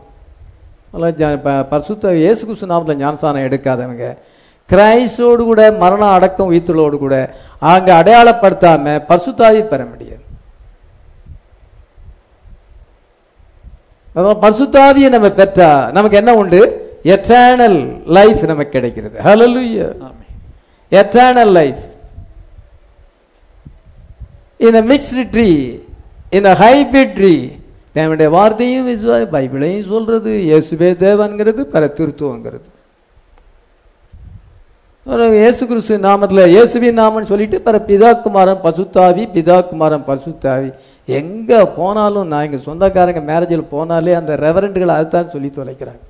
[SPEAKER 2] பரிசுத்த இயேசு கிறிஸ்து நாமத்திலே ஞானஸ்நானம் எடுக்காதவங்க கிறிஸ்தோடு கூட மரண அடக்கம் உயிர்த்தெழுதலோடு கூட அங்க அடையாளப்படுத்தாம பரிசுத்த ஆவியை பெற முடியாது. பரிசுத்த ஆவியை நம்ம பெற்றா நமக்கு என்ன உண்டு? எட்டர்னல் லைஃப் நமக்கு கிடைக்கிறது. ஹல்லேலூயா. Eternal life. இந்த மிக்ஸ்டு ட்ரீ, இந்த ஹைபிரிட் ட்ரீ, தேவனுடைய வார்த்தையும் பைபிளையும் சொல்றது, இயேசுவே தேவன்கிறது, பரத்துருத்துவங்கிறது. இயேசு கிறிஸ்து நாமத்தில் இயேசுவின் நாமன்னு சொல்லிட்டு பிதா குமாரன் பசுத்தாவி, பிதா குமாரன் பசுத்தாவி. எங்க போனாலும் நான் எங்க சொந்தக்காரங்க மேரேஜில் போனாலே அந்த ரெவரண்ட்களை அதுதான் சொல்லி தொலைக்கிறாங்க.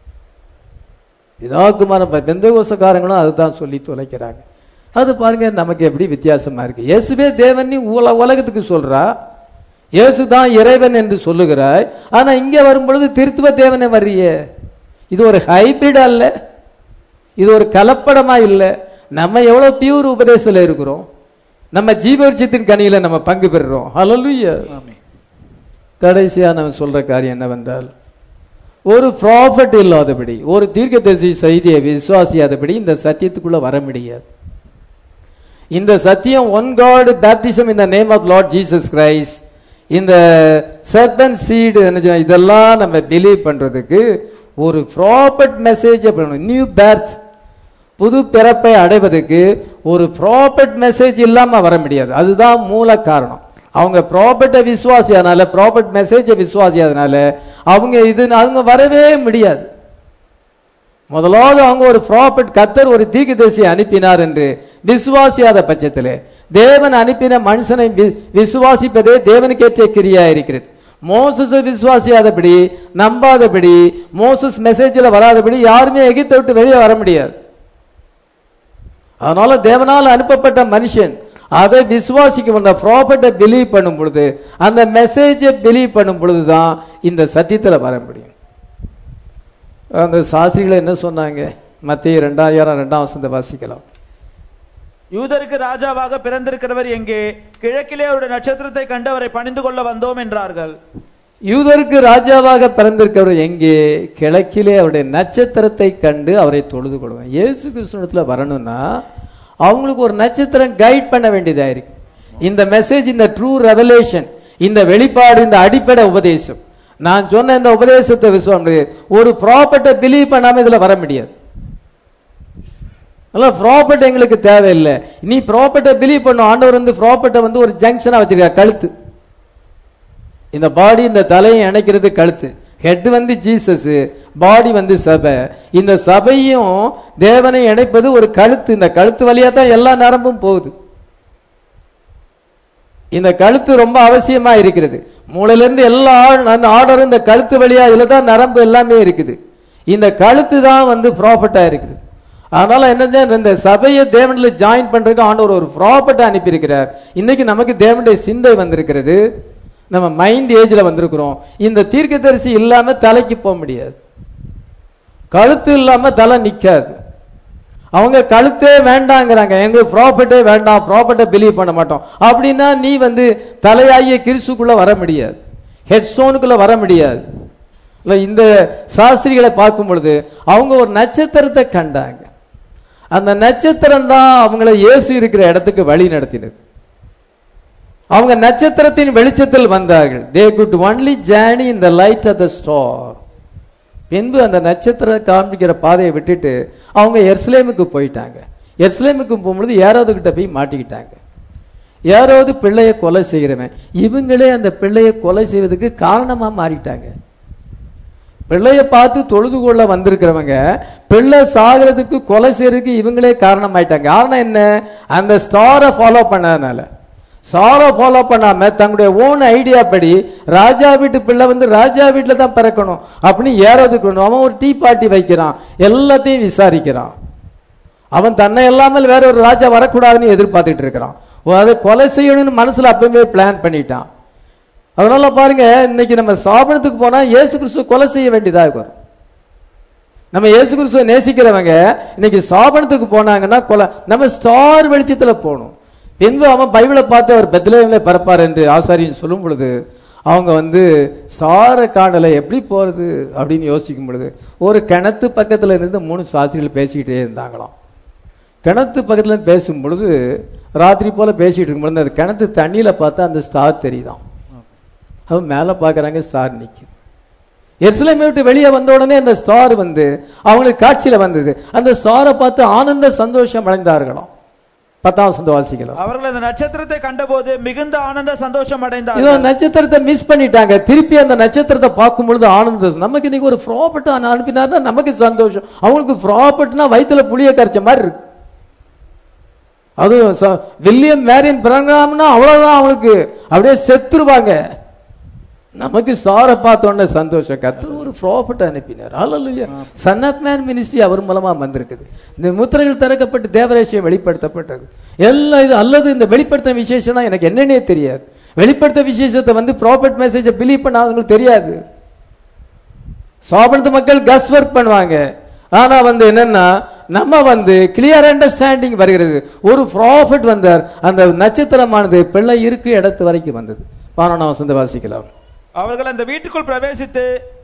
[SPEAKER 2] பிதா குமாரன் பெந்தகோசக்காரங்களும் அதுதான் சொல்லி தொலைக்கிறாங்க. அது பாருங்க நமக்கு எப்படி வித்தியாசமா இருக்கு. இயேசுவே தேவன் உலகத்துக்கு சொல்றா, இயேசு தான் இறைவன் என்று சொல்லுகிறாய். ஆனா இங்க வரும் பொழுது திருத்துவ தேவனை வர்றியே. இது ஒரு ஹைபிரிட் அல்ல, இது ஒரு கலப்படமா இல்ல. நம்ம எவ்வளவு பியூர் உபதேசத்துல இருக்கிறோம், நம்ம ஜீவவிருட்சத்தின் கனியில நம்ம பங்கு பெறுறோம். ஹல்லேலூயா. கடைசியா நம்ம சொல்ற காரியம் என்னவென்றால், ஒரு ப்ராஃபட் இல்லாதபடி, ஒரு தீர்க்கதரிசி செய்தியை விசுவாசியாதபடி இந்த சத்தியத்துக்குள்ள வர முடியாது. இந்த சத்தியம் one God, baptism in the name of lord Jesus Christ, இந்த சர்பன்ட் சீடு இதெல்லாம் நம்ம பிலீவ் பண்றதுக்கு ஒரு ப்ராப்பர்ட் மெசேஜ் பண்ணணும். நியூ பர்த், புது பிறப்பை அடைவதற்கு ஒரு ப்ராப்பர்ட் மெசேஜ் இல்லாம வர முடியாது. அதுதான் மூல காரணம். அவங்க ப்ராப்பர்ட்டை விசுவாசியாதனால, ப்ராப்பர்ட் மெசேஜை விசுவாசியாதனால அவங்க வரவே முடியாது. முதலாவது அவங்க ஒரு ப்ராப்பர்ட், கர்த்தர் ஒரு தீர்க்கதரிசி அனுப்பினார் என்று விசுவாசியாத பட்சத்திலே தேவன் அனுப்பின மனுஷனை விசுவாசிப்பதே தேவனுக்கேற்ற கிரியா இருக்கிறது. மோசஸை விசுவாசியாதபடி, நம்பாதபடி, மோசஸ் மெசேஜில் வராதபடி யாருமே எகிப்தை விட்டு வெளியே வர முடியாது. அதனால தேவனால் அனுப்பப்பட்ட மனுஷன் அதை விசுவாசிக்கும், அந்த ப்ராப்பர்ட்டை பிலீவ் பண்ணும் பொழுது, அந்த மெசேஜை பிலீவ் பண்ணும் பொழுதுதான் இந்த சத்தியத்தில் வர முடியும். அந்த சாஸ்திரிகளை என்ன சொன்னாங்க? மத்தேயு 2:2 வாசிக்கலாம்.
[SPEAKER 3] யூதருக்கு ராஜாவாக பிறந்திருக்கிறவர் எங்கே? கிழக்கிலே அவருடைய நட்சத்திரத்தை கண்டு அவரை பணிந்து கொள்ள வந்தோம் என்றார்கள்.
[SPEAKER 2] யூதருக்கு ராஜாவாக பிறந்திருக்கிறவர் எங்கே? கிழக்கிலே அவருடைய நட்சத்திரத்தை கண்டு அவரை தொழுது கொள்வாங்க. இயேசு கிறிஸ்துவிடத்துல வரணும்னா அவங்களுக்கு ஒரு நட்சத்திரம் கைட் பண்ண வேண்டியதா இருக்கு. இந்த மெசேஜ், இந்த ட்ரூ ரெவலேஷன், இந்த வெளிப்பாடு, இந்த அடிப்படை உபதேசம், நான் சொன்ன இந்த உபதேசத்தை விசுவாசம் ஒரு ப்ராப்பர்ட்டை பிலீவ் பண்ணாம இதுல வர முடியாது. ப்ராப்பர்ட் எங்களுக்கு தேவையில்லை. நீ ப்ராப்பர்ட்டை பிலீவ் பண்ணும். ஆண்டவர் வந்து ப்ராப்பர்ட்டை வந்து ஒரு ஜங்ஷனா வச்சிருக்க கழுத்து. இந்த பாடி இந்த தலையை இணைக்கிறது கழுத்து. ஹெட் வந்து ஜீசஸ், பாடி வந்து சபை. இந்த சபையும் தேவனை இணைப்பது ஒரு கழுத்து. இந்த கழுத்து வழியா தான் எல்லா நரம்பும் போகுது. இந்த கழுத்து ரொம்ப அவசியமா இருக்கிறது. மூளையில இருந்து எல்லா ஆர்டரும் இந்த கழுத்து வழியா, இதுல தான் நரம்பு எல்லாமே இருக்குது. இந்த கழுத்து தான் வந்து ப்ராப்பர்ட்டா இருக்குது. அதனால என்ன, இந்த சபையை தேவன்ல ஜாயின் பண்றதுக்கு ஆண்டவர் ஒரு ப்ராப்பர்ட்டை அனுப்பி இருக்கிறார். இன்னைக்கு நமக்கு தேவனுடைய சிந்தை வந்திருக்கிறது. நம்ம மைண்ட் ஏஜ்ல வந்திருக்கிறோம். இந்த தீர்க்கதரிசி இல்லாம தலைக்கு போக முடியாது. கழுத்து இல்லாம தலை நிக்காது. அவங்க கழுத்தே வேண்டாங்கிறாங்க, எங்களுக்கு ப்ராப்பர்ட்டே வேண்டாம், ப்ராப்பர்ட்டை பிலீவ் பண்ண மாட்டோம் அப்படின்னா நீ வந்து தலையாகிய கிறிஸ்துக்குள்ள வர முடியாது, ஹெட் ஸ்டோனுக்குள்ள வர முடியாது. இந்த சாஸ்திரிகளை பார்க்கும் பொழுது அவங்க ஒரு நட்சத்திரத்தை கண்டாங்க. அந்த நட்சத்திரம் தான் அவங்கள இயேசு இருக்கிற இடத்துக்கு வழி நடத்தினது. அவங்க நட்சத்திரத்தின் வெளிச்சத்தில் வந்தார்கள். they could only journey in the light of the star. பின்பு அந்த நட்சத்திரம் காண்பிக்கிற பாதையை விட்டுட்டு அவங்க எருசலேமுக்கு போயிட்டாங்க. எருசலேமுக்கு போகும்பொழுது ஏரோது கிட்ட போய் மாட்டிக்கிட்டாங்க. ஏரோது பிள்ளையை கொலை செய்கிறவன். இவங்களே அந்த பிள்ளையை கொலை செய்வதற்கு காரணமா மாறிட்டாங்க. பிள்ளைய பார்த்து தொழுது கொள்ள வந்திருக்கிறவங்க பிள்ளை சாகிறதுக்கு கொலை செய்யறதுக்கு இவங்களே காரணம் ஆயிட்டாங்க. காரணம் என்ன? அந்த ஸ்டாரை ஃபாலோ பண்ணதுனால. ஸ்டாரை ஃபாலோ பண்ணாம தங்களுடைய ஓன் ஐடியா படி ராஜா வீட்டு பிள்ளை வந்து ராஜா வீட்டுல தான் பிறக்கணும் அப்படின்னு ஏறதுக்கு அவன் ஒரு டீ பார்ட்டி வைக்கிறான், எல்லாத்தையும் விசாரிக்கிறான். அவன் தன்னை இல்லாமல் வேற ஒரு ராஜா வரக்கூடாதுன்னு எதிர்பார்த்துட்டு இருக்கிறான். அதை கொலை செய்யணும்னு மனசுல அப்பவே பிளான் பண்ணிட்டான். அதனால பாருங்க, இன்னைக்கு நம்ம சாபனத்துக்கு போனா இயேசு கிறிஸ்துவ கொலை செய்ய வேண்டியதாக வரும். நம்ம இயேசு கிறிஸ்துவ நேசிக்கிறவங்க இன்னைக்கு சாபனத்துக்கு போனாங்கன்னா கொலை. நம்ம ஸ்டார் வெளிச்சத்துல போகணும். பின்பு அவன் பைபிளை பார்த்து அவர் பெத்லகேமிலே பிறப்பார் என்று ஆசாரியன் சொல்லும் பொழுது அவங்க வந்து சார காணலை எப்படி போறது அப்படின்னு யோசிக்கும் பொழுது ஒரு கிணத்து பக்கத்துல இருந்து 3 சாஸ்திரிகள் பேசிக்கிட்டே இருந்தாங்களாம். கிணத்து பக்கத்துல இருந்து பேசும் பொழுது ராத்திரி போல பேசிட்டு இருக்கும் பொழுது அந்த கிணத்து தண்ணியில பார்த்தா அந்த ஸ்டார் தெரியுதான். அவன் மேல பாக்குறாங்க, ஸ்டார் நிக்குது. எருசலேமை விட்டு வெளியே வந்த உடனே அந்த ஸ்டார் வந்து அவங்களுக்கு காட்சியில வந்தது. அந்த ஸ்டாரை பார்த்து ஆனந்த சந்தோஷம் அடைந்தார்களாம். 10ஆம் வசனத்தை வாசிக்கலாம்.
[SPEAKER 3] அவர்கள் அந்த நட்சத்திரத்தை கண்டபோது மிகுந்த ஆனந்த சந்தோஷம் அடைந்தார்கள்.
[SPEAKER 2] இதோ நட்சத்திரத்தை மிஸ் பண்ணிட்டாங்க. திருப்பி அந்த நட்சத்திரத்தை பார்க்கும் பொழுது ஆனந்தம். நமக்கு இன்னைக்கு ஒரு ப்ராப்பர்ட் அனுப்பினார்னா நமக்கு சந்தோஷம். அவங்களுக்கு ப்ராப்பர்ட்னா வயிற்றுல புளிய கரைச்ச மாதிரி இருக்கு. அதுவும் வில்லியம் மேரியன் பிறங்காம்னா அவ்வளவுதான், அவங்களுக்கு அப்படியே செத்துருவாங்க. நமக்கு சார பார்த்தோன்ன சந்தோஷம். கர்த்தர் ஒரு ப்ராஃபட் அனுப்பினார். ஹல்லேலூயா. சன் ஆஃப் மேன் மினிஸ்ட்ரி அவர் மூலமா வந்திருக்குது. இந்த முத்திரைகள் திறக்கப்பட்டு தேவரேசியம் வெளிப்படுத்தப்பட்டது. எல்லாம் இது அல்லது இந்த வெளிப்படுத்த விசேஷம்னா எனக்கு என்னன்னே தெரியாது. வெளிப்படுத்த விசேஷத்தை வந்து ப்ராஃபட் மெசேஜை பிலீவ் பண்ண அவங்களுக்கு தெரியாது. சாபனத்து மக்கள் கஸ் ஒர்க் பண்ணுவாங்க. ஆனா வந்து என்னன்னா நம்ம வந்து கிளியர் அண்டர்ஸ்டாண்டிங் வருகிறது. ஒரு ப்ராஃபட் வந்தார், அந்த நட்சத்திரமானது பிள்ளை இருக்கு இடத்து வரைக்கும் வந்தது. 12ஆம் வசனத்தை வாசிக்கலாம்.
[SPEAKER 3] அவர்கள் அந்த வீட்டுக்குள் பிரவேசித்து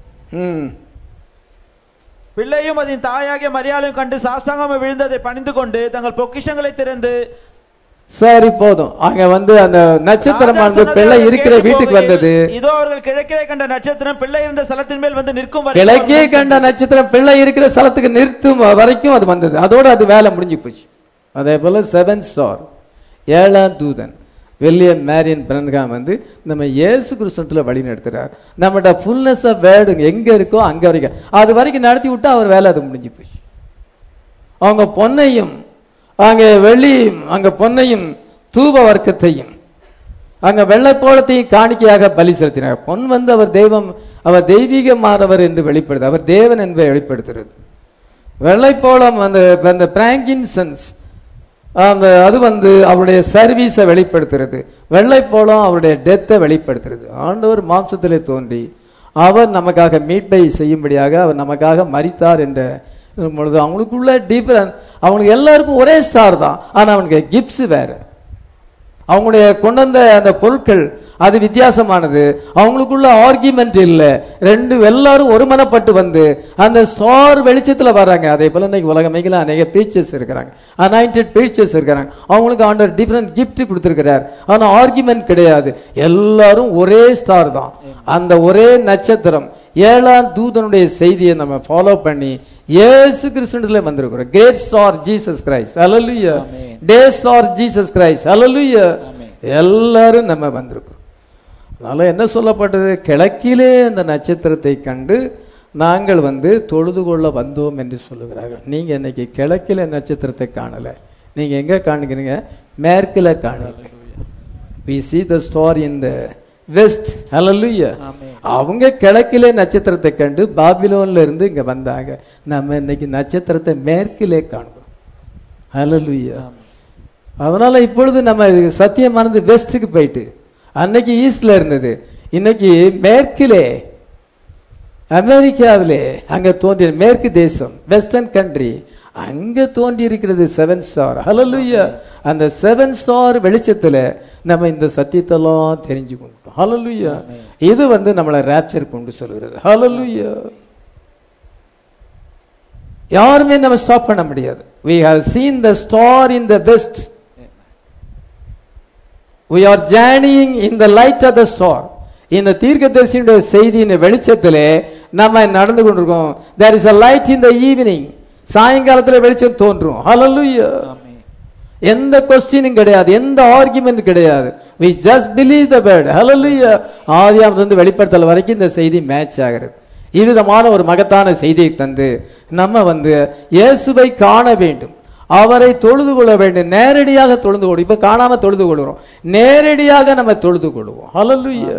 [SPEAKER 3] பிள்ளையும் அதன் தாயாகிய மரியாதையும் கண்டு சாஷ்டாங்கமாக விழுந்ததை பணிந்து கொண்டு தங்கள் பொக்கிஷங்களை திறந்து.
[SPEAKER 2] சரி போதும். அங்க வந்து அந்த நட்சத்திரமானது பிள்ளை இருக்கிற வீட்டுக்கு வந்தது.
[SPEAKER 3] இதோ அவர்கள் கிழக்கே கண்ட நட்சத்திரம் பிள்ளை இருந்த ஸ்தலத்தின் மேல் வந்து நிற்கும் வரை.
[SPEAKER 2] கிழக்கே கண்ட நட்சத்திரம் பிள்ளை இருக்கிற ஸ்தலத்துக்கு நிறுத்தும் வரைக்கும் அது வந்தது. அதோட அது வேலை முடிஞ்சு போச்சு. அதே போல 7th ஸ்டார் 7ஆம் தூதன் வில்லியம் மேரியன் பிரன்காம் வந்து நம்ம இயேசு கிறிஸ்துவில வழி நடத்துறார். நம்மகிட்ட ஃபுல்னஸ் ஆஃப் வேர்டு எங்க இருக்கோ அங்க வரைக்கும் அது வரைக்கும் நடத்தி விட்டா அவர் வேலை அது முடிஞ்சு போச்சு. அவங்க பொன்னையும் அங்க வெள்ளியும் அங்க பொன்னையும் தூப வர்க்கத்தையும் அங்க வெள்ளைப்போளத்தையும் காணிக்கையாக பலி செலுத்தினார். பொன் வந்து அவர் தெய்வம், அவர் தெய்வீகமானவர் என்று வெளிப்படுது, அவர் தேவன் என்பதை வெளிப்படுத்துறது. வெள்ளைப்போளம் அந்த பிராங்கின்சன்ஸ் அது வந்து அவருடைய சர்வீஸை வெளிப்படுத்துறது. வெள்ளைப்போளம் அவருடைய டெத்தை வெளிப்படுத்துறது. ஆண்டவர் மாம்சத்திலே தோன்றி அவர் நமக்காக மீட்பை செய்யும்படியாக அவர் நமக்காக மரித்தார் என்ற பொழுது அவங்களுக்குள்ள டிஃபரன்ஸ். அவங்களுக்கு எல்லாருக்கும் ஒரே ஸ்டார் தான், ஆனா அவனுக்கு கிப்ஸ் வேற. அவங்களுடைய கொண்டு வந்த அந்த பொருட்கள் அது வித்தியாசமானது. அவங்களுக்குள்ள ஆர்கியூமெண்ட் இல்ல, ரெண்டு எல்லாரும் ஒருமனப்பட்டு வந்து அந்த ஸ்டார் வெளிச்சத்துல வர்றாங்க. அதே போல இன்னைக்கு உலகமையில அநேக பிரீச்சர்ஸ் இருக்கிறாங்க, அனாயிண்டட் பிரீச்சர்ஸ் இருக்கிறாங்க. அவங்களுக்கு ஆண்டவர் டிஃபரண்ட் கிஃப்ட் கொடுத்திருக்கிறார். ஆனா ஆர்கியூமெண்ட் கிடையாது, எல்லாரும் ஒரே ஸ்டார் தான், அந்த ஒரே நட்சத்திரம். 7ஆம் தூதனுடைய செய்தியை நம்ம ஃபாலோ பண்ணி இயேசு கிறிஸ்துவிலே வந்திருக்கிறோம். கிரேட் ஸ்டார் ஜீசஸ் கிரைஸ்ட், ஹல்லேலூயா. டே ஸ்டார் ஜீசஸ் கிரைஸ்ட், ஹல்லேலூயா. எல்லாரும் நம்ம வந்திருக்கிறோம். அதனால என்ன சொல்லப்பட்டது? கிழக்கிலே அந்த நட்சத்திரத்தை கண்டு நாங்கள் தொழுது கொள்ள வந்தோம் என்று சொல்லுகிறார்கள். நீங்க இன்னைக்கு கிழக்கில நட்சத்திரத்தை காணல, நீங்க எங்க காணுகிறீங்க? மேற்கில காணுங்க. we see the star in the west, hallelujah. அவங்க கிழக்கிலே நட்சத்திரத்தை கண்டு பாபிலோன்ல இருந்து இங்க வந்தாங்க. நம்ம இன்னைக்கு நட்சத்திரத்தை மேற்கிலே காண்கிறோம், hallelujah. அதனால இப்பொழுது நம்ம சத்தியமானது வெஸ்டுக்கு போயிட்டு, அன்னைக்கு ஈஸ்ட்ல இருந்தது, இன்னைக்கு மேற்கிலே அமெரிக்காவிலே அங்க தோன்றிய மேற்கு தேசம், வெஸ்டர்ன் கண்ட்ரி, அங்க தோன்றி இருக்கிறது 7 ஸ்டார், ஹல்லேலூயா. அந்த 7 ஸ்டார் வெளிச்சத்துல நம்ம இந்த சத்தியத்தெல்லாம் தெரிஞ்சு கொண்டோம், ஹல்லேலூயா. இது நம்மளை ராப்சர் கொண்டு சொல்கிறது, ஹல்லேலூயா. யாருமே நம்ம ஸ்டாப் பண்ண முடியாது. we have seen the star in the west, we are journeying in the light of the star. இந்த தீர்க்கதரிசியுடைய செய்தியின் வெளிச்சத்திலே நம்ம நடந்து கொண்டிருக்கோம். there is a light in the evening, சாயங்காலத்துல வெளிச்சம் தோன்றும், ஹல்லேலூயா. எந்த கொஸ்டினும் கிடையாது, எந்த ஆர்குமெண்ட் கிடையாது. we just believe the word, ஹல்லேலூயா. ஆதியாகமத்திலிருந்து வெளிப்படுத்தல் வரைக்கும் இந்த செய்தி மேட்ச் ஆகிறது. இவ்விதமான ஒரு மகத்தான செய்தியை தந்து நம்ம இயேசுவை காண வேண்டும், அவரை தொழுது கொள்ள வேண்டும். நேரடியாக தொழுது கொள்வோம். இப்ப காணாம தொழுது கொள்கிறோம், நேரடியாக நம்ம தொழுது கொள்வோம், ஹல்லேலூயா.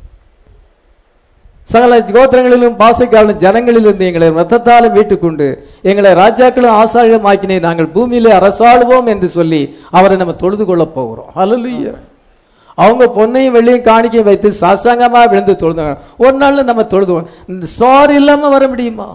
[SPEAKER 2] சகல கோத்திரங்களிலும் பாசைக்காலும் ஜனங்களிலிருந்து எங்களை ரத்தத்தாலும் மீட்டுக்கொண்டு எங்களை ராஜாக்களும் ஆசாரிகளும் ஆக்கினே நாங்கள் பூமியிலே அரசாளுவோம் என்று சொல்லி அவரை நம்ம தொழுது கொள்ள போகிறோம், ஹல்லேலூயா. அவங்க பொன்னையும் வெள்ளியும் காணிக்கையும் வைத்து சாஷ்டாங்கமா விழுந்து தொழுதாங்க. ஒரு நாள்ல நம்ம தொழுதுவோம். ஸ்டார் இல்லாம வர முடியுமா?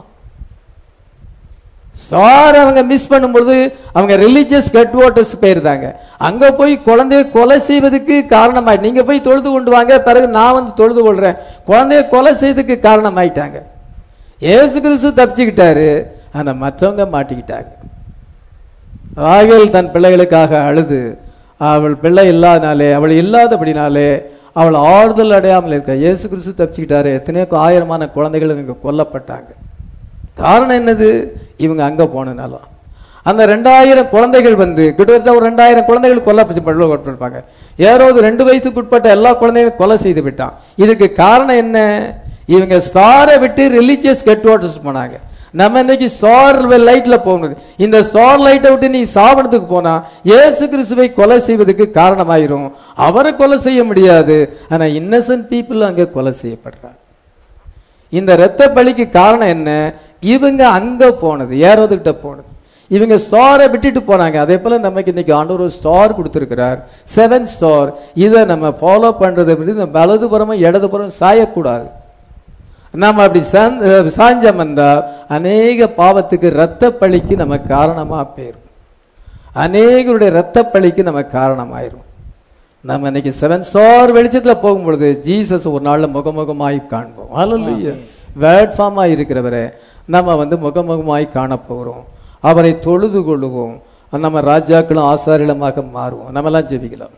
[SPEAKER 2] ஸ்டார் அவங்க மிஸ் பண்ணும்போது அவங்க ரிலீஜியஸ் ஹெட் வாட்டர்ஸ் போயிருந்தாங்க. அங்க போய் குழந்தைய கொலை செய்வதற்கு காரணமாய், நீங்க போய் தொழுது கொண்டு வாங்க, பிறகு நான் தொழுது கொள்றேன், குழந்தைய கொலை செய்வதற்கு காரணமாயிட்டாங்க. இயேசு கிறிஸ்து தப்பிச்சுக்கிட்டாரு, ஆனா மற்றவங்க மாட்டிக்கிட்டாங்க. ராகேல் தன் பிள்ளைகளுக்காக அழுது, அவள் பிள்ளை இல்லாதனாலே, அவள் இல்லாதபடினாலே அவள் ஆறுதல் அடையாமல் இருக்க. இயேசு கிறிஸ்து தப்பிச்சுக்கிட்டாரு. எத்தனையோ ஆயிரமான குழந்தைகள் இங்க கொல்லப்பட்டாங்க. காரணம் என்னது? இவங்க அங்க போனதுனால. அந்த 2000 குழந்தைகள் கிட்டத்தட்ட ஒரு 2000 குழந்தைகள் கொல்லப்பட்டிருப்பாங்க. ஏரோது 2 வயசுக்குட்பட்ட எல்லா குழந்தைகளும் கொலை செய்து விட்டான். இதுக்கு காரணம் என்ன? இவங்க ஸ்டாரை விட்டு ரிலீஜியஸ் ஹெட் வாட்டர்ஸ் போனாங்க. நம்ம இன்னைக்கு ஸ்டார் லைட்ல போகணும். இந்த ஸ்டார் லைட்டை விட்டு நீ சாவனத்துக்கு போனா இயேசு கிறிஸ்துவை கொலை செய்வதற்கு காரணமாயிரும். அவரை கொலை செய்ய முடியாது, ஆனா இன்னசென்ட் பீப்புள் அங்க கொலை செய்யப்படுறாங்க. இந்த இரத்த பலிக்கு காரணம் என்ன? இவங்க அங்க போனது, ஏரோதுகிட்ட போனது. இவங்க ஸ்டாரை விட்டுட்டு போனாங்க. அதே போல நமக்கு இன்னைக்கு ஆண்டவர் ஒரு ஸ்டார் கொடுத்திருக்கிறார், 7 ஸ்டார். இதை நம்ம ஃபாலோ பண்றதை விட்டு வலதுபுறமும் இடதுபுறம் சாயக்கூடாது. நம்ம அப்படி சாஞ்சம் வந்தால் அநேக பாவத்துக்கு இரத்த பலிக்கு நம்ம காரணமா போயிரும், அநேகருடைய இரத்த பலிக்கு நம்ம காரணமாயிரும். நம்ம இன்னைக்கு 7 ஸ்டார் வெளிச்சத்துல போகும்பொழுது ஜீசஸ் ஒரு நாள்ல முகமுகமாய் காண்போம், ஹல்லேலூயா. வேர்ட் ஃபார்மா இருக்கிறவரை நம்ம முகமுகமாய் காண போகிறோம். அவரை தொழுது கொள்ளுவோம். நம்ம ராஜாக்களும் ஆசாரியமாக மாறுவோம். நம்ம எல்லாம் ஜெபிக்கலாம்.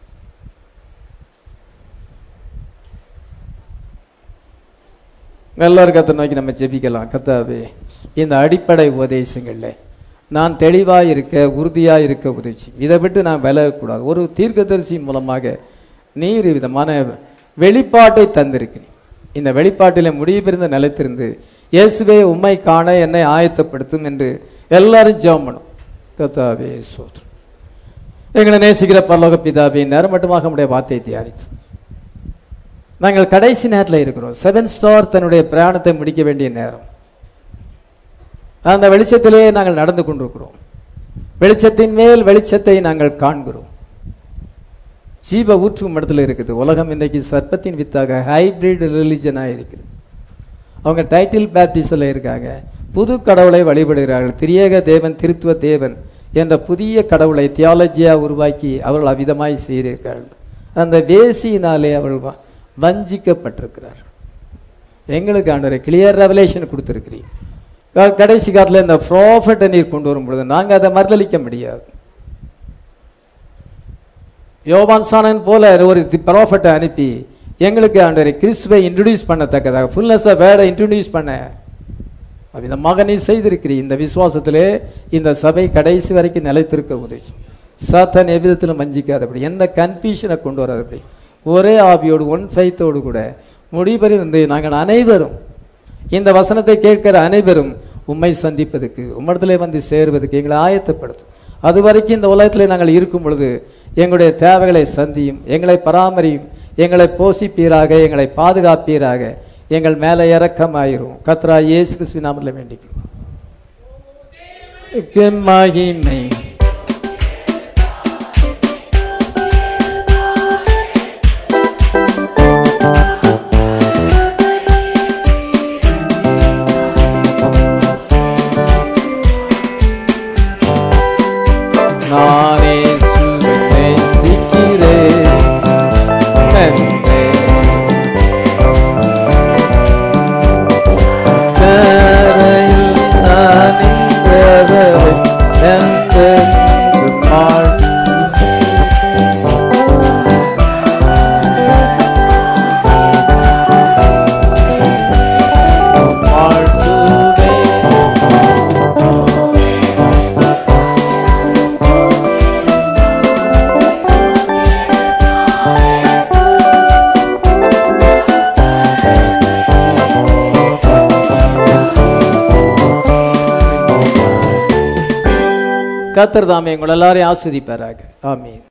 [SPEAKER 2] எல்லாரும் கர்த்தரை நோக்கி நம்ம ஜெபிக்கலாம். கர்த்தாவே, இந்த அடிப்படை உபதேசங்கள்ல நான் தெளிவாக இருக்க, உறுதியாக இருக்க உதவி. இதை விட்டு நான் விலகக்கூடாது. ஒரு தீர்க்கதரிசி மூலமாக நீர் விதமான வெளிப்பாட்டை தந்திருக்கிறேன். இந்த வெளிப்பாட்டில முடிவிருந்த நிலைத்திருந்து இயேசுவே உம்மை காண என்னை ஆயத்தப்படுத்தும் என்று எல்லாரும் ஜெபம் பண்ணும். கர்த்தாவே ஸ்தோத்திரம். எங்களை நேசிக்கிற பரலோக பிதாவே, நேரம் மட்டுமாக உம்முடைய வார்த்தையை தியானித்து நாங்கள் கடைசி நேரத்தில் இருக்கிறோம். 7 ஸ்டார் தன்னுடைய பிரயாணத்தை முடிக்க வேண்டிய நேரம். அந்த வெளிச்சத்திலே நாங்கள் நடந்து கொண்டிருக்கிறோம். வெளிச்சத்தின் மேல் வெளிச்சத்தை நாங்கள் காண்கிறோம். ஜீவ ஊற்றும் இடத்துல இருக்குது. உலகம் இன்றைக்கு சர்ப்பத்தின் வித்தாக ஹைபிரிட் ரிலிஜனாக இருக்குது. அவங்க டைட்டில் பேப்டிஸ்டில் இருக்காங்க. புது கடவுளை வழிபடுகிறார்கள். திரியேக தேவன், திருத்துவ தேவன் என்ற புதிய கடவுளை தியாலஜியா உருவாக்கி அவர்கள் அவ்விதமாய் செய்கிறார்கள். அந்த வேசியினாலே அவள் வஞ்சிக்கப்பட்டிருக்கிறார். எங்களுக்கு ஆண்டவரே கிளியர் ரெவலேஷன் கொடுத்துருக்கிறீங்க. கடைசி காலத்தில் இந்த ப்ராஃபட்டை நீர் கொண்டு வரும் பொழுது நாங்கள் அதை மறுதளிக்க முடியாது. யோவான் சானன் போல ஒரு ப்ராஃபட்டை அனுப்பி எங்களுக்கு ஆண்டவரே கிறிஸ்துவை இன்ட்ரோடியூஸ் பண்ணத்தக்கதாக ஃபுல்னஸ் ஆஃப் வேர்டை இன்ட்ரோடியூஸ் பண்ண இந்த மகனை செய்திருக்கிறீர். இந்த விசுவாசத்திலே இந்த சபை கடைசி வரைக்கும் நிலைத்திருக்க உதவி. சாத்தான் எவ்விதத்திலும் வஞ்சிக்காதபடி, எந்த கன்ஃபியூஷனை கொண்டு வராதபடி, ஒரே ஆவியோடு ஒன் ஃபெய்த்தோடு கூட முடிபறிந்து நாங்கள் அனைவரும் இந்த வசனத்தை கேட்கிற அனைவரும் உம்மை சந்திப்பதற்கு உம்மிடத்திலே வந்து சேருவதற்கு எங்களை ஆயத்தப்படுத்தும். அது வரைக்கும் இந்த உலகத்திலே நாங்கள் இருக்கும் பொழுது எங்களுடைய தேவைகளை சந்தியும், எங்களை பராமரியும், எங்களை போஷிப்பீராக, எங்களை பாதுகாப்பீராக, எங்கள் மேலே இரக்கமாயிரும். கர்த்தரா இயேசு கிறிஸ்துவின் நாமத்தில் வேண்டிக்கிறோம். மகிமை நானே சுவை சிக்கிறேன் கர்த்தர் தாமே உங்கள் எல்லாரையும் ஆசீர்வதிப்பாராக. ஆமென்.